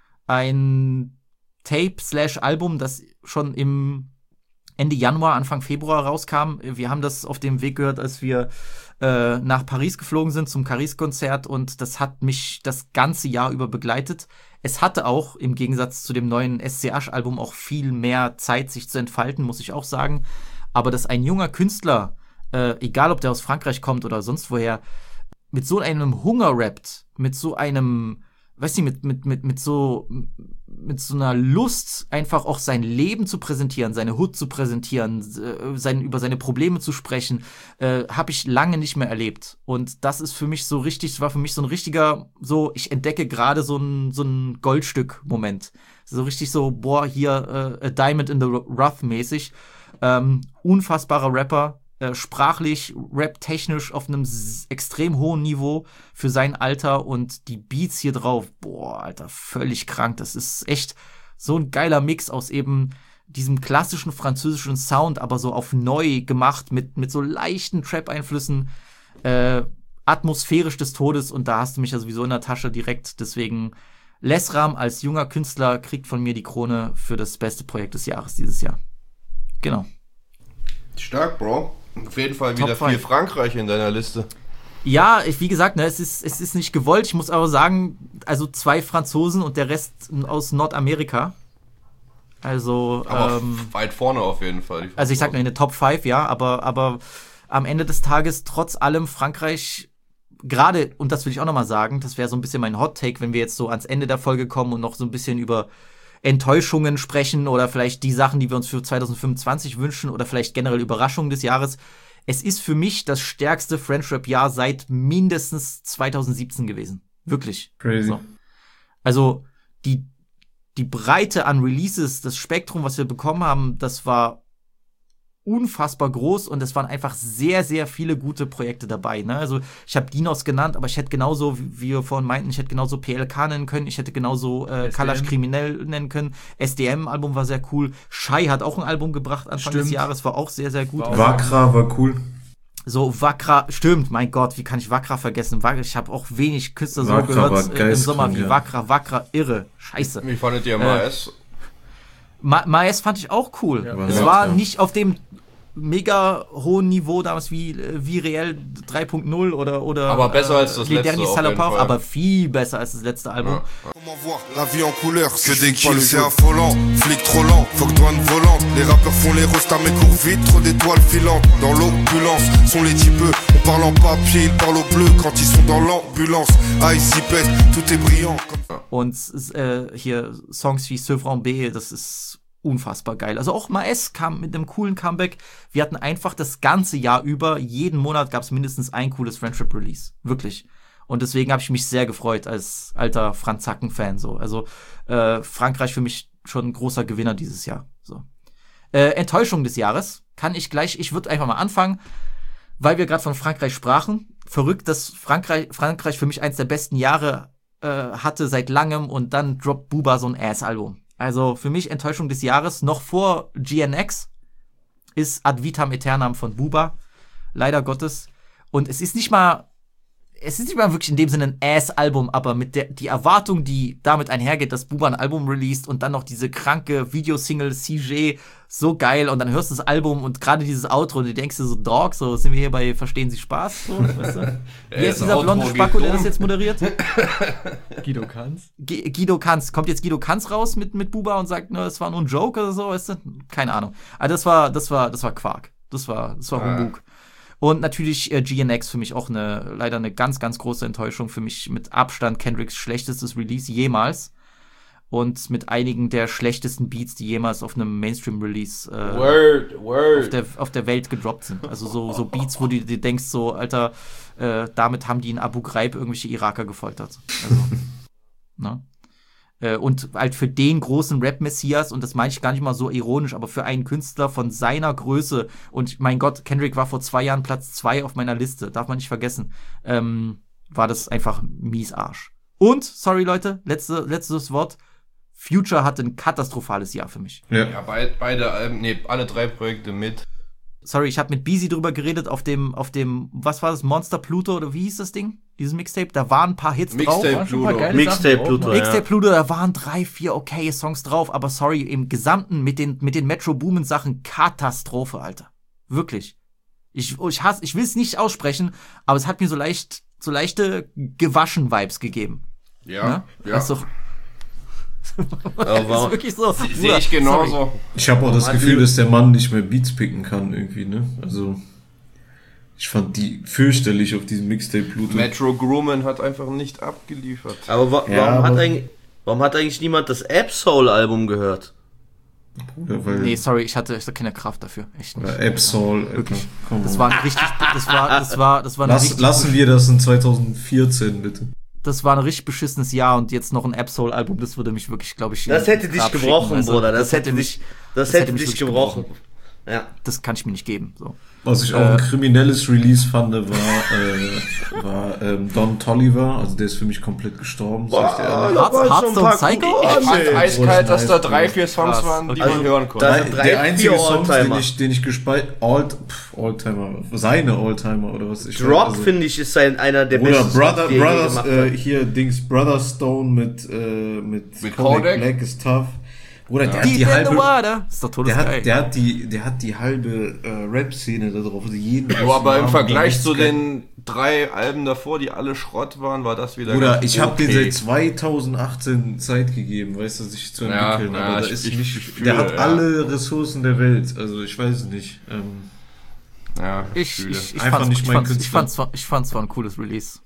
Ein Tape slash Album, das schon im Ende Januar, Anfang Februar rauskam. Wir haben das auf dem Weg gehört, als wir äh, nach Paris geflogen sind zum Caris-Konzert und das hat mich das ganze Jahr über begleitet. Es hatte auch, im Gegensatz zu dem neuen S C Asch-Album, auch viel mehr Zeit, sich zu entfalten, muss ich auch sagen. Aber dass ein junger Künstler, äh, egal ob der aus Frankreich kommt oder sonst woher, mit so einem Hunger rappt, mit so einem, weiß nicht, mit, mit, mit, mit so, mit so einer Lust, einfach auch sein Leben zu präsentieren, seine Hood zu präsentieren, äh, sein, über seine Probleme zu sprechen, äh, habe ich lange nicht mehr erlebt. Und das ist für mich so richtig, war für mich so ein richtiger, so, ich entdecke gerade so ein, so ein Goldstück-Moment. So richtig so, boah, hier, äh, a Diamond in the Rough mäßig. Ähm, unfassbarer Rapper, äh, sprachlich, rap-technisch auf einem s- extrem hohen Niveau für sein Alter und die Beats hier drauf, boah, Alter, völlig krank. Das ist echt so ein geiler Mix aus eben diesem klassischen französischen Sound, aber so auf neu gemacht mit, mit so leichten Trap-Einflüssen, äh, atmosphärisch des Todes, und da hast du mich ja sowieso in der Tasche direkt. Deswegen Lesram als junger Künstler kriegt von mir die Krone für das beste Projekt des Jahres dieses Jahr. Genau. Stark, Bro. Auf jeden Fall Top wieder five. viel Frankreich in deiner Liste. Ja, ich, wie gesagt, ne, es ist, es ist nicht gewollt. Ich muss aber sagen, also zwei Franzosen und der Rest aus Nordamerika. Also, Aber ähm, weit vorne auf jeden Fall. Die also ich sag nur in der Top fünf, ja, aber, aber am Ende des Tages, trotz allem, Frankreich, gerade, und das will ich auch nochmal sagen, das wäre so ein bisschen mein Hot-Take, wenn wir jetzt so ans Ende der Folge kommen und noch so ein bisschen über Enttäuschungen sprechen oder vielleicht die Sachen, die wir uns für zwanzig fünfundzwanzig wünschen oder vielleicht generell Überraschungen des Jahres. Es ist für mich das stärkste French-Rap-Jahr seit mindestens zwanzig siebzehn gewesen. Wirklich. Crazy. So. Also die, die Breite an Releases, das Spektrum, was wir bekommen haben, das war unfassbar groß und es waren einfach sehr, sehr viele gute Projekte dabei. Ne? Also ich habe Dinos genannt, aber ich hätte genauso, wie wir vorhin meinten, ich hätte genauso P L K nennen können, ich hätte genauso äh, Kalash Kriminell nennen können. S D M-Album war sehr cool. Shai hat auch ein Album gebracht Anfang Stimmt. des Jahres, war auch sehr, sehr gut. Wakra war cool. So, Wakra, stimmt, mein Gott, wie kann ich Wakra vergessen? Wakra, ich habe auch wenig Künstler so Wakra gehört war äh, im geistkrank, Sommer wie ja. Wakra. Wakra, irre, scheiße. Wie fandet ihr Äh, Maes? Ma- Maes fand ich auch cool. Ja, es war war ja. nicht auf dem mega hohen Niveau damals wie wie Real drei Punkt null oder oder aber besser äh, als das letzte auf jeden Fall. Aber viel besser als das letzte Album. Ja. Comment voir la vie en couleur, que des kills c'est affolant, flic trop lent, faut que douane volante, les rappeurs font les rostas mais courent vite, trop d'étoiles filantes, dans l'opulence, sont les types, on parle en papier, ils parlent au bleu, quand ils sont dans l'ambulance, ah ici pète, tout est brillant. Und äh, hier Songs wie Sevran B, das ist unfassbar geil. Also auch Maes kam mit einem coolen Comeback. Wir hatten einfach das ganze Jahr über, jeden Monat gab es mindestens ein cooles Friendship-Release. Wirklich. Und deswegen habe ich mich sehr gefreut als alter Franz Zacken-Fan. So. Also äh, Frankreich für mich schon ein großer Gewinner dieses Jahr. So. Äh, Enttäuschung des Jahres kann ich gleich, ich würde einfach mal anfangen, weil wir gerade von Frankreich sprachen. Verrückt, dass Frankreich, Frankreich für mich eins der besten Jahre äh, hatte seit langem und dann droppt Booba so ein Ass-Album. Also für mich Enttäuschung des Jahres, noch vor G N X, ist Ad Vitam Aeternam von Booba. Leider Gottes. Und es ist nicht mal, es ist nicht mal wirklich in dem Sinne ein Ass-Album, aber mit der, die Erwartung, die damit einhergeht, dass Booba ein Album released und dann noch diese kranke Videosingle C J, so geil, und dann hörst du das Album und gerade dieses Outro und du denkst dir so, Dog, so sind wir hier bei Verstehen Sie Spaß? So, weißt du? Wie ist dieser blonde Spacko, der das jetzt moderiert? Guido Kanz. G- Guido Kanz. Kommt jetzt Guido Kanz raus mit, mit Booba und sagt, ne, es war nur ein Joke oder so, weißt du? Keine Ahnung. Also das war, das war, das war Quark. Das war, das war Humbug. Und natürlich äh, G N X für mich auch eine, leider eine ganz, ganz große Enttäuschung. Für mich mit Abstand Kendricks schlechtestes Release jemals. Und mit einigen der schlechtesten Beats, die jemals auf einem Mainstream-Release äh, word, word. Auf, der, auf der Welt gedroppt sind. Also so, so Beats, wo du dir denkst, so, Alter, äh, damit haben die in Abu Ghraib irgendwelche Iraker gefoltert. Also, ne? Äh, und halt für den großen Rap-Messias, und das meine ich gar nicht mal so ironisch, aber für einen Künstler von seiner Größe, und mein Gott, Kendrick war vor zwei Jahren Platz zwei auf meiner Liste, darf man nicht vergessen, ähm, war das einfach mies Arsch. Und, sorry Leute, letzte, letztes Wort, Future hatte ein katastrophales Jahr für mich. Ja, ja beid, beide Alben, nee, alle drei Projekte mit. Sorry, ich habe mit Beezy drüber geredet auf dem, auf dem, was war das, Monster Pluto oder wie hieß das Ding? Dieses Mixtape, da waren ein paar Hits Mixtape drauf. Pluto. Mixtape Pluto, Mixtape ja. Pluto, da waren drei, vier okay Songs drauf, aber sorry, im Gesamten mit den, mit den Metro Boomin Sachen Katastrophe, Alter. Wirklich. Ich, ich hasse, ich will es nicht aussprechen, aber es hat mir so leicht, so leichte Gewaschen-Vibes gegeben. Ja, ne? ja. Also, Aber ist wirklich so. Sehe ich genauso. Sorry. Ich habe auch das Gefühl, dass der Mann nicht mehr Beats picken kann irgendwie, ne? Also ich fand die fürchterlich auf diesem Mixtape Pluto. Metro Groomin hat einfach nicht abgeliefert. Aber wa- Ja, warum, aber- hat eigentlich, warum hat eigentlich niemand das Ab-Soul-Album gehört? Bruder, weil Nee, sorry, ich hatte, ich hatte keine Kraft dafür. Echt nicht. Oder Absol, Wirklich. Komm, Das war ein richtig, das war, das war, das war ein Lass, richtig, lassen wir das in zwanzig vierzehn bitte. das war ein richtig beschissenes Jahr und jetzt noch ein Absol-Album, das würde mich wirklich, glaube ich, Das in- hätte ins dich Grab gebrochen, schicken. Also, Bruder. Das, hätte dich, das hätte mich dich wirklich gebrochen. Ja. Das kann ich mir nicht geben. So. Was ich auch Äh, ein kriminelles Release fand, war, äh, war ähm, Don Toliver, also der ist für mich komplett gestorben. sag ich dir ehrlich. da waren Hearts- schon ein paar Psycho? gute Ich fand Ohren, ey. eiskalt, dass da Nice, drei, Bruder. vier Songs Krass. waren, die Also, man hören konnte. da- Der, drei, der einzige vier Song, den Alltimer. ich, den ich gespeichert, All, pff, Alltimer, seine Alltimer oder was? Ich Drop, also, finde ich, ist ein, einer der Oder besten Brother, Songs, die er je Brothers, gemacht äh, hat. hier Dings, Brother Stone mit, äh, mit, Mit Kodak Kodak? Black ist tough. Bruder, der hat Deep die in the halbe, water. Ist doch der todesgeil. hat, der hat die, der hat die halbe äh, Rap-Szene da drauf. Also jeden Jo, aber im Namen, Vergleich den zu gibt's den drei Alben davor, die alle Schrott waren, war das wieder Bruder, ganz ich habe okay. den seit zwanzig achtzehn Zeit gegeben, weißt du, sich zu Ja, entwickeln. ja, aber da ich- ist ich- nicht, ich fühle, der hat ja. alle Ressourcen der Welt. Also ich weiß es nicht. Ähm, Ja, Ich, fühle. ich, ich, Einfach fand's, nicht ich, mein fand's, ich, Künstler. fand's, zwar- ich fand's zwar ein cooles Release.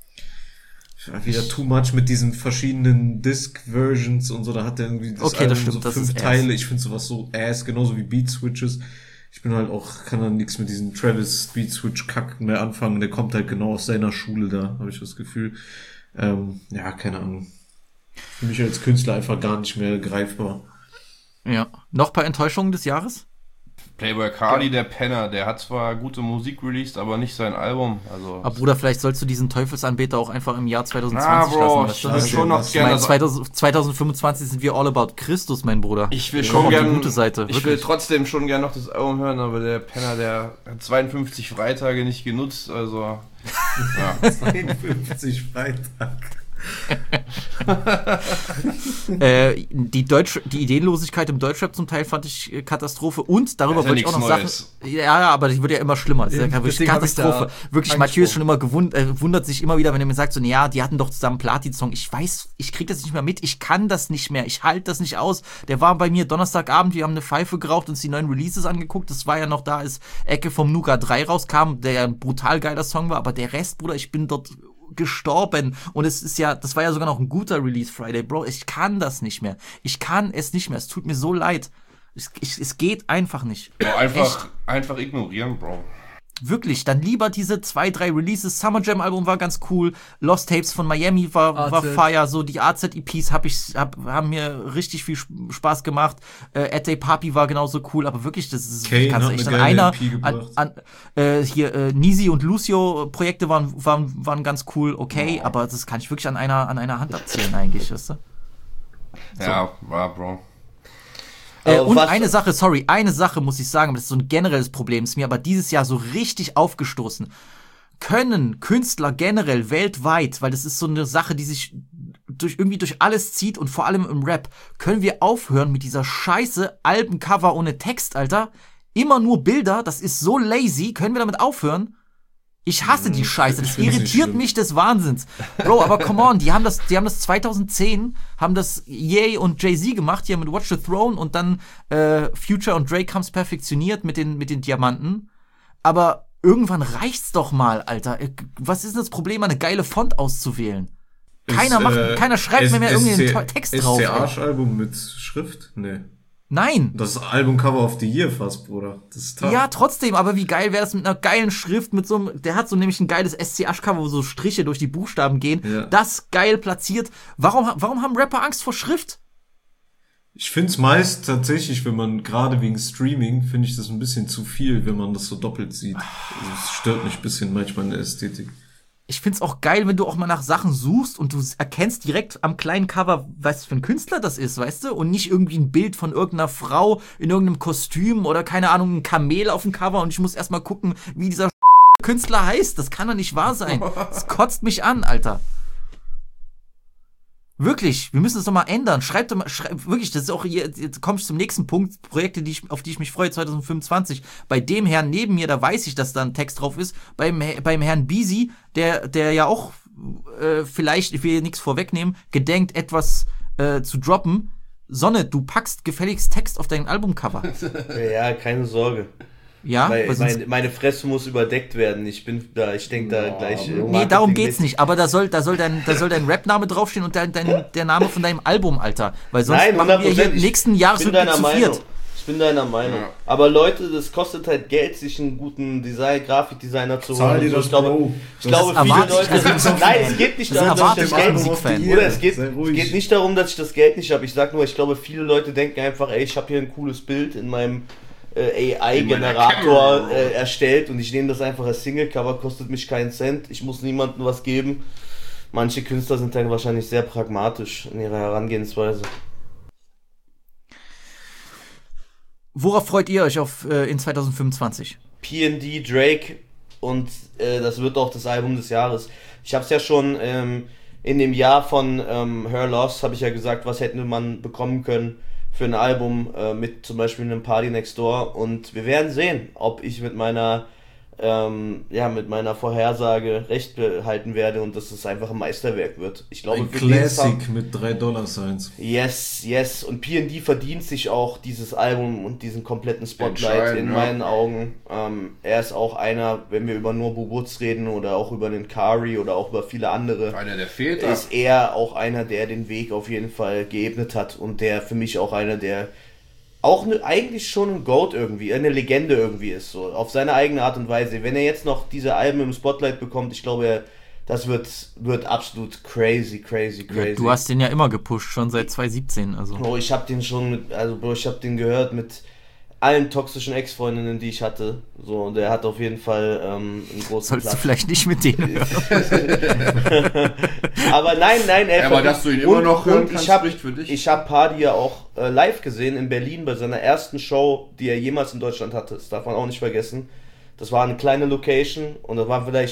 wieder too much mit diesen verschiedenen Disc-Versions und so. Da hat er irgendwie das Okay, das Album stimmt, so das fünf ist ass. Teile. Ich finde sowas so ass, genauso wie Beat-Switches. Ich bin halt auch, kann dann nichts mit diesem Travis Beat-Switch-Kack mehr anfangen. Der kommt halt genau aus seiner Schule da, habe ich das Gefühl. Ähm, ja, keine Ahnung. Für mich als Künstler einfach gar nicht mehr greifbar. Ja. Noch ein paar Enttäuschungen des Jahres? Playboy Cardi, der Penner, der hat zwar gute Musik released, aber nicht sein Album. Also Aber Bruder, vielleicht sollst du diesen Teufelsanbeter auch einfach im Jahr zwanzig zwanzig Na, Bro, lassen. ich weißt will du? schon noch Ich gerne meine, das- zweitausend, zwanzig fünfundzwanzig sind wir all about Christus, mein Bruder. Ich will Wir schon kommen auf die gern, gute Seite. ich will wirklich. trotzdem schon gern noch das Album hören, aber der Penner, der hat zweiundfünfzig Freitage nicht genutzt, also ja. zweiundfünfzig Freitag. äh, die, Deutsch, die Ideenlosigkeit im Deutschrap zum Teil fand ich äh, Katastrophe und darüber wollte ich auch noch Neues. Sachen. Ja, ja, aber das wird ja immer schlimmer. Das ist ja Deswegen wirklich hab ich Katastrophe. da Wirklich, Mathieu ist schon immer gewund, äh, wundert sich immer wieder, wenn er mir sagt, so, ja, die hatten doch zusammen Platin-Song. Ich weiß, ich krieg das nicht mehr mit, ich kann das nicht mehr, ich halte das nicht aus. Der war bei mir Donnerstagabend, wir haben eine Pfeife geraucht und uns die neuen Releases angeguckt. Das war ja noch da, als Ecke vom Nuka drei rauskam, der ja ein brutal geiler Song war, aber der Rest, Bruder, ich bin dort gestorben und es ist ja, das war ja sogar noch ein guter Release Friday, Bro. Ich kann das nicht mehr. Ich kann es nicht mehr. Es tut mir so leid. Es, ich, es geht einfach nicht. Bro, einfach, Echt. einfach ignorieren, Bro. Wirklich, dann lieber diese zwei, drei Releases. Summer Jam Album war ganz cool. Lost Tapes von Miami war, war fire. So die A Z E Ps hab ich, hab, haben mir richtig viel Spaß gemacht. Äh, At Day Papi war genauso cool. Aber wirklich, das ist, Kane kannst du hat echt eine an geile einer, E P gebracht. an, an, äh, hier, äh, Nisi und Lucio Projekte waren, waren, waren ganz cool, okay. Oh. Aber das kann ich wirklich an einer, an einer Hand abzählen eigentlich, weißt du? So. Ja, war, Bro. Äh, Aber und was- eine Sache, sorry, eine Sache muss ich sagen, aber das ist so ein generelles Problem, ist mir aber dieses Jahr so richtig aufgestoßen. Können Künstler generell weltweit, weil das ist so eine Sache, die sich durch irgendwie durch alles zieht und vor allem im Rap, können wir aufhören mit dieser scheiße Albencover ohne Text, Alter? Immer nur Bilder, das ist so lazy, können wir damit aufhören? Ich hasse die Scheiße, das ich find's nicht irritiert schlimm. mich des Wahnsinns. Bro, aber come on, die haben das, die haben das zwanzig zehn, haben das Ye und Jay-Z gemacht, hier mit Watch the Throne und dann äh, Future und Drake haben's perfektioniert mit den, mit den Diamanten. Aber irgendwann reicht's doch mal, Alter. Was ist denn das Problem, eine geile Font auszuwählen? Keiner Ist, macht, äh, keiner schreibt mir mehr S- irgendwie SC einen Text drauf. S C ey. Arsch-Album mit Schrift? Nee. Nein. Das Albumcover of the Year fast, Bruder. Das ist tough. Ja, trotzdem, aber wie geil wäre das mit einer geilen Schrift, mit so einem, der hat so nämlich ein geiles S C Asch-Cover, wo so Striche durch die Buchstaben gehen, Ja. das geil platziert. Warum, warum haben Rapper Angst vor Schrift? Ich find's meist tatsächlich, wenn man gerade wegen Streaming, finde ich das ein bisschen zu viel, wenn man das so doppelt sieht. Also es stört mich ein bisschen manchmal in der Ästhetik. Ich find's auch geil, wenn du auch mal nach Sachen suchst und du erkennst direkt am kleinen Cover, was für ein Künstler das ist, weißt du? Und nicht irgendwie ein Bild von irgendeiner Frau in irgendeinem Kostüm oder keine Ahnung, ein Kamel auf dem Cover und ich muss erstmal gucken, wie dieser Künstler heißt. Das kann doch nicht wahr sein. Das kotzt mich an, Alter. Wirklich, wir müssen das doch mal ändern. Schreibt doch mal, schreibt, wirklich, das ist auch hier, jetzt komme ich zum nächsten Punkt, Projekte, die ich, auf die ich mich freue, zwanzig fünfundzwanzig. Bei dem Herrn neben mir, da weiß ich, dass da ein Text drauf ist. Beim, beim Herrn Bisi, der, der ja auch äh, vielleicht, ich will hier nichts vorwegnehmen, gedenkt, etwas äh, zu droppen. Sonne, du packst gefälligst Text auf dein Albumcover. Ja, keine Sorge. Ja, Weil weil sonst- meine, meine Fresse muss überdeckt werden. Ich bin da, ich denke da gleich. äh, Nee, Marketing darum geht's mit. nicht. Aber da soll, da soll dein, da soll dein Rap-Name draufstehen und dein, dein, der Name von deinem Album, Alter. Weil sonst Nein, machen wir hier hundert Prozent. im nächsten Ich Jahresrückblick bin deiner zu Meinung. viert. Ich bin deiner Meinung. Ja. Aber Leute, das kostet halt Geld, sich einen guten Design, Grafikdesigner zu Zahl holen. dir und so. das, Ich glaube, Bro. ich Das glaube viele erwarte ich Leute. als Musikfan. Nein, es geht nicht Das darum, dass ich erwarte das ich als Geld Musikfan. nicht. Oder es geht, Sei es ruhig. geht nicht darum, dass ich das Geld nicht habe. Ich sag nur, ich glaube, viele Leute denken einfach, ey, ich habe hier ein cooles Bild in meinem äh, A I-Generator äh, erstellt und ich nehme das einfach als Singlecover, kostet mich keinen Cent, ich muss niemandem was geben. Manche Künstler sind dann wahrscheinlich sehr pragmatisch in ihrer Herangehensweise. Worauf freut ihr euch auf äh, in zwanzig fünfundzwanzig? P and D, Drake und äh, das wird auch das Album des Jahres. Ich habe es ja schon ähm, in dem Jahr von ähm, Her Loss, habe ich ja gesagt, was hätte man bekommen können für ein Album äh, mit zum Beispiel einem Party Next Door und wir werden sehen, ob ich mit meiner ähm, ja mit meiner Vorhersage recht behalten werde und dass es einfach ein Meisterwerk wird. Ich glaube, Ein für den Sound- Classic mit drei Dollar Signs. Yes, yes. Und P and D verdient sich auch dieses Album und diesen kompletten Spotlight Entscheidend, in ja. meinen Augen. Ähm, er ist auch einer, wenn wir über Nobu Woods reden oder auch über den Kari oder auch über viele andere, Einer der Väter. ist er auch einer, der den Weg auf jeden Fall geebnet hat und der für mich auch einer, der auch ne, eigentlich schon ein Goat irgendwie, eine Legende irgendwie ist, so auf seine eigene Art und Weise. Wenn er jetzt noch diese Alben im Spotlight bekommt, ich glaube, er, das wird, wird absolut crazy, crazy, crazy. Ja, du hast den ja immer gepusht, schon seit zwanzig siebzehn. Also. Bro, ich hab den schon mit, also Bro, ich hab den gehört mit allen toxischen Ex-Freundinnen, die ich hatte. So, und der hat auf jeden Fall ähm, einen großen Sollst Platz. du vielleicht nicht mit denen hören. Aber nein, nein, er Ja, aber dass du ihn immer noch hören kannst, ich hab, spricht für dich. Ich habe Party ja auch äh, live gesehen in Berlin bei seiner ersten Show, die er jemals in Deutschland hatte. Das darf man auch nicht vergessen. Das war eine kleine Location und da waren vielleicht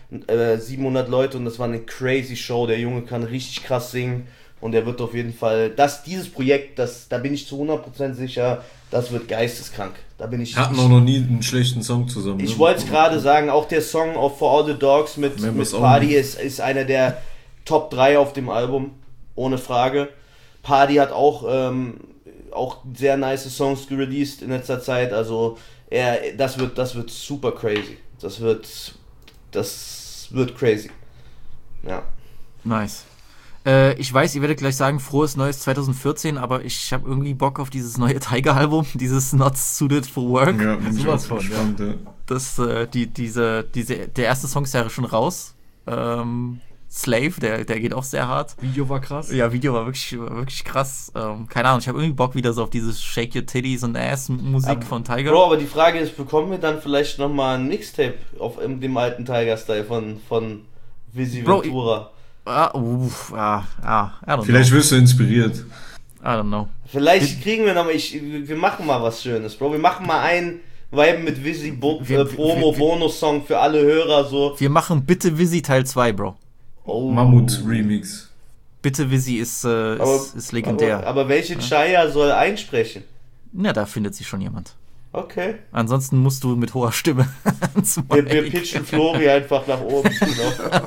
äh, siebenhundert Leute und das war eine crazy Show. Der Junge kann richtig krass singen und er wird auf jeden Fall, das, dieses Projekt, das, da bin ich zu hundert Prozent sicher, das wird geisteskrank. Da bin ich. Hatten auch noch nie einen schlechten Song zusammen. Ich ne? wollte es gerade sagen, auch der Song of For All the Dogs mit, mit Party ist, ist einer der Top drei auf dem Album, ohne Frage. Party hat auch, ähm, auch sehr nice Songs gereleased in letzter Zeit, also er, das wird, das wird super crazy. Das wird, das wird crazy. Ja. Nice. Äh, ich weiß, ihr werdet gleich sagen, frohes neues zwanzig vierzehn, aber ich habe irgendwie Bock auf dieses neue Tiger-Album, dieses Not Suited for Work. Ja, bin sowas von, gespannt, ja. Das, äh, die, diese, diese, der erste Song ist ja schon raus. Ähm, Slave, der, der geht auch sehr hart. Video war krass. Ja, Video war wirklich, war wirklich krass. Ähm, keine Ahnung, ich habe irgendwie Bock wieder so auf dieses Shake Your Titties and Ass Musik aber, von Tiger. Bro, aber die Frage ist, bekommen wir dann vielleicht nochmal ein Mixtape auf dem alten Tiger-Style von, von Visi Ventura? Ah, uff, ah, ah, I don't Vielleicht know. wirst du inspiriert. I don't know. Vielleicht kriegen wir nochmal, ich, wir machen mal was Schönes, Bro. Wir machen mal ein Vibe mit Visi Bo- Wir- äh, Promo-Bonus-Song für alle Hörer, so. Wir machen bitte Visi Teil zwei, Bro. Oh. Mammut-Remix. Bitte Visi ist, äh, ist, Aber- ist legendär. Aber, aber welche Chaya soll einsprechen? Na, da findet sich schon jemand. Okay. Ansonsten musst du mit hoher Stimme ans Wir, Mic. wir pitchen Flori einfach nach oben. Genau.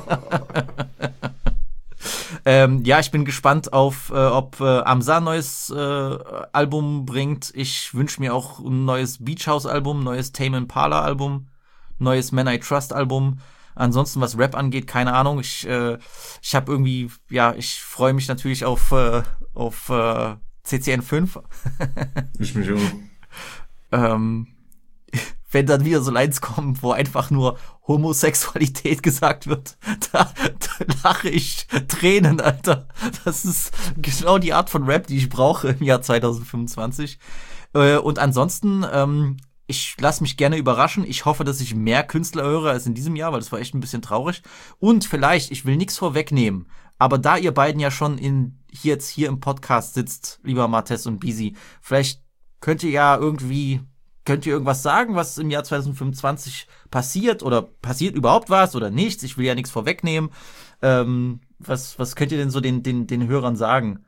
Ähm, ja, ich bin gespannt auf, äh, ob äh, Amsa ein neues äh, Album bringt. Ich wünsche mir auch ein neues Beach House Album, neues Tame Impala Album, neues Man I Trust Album. Ansonsten, was Rap angeht, keine Ahnung. Ich, äh, ich habe irgendwie, ja, ich freue mich natürlich auf, äh, auf äh, C C N fünf. Ich mich auch. ähm, wenn dann wieder so Lines kommen, wo einfach nur Homosexualität gesagt wird, da, da lache ich Tränen, Alter. Das ist genau die Art von Rap, die ich brauche im Jahr zwanzig fünfundzwanzig. Äh, und ansonsten, ähm, ich lasse mich gerne überraschen. Ich hoffe, dass ich mehr Künstler höre als in diesem Jahr, weil das war echt ein bisschen traurig. Und vielleicht, ich will nichts vorwegnehmen, aber da ihr beiden ja schon in hier jetzt hier im Podcast sitzt, lieber Martes und Bisi, vielleicht könnt ihr ja irgendwie Könnt ihr irgendwas sagen, was im Jahr zwanzig fünfundzwanzig passiert oder passiert überhaupt was oder nichts? Ich will ja nichts vorwegnehmen. Ähm, was, was könnt ihr denn so den, den, den Hörern sagen?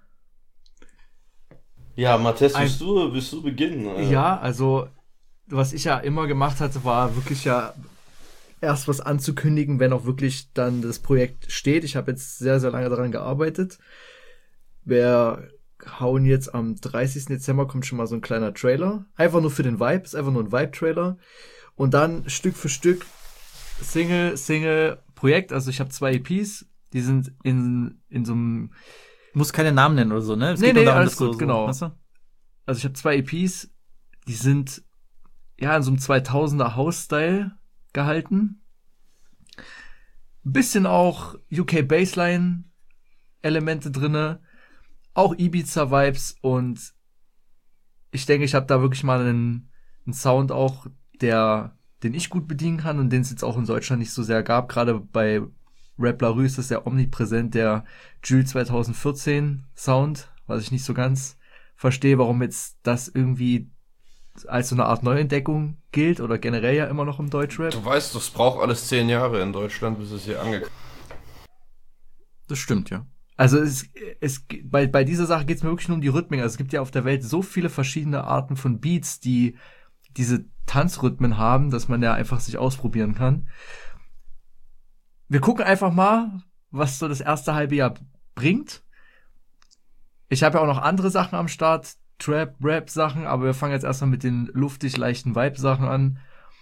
Ja, Matthias, Ein- willst du, willst du beginnen? Äh, Ja, also was ich ja immer gemacht hatte, war wirklich ja erst was anzukündigen, wenn auch wirklich dann das Projekt steht. Ich habe jetzt sehr, sehr lange daran gearbeitet. Wir hauen jetzt am dreißigsten Dezember kommt schon mal so ein kleiner Trailer. Einfach nur für den Vibe, ist einfach nur ein Vibe-Trailer. Und dann Stück für Stück Single, Single, Projekt. Also ich habe zwei E Ps, die sind in, in so einem... Muss keine Namen nennen oder so, ne? Es Nee, geht nur nee, darum, alles dass du gut, so- genau. weißt du? Also ich habe zwei E Ps, die sind ja in so einem zweitausender House-Style gehalten. Ein bisschen auch U K Bassline-Elemente drinne, auch Ibiza-Vibes und ich denke, ich habe da wirklich mal einen, einen Sound auch, der, den ich gut bedienen kann und den es jetzt auch in Deutschland nicht so sehr gab. Gerade bei Rap La Rue ist das sehr omnipräsent, der Jules zwanzig vierzehn Sound, was ich nicht so ganz verstehe, warum jetzt das irgendwie als so eine Art Neuentdeckung gilt oder generell ja immer noch im Deutschrap. Du weißt, das braucht alles zehn Jahre in Deutschland, bis es hier angekommen ist. Das stimmt, ja. Also es, es bei, bei dieser Sache geht es mir wirklich nur um die Rhythmik. Also es gibt ja auf der Welt so viele verschiedene Arten von Beats, die diese Tanzrhythmen haben, dass man ja einfach sich ausprobieren kann. Wir gucken einfach mal, was so das erste halbe Jahr bringt. Ich habe ja auch noch andere Sachen am Start, Trap, Rap Sachen, aber wir fangen jetzt erstmal mit den luftig leichten Vibe Sachen an.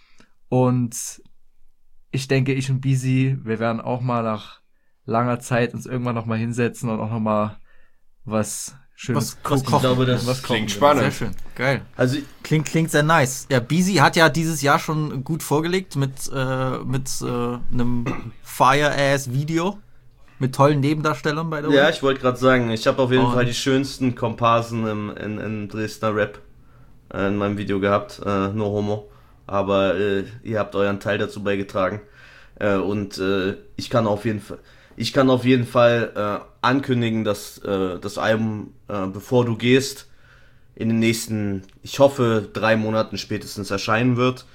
Und ich denke, ich und Bisi, wir werden auch mal nach langer Zeit uns irgendwann noch mal hinsetzen und auch noch mal was Schönes Was- was gucken. kochen. Ich glaube, das was klingt kochen. spannend. Sehr schön, geil. Also Klingt, klingt sehr nice. Ja, Bisi hat ja dieses Jahr schon gut vorgelegt mit, äh, mit äh, einem Fire-Ass-Video. Mit tollen Nebendarstellern, by the way. Ja, ich wollte gerade sagen, ich habe auf jeden Und- Fall die schönsten Komparsen im, in, in Dresdner Rap äh, in meinem Video gehabt, äh, no homo. Aber äh, ihr habt euren Teil dazu beigetragen. Äh, und äh, ich kann auf jeden Fall, ich kann auf jeden Fall äh, ankündigen, dass äh, das Album, äh, bevor du gehst, in den nächsten, ich hoffe, drei Monaten spätestens erscheinen wird.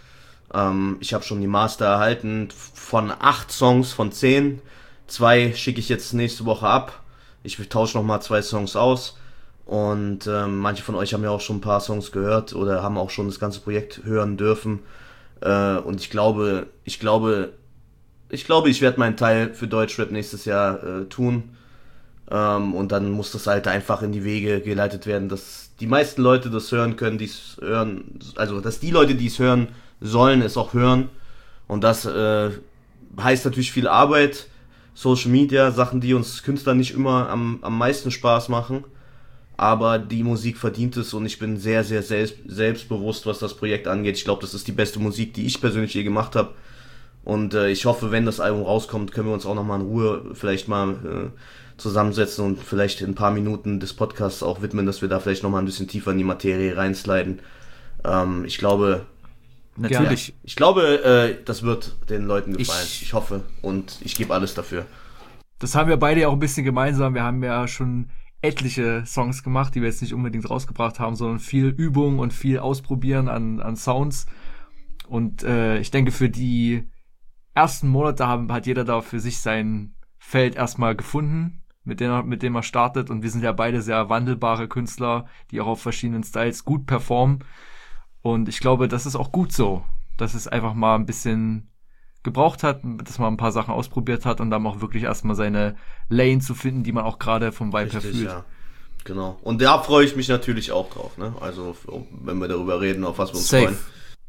Ähm, ich habe schon die Master erhalten von acht Songs von zehn. Zwei schicke ich jetzt nächste Woche ab. Ich tausche nochmal zwei Songs aus. Und ähm, manche von euch haben ja auch schon ein paar Songs gehört oder haben auch schon das ganze Projekt hören dürfen. Äh, und ich glaube, ich glaube, ich glaube, ich werde meinen Teil für Deutschrap nächstes Jahr äh, tun. Ähm, und dann muss das halt einfach in die Wege geleitet werden, dass die meisten Leute das hören können, die es hören, also dass die Leute, die es hören sollen, es auch hören. Und das äh, heißt natürlich viel Arbeit, Social Media, Sachen, die uns Künstlern nicht immer am, am meisten Spaß machen. Aber die Musik verdient es und ich bin sehr, sehr selbst, selbstbewusst, was das Projekt angeht. Ich glaube, das ist die beste Musik, die ich persönlich je gemacht habe. Und äh, ich hoffe, wenn das Album rauskommt, können wir uns auch nochmal in Ruhe vielleicht mal äh, zusammensetzen und vielleicht in ein paar Minuten des Podcasts auch widmen, dass wir da vielleicht nochmal ein bisschen tiefer in die Materie reinsliden. Ähm, ich glaube, natürlich. Ja, ich glaube, äh, das wird den Leuten gefallen. Ich, ich hoffe und ich gebe alles dafür. Das haben wir beide ja auch ein bisschen gemeinsam. Wir haben ja schon etliche Songs gemacht, die wir jetzt nicht unbedingt rausgebracht haben, sondern viel Übung und viel Ausprobieren an, an Sounds. Und äh, ich denke, für die ersten Monate haben, hat jeder da für sich sein Feld erstmal gefunden, mit dem, er, mit dem er startet. Und wir sind ja beide sehr wandelbare Künstler, die auch auf verschiedenen Styles gut performen. Und ich glaube, das ist auch gut so, dass es einfach mal ein bisschen gebraucht hat, dass man ein paar Sachen ausprobiert hat und dann auch wirklich erstmal seine Lane zu finden, die man auch gerade vom Vibe her fühlt. Ja. Genau. Und da freue ich mich natürlich auch drauf, ne? Also, wenn wir darüber reden, auf was wir uns Safe. freuen.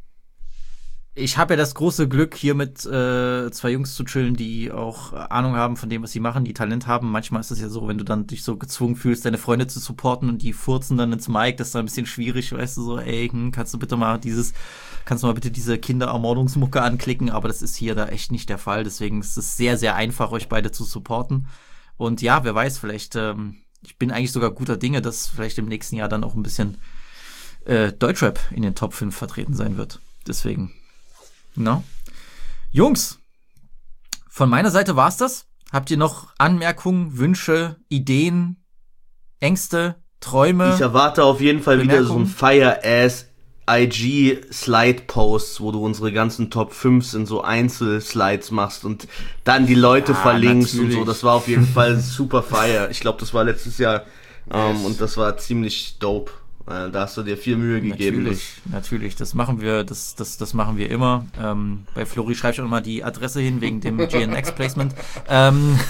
Ich habe ja das große Glück, hier mit äh, zwei Jungs zu chillen, die auch Ahnung haben von dem, was sie machen, die Talent haben. Manchmal ist es ja so, wenn du dann dich so gezwungen fühlst, deine Freunde zu supporten und die furzen dann ins Mic, das ist dann ein bisschen schwierig, weißt du, so, ey, hm, kannst du bitte mal dieses, kannst du mal bitte diese Kinderermordungsmucke anklicken, aber das ist hier da echt nicht der Fall, deswegen ist es sehr, sehr einfach, euch beide zu supporten. Und ja, wer weiß, vielleicht, ähm, ich bin eigentlich sogar guter Dinge, dass vielleicht im nächsten Jahr dann auch ein bisschen äh, Deutschrap in den Top fünf vertreten sein wird. Deswegen. No. Jungs, von meiner Seite war's das. Habt ihr noch Anmerkungen, Wünsche, Ideen, Ängste, Träume? Ich erwarte auf jeden Fall wieder so ein Fire-Ass I G-Slide-Post, wo du unsere ganzen Top fünf in so Einzelslides machst und dann die Leute ja, verlinkst natürlich. und so. Das war auf jeden Fall super fire. Ich glaube, das war letztes Jahr ähm, yes. und das war ziemlich dope. Da hast du dir viel Mühe gegeben. Natürlich, natürlich. Das machen wir, das, das, das machen wir immer. Ähm, bei Flori schreibe ich auch immer die Adresse hin wegen dem G N X-Placement. ähm,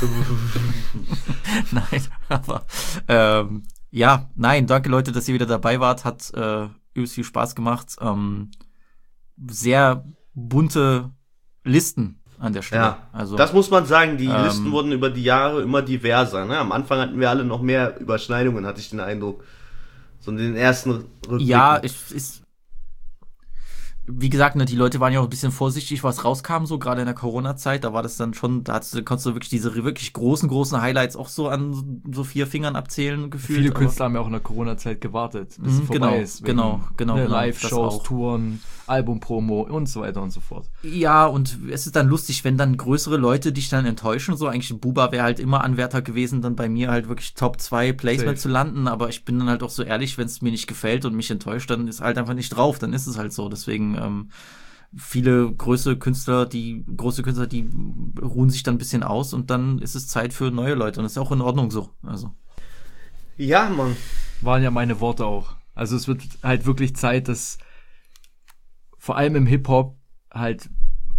nein, aber ähm, ja, nein, danke Leute, dass ihr wieder dabei wart. Hat äh, übelst viel Spaß gemacht. Ähm, sehr bunte Listen an der Stelle. Ja, also, das muss man sagen, die ähm, Listen wurden über die Jahre immer diverser. Ne? Am Anfang hatten wir alle noch mehr Überschneidungen, hatte ich den Eindruck. So in den ersten Rückblicken. Ja, ich, ist, wie gesagt, ne, die Leute waren ja auch ein bisschen vorsichtig, was rauskam, so gerade in der Corona-Zeit. Da war das dann schon, da hast du, konntest du wirklich diese wirklich großen, großen Highlights auch so an so vier Fingern abzählen gefühlt. Viele Künstler haben ja auch in der Corona-Zeit gewartet, bis mhm, es vorbei genau, ist. Genau, genau, ne, genau. Live-Shows, Touren, Albumpromo und so weiter und so fort. Ja, und es ist dann lustig, wenn dann größere Leute dich dann enttäuschen. So eigentlich Buba wäre halt immer Anwärter gewesen, dann bei mir halt wirklich Top zwei Placement Safe. Zu landen. Aber ich bin dann halt auch so ehrlich, wenn es mir nicht gefällt und mich enttäuscht, dann ist halt einfach nicht drauf. Dann ist es halt so. Deswegen ähm, viele große Künstler, die große Künstler, die ruhen sich dann ein bisschen aus und dann ist es Zeit für neue Leute. Und das ist auch in Ordnung so. Also. Ja, Mann. Waren ja meine Worte auch. Also es wird halt wirklich Zeit, dass vor allem im Hip-Hop halt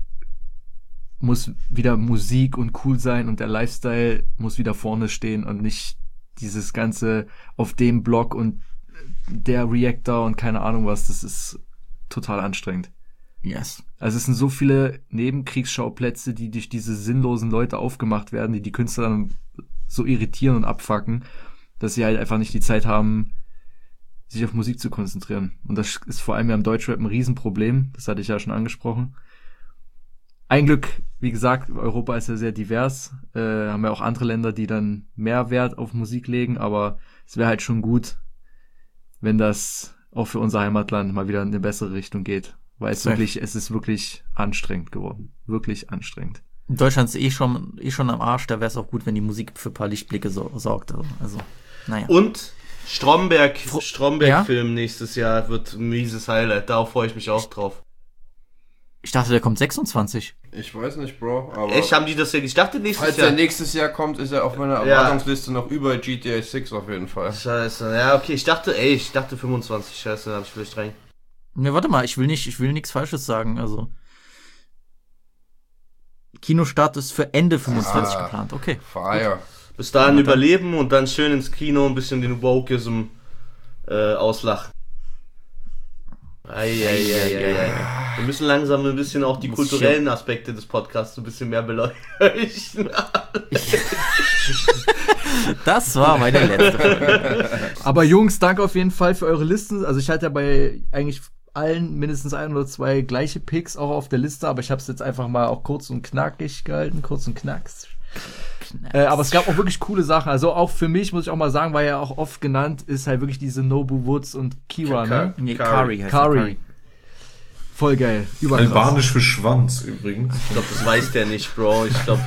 muss wieder Musik und cool sein und der Lifestyle muss wieder vorne stehen und nicht dieses ganze auf dem Blog und der Reactor und keine Ahnung was, das ist total anstrengend. Yes. Also es sind so viele Nebenkriegsschauplätze, die durch diese sinnlosen Leute aufgemacht werden, die die Künstler dann so irritieren und abfucken, dass sie halt einfach nicht die Zeit haben, sich auf Musik zu konzentrieren. Und das ist vor allem ja im Deutschrap ein Riesenproblem. Das hatte ich ja schon angesprochen. Ein Glück, wie gesagt, Europa ist ja sehr divers. Äh, haben ja auch andere Länder, die dann mehr Wert auf Musik legen. Aber es wäre halt schon gut, wenn das auch für unser Heimatland mal wieder in eine bessere Richtung geht. Weil es wirklich, es ist wirklich anstrengend geworden. Wirklich anstrengend. Deutschland ist eh schon, eh schon am Arsch. Da wäre es auch gut, wenn die Musik für ein paar Lichtblicke so, sorgt. Also, naja. Und Stromberg, Stromberg-Film ja? nächstes Jahr wird ein mieses Highlight. Darauf freue ich mich auch drauf. Ich dachte, der kommt sechsundzwanzig. Ich weiß nicht, Bro. Aber Echt, haben die das ja, ich dachte nächstes falls Jahr. er nächstes Jahr kommt, ist er auf meiner Ja. Erwartungsliste noch über G T A sechs auf jeden Fall. Scheiße, ja, okay, ich dachte, ey, ich dachte fünfundzwanzig, scheiße, da hab ich vielleicht rein. Ne, warte mal, ich will nicht, ich will nichts Falsches sagen, also. Kinostart ist für Ende fünfundzwanzig Ah, geplant, okay. Fire. Bis dahin Ja, dann- überleben und dann schön ins Kino ein bisschen den Wokeism äh, auslachen. Eieieiei. Wir müssen langsam ein bisschen auch die Muss kulturellen Aspekte des Podcasts ein bisschen mehr beleuchten. Das war meine letzte Folge. Aber Jungs, danke auf jeden Fall für eure Listen. Also ich hatte ja bei eigentlich allen mindestens ein oder zwei gleiche Picks auch auf der Liste, aber ich habe es jetzt einfach mal auch kurz und knackig gehalten, kurz und knacks. Äh, aber es gab auch wirklich coole Sachen. Also auch für mich, muss ich auch mal sagen, war ja auch oft genannt, ist halt wirklich diese Nobu Woods und Kira, ne? Nee, Kari heißt Kari. Kari. Voll geil. Überkrass. Albanisch für Schwanz übrigens. Ich glaube, das weiß der nicht, Bro. Ich glaube.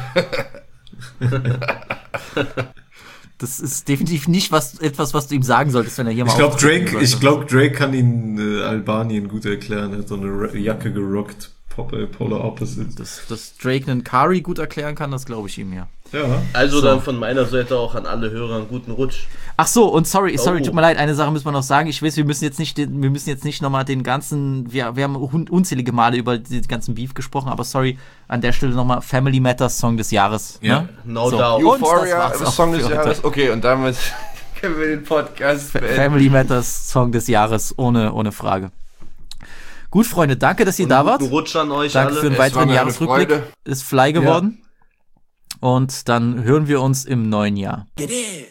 Das ist definitiv nicht was, etwas, was du ihm sagen solltest, wenn er hier mal Ich glaube, auftreten Drake, sollte. ich glaube, Drake kann ihn äh, Albanien gut erklären. Er hat so eine Ra- Jacke gerockt. Pop, äh, Polar Opposite. Dass, dass Drake einen Kari gut erklären kann, das glaube ich ihm, ja. Ja. Also So. dann von meiner Seite auch an alle Hörer einen guten Rutsch. Ach so, und sorry, sorry, Oh. tut mir leid, eine Sache müssen wir noch sagen. Ich weiß, wir müssen jetzt nicht, den- wir müssen jetzt nicht nochmal den ganzen, wir, wir haben un- unzählige Male über den ganzen Beef gesprochen, aber sorry, an der Stelle nochmal Family Matters Song des Jahres. Ja, ne? no So. doubt. Und das Euphoria, war's auch Song des für heute. Jahres. Okay, und damit können wir den Podcast Fa- beenden. Family Matters Song des Jahres, ohne, ohne Frage. Gut, Freunde, danke, dass ihr da wart. Guten Rutsch an euch Danke alle. für den Es weiteren war mir eine Jahresrückblick. Freude. Ist fly geworden. Und dann hören wir uns im neuen Jahr. Get it.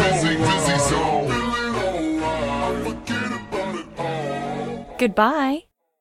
Goodbye.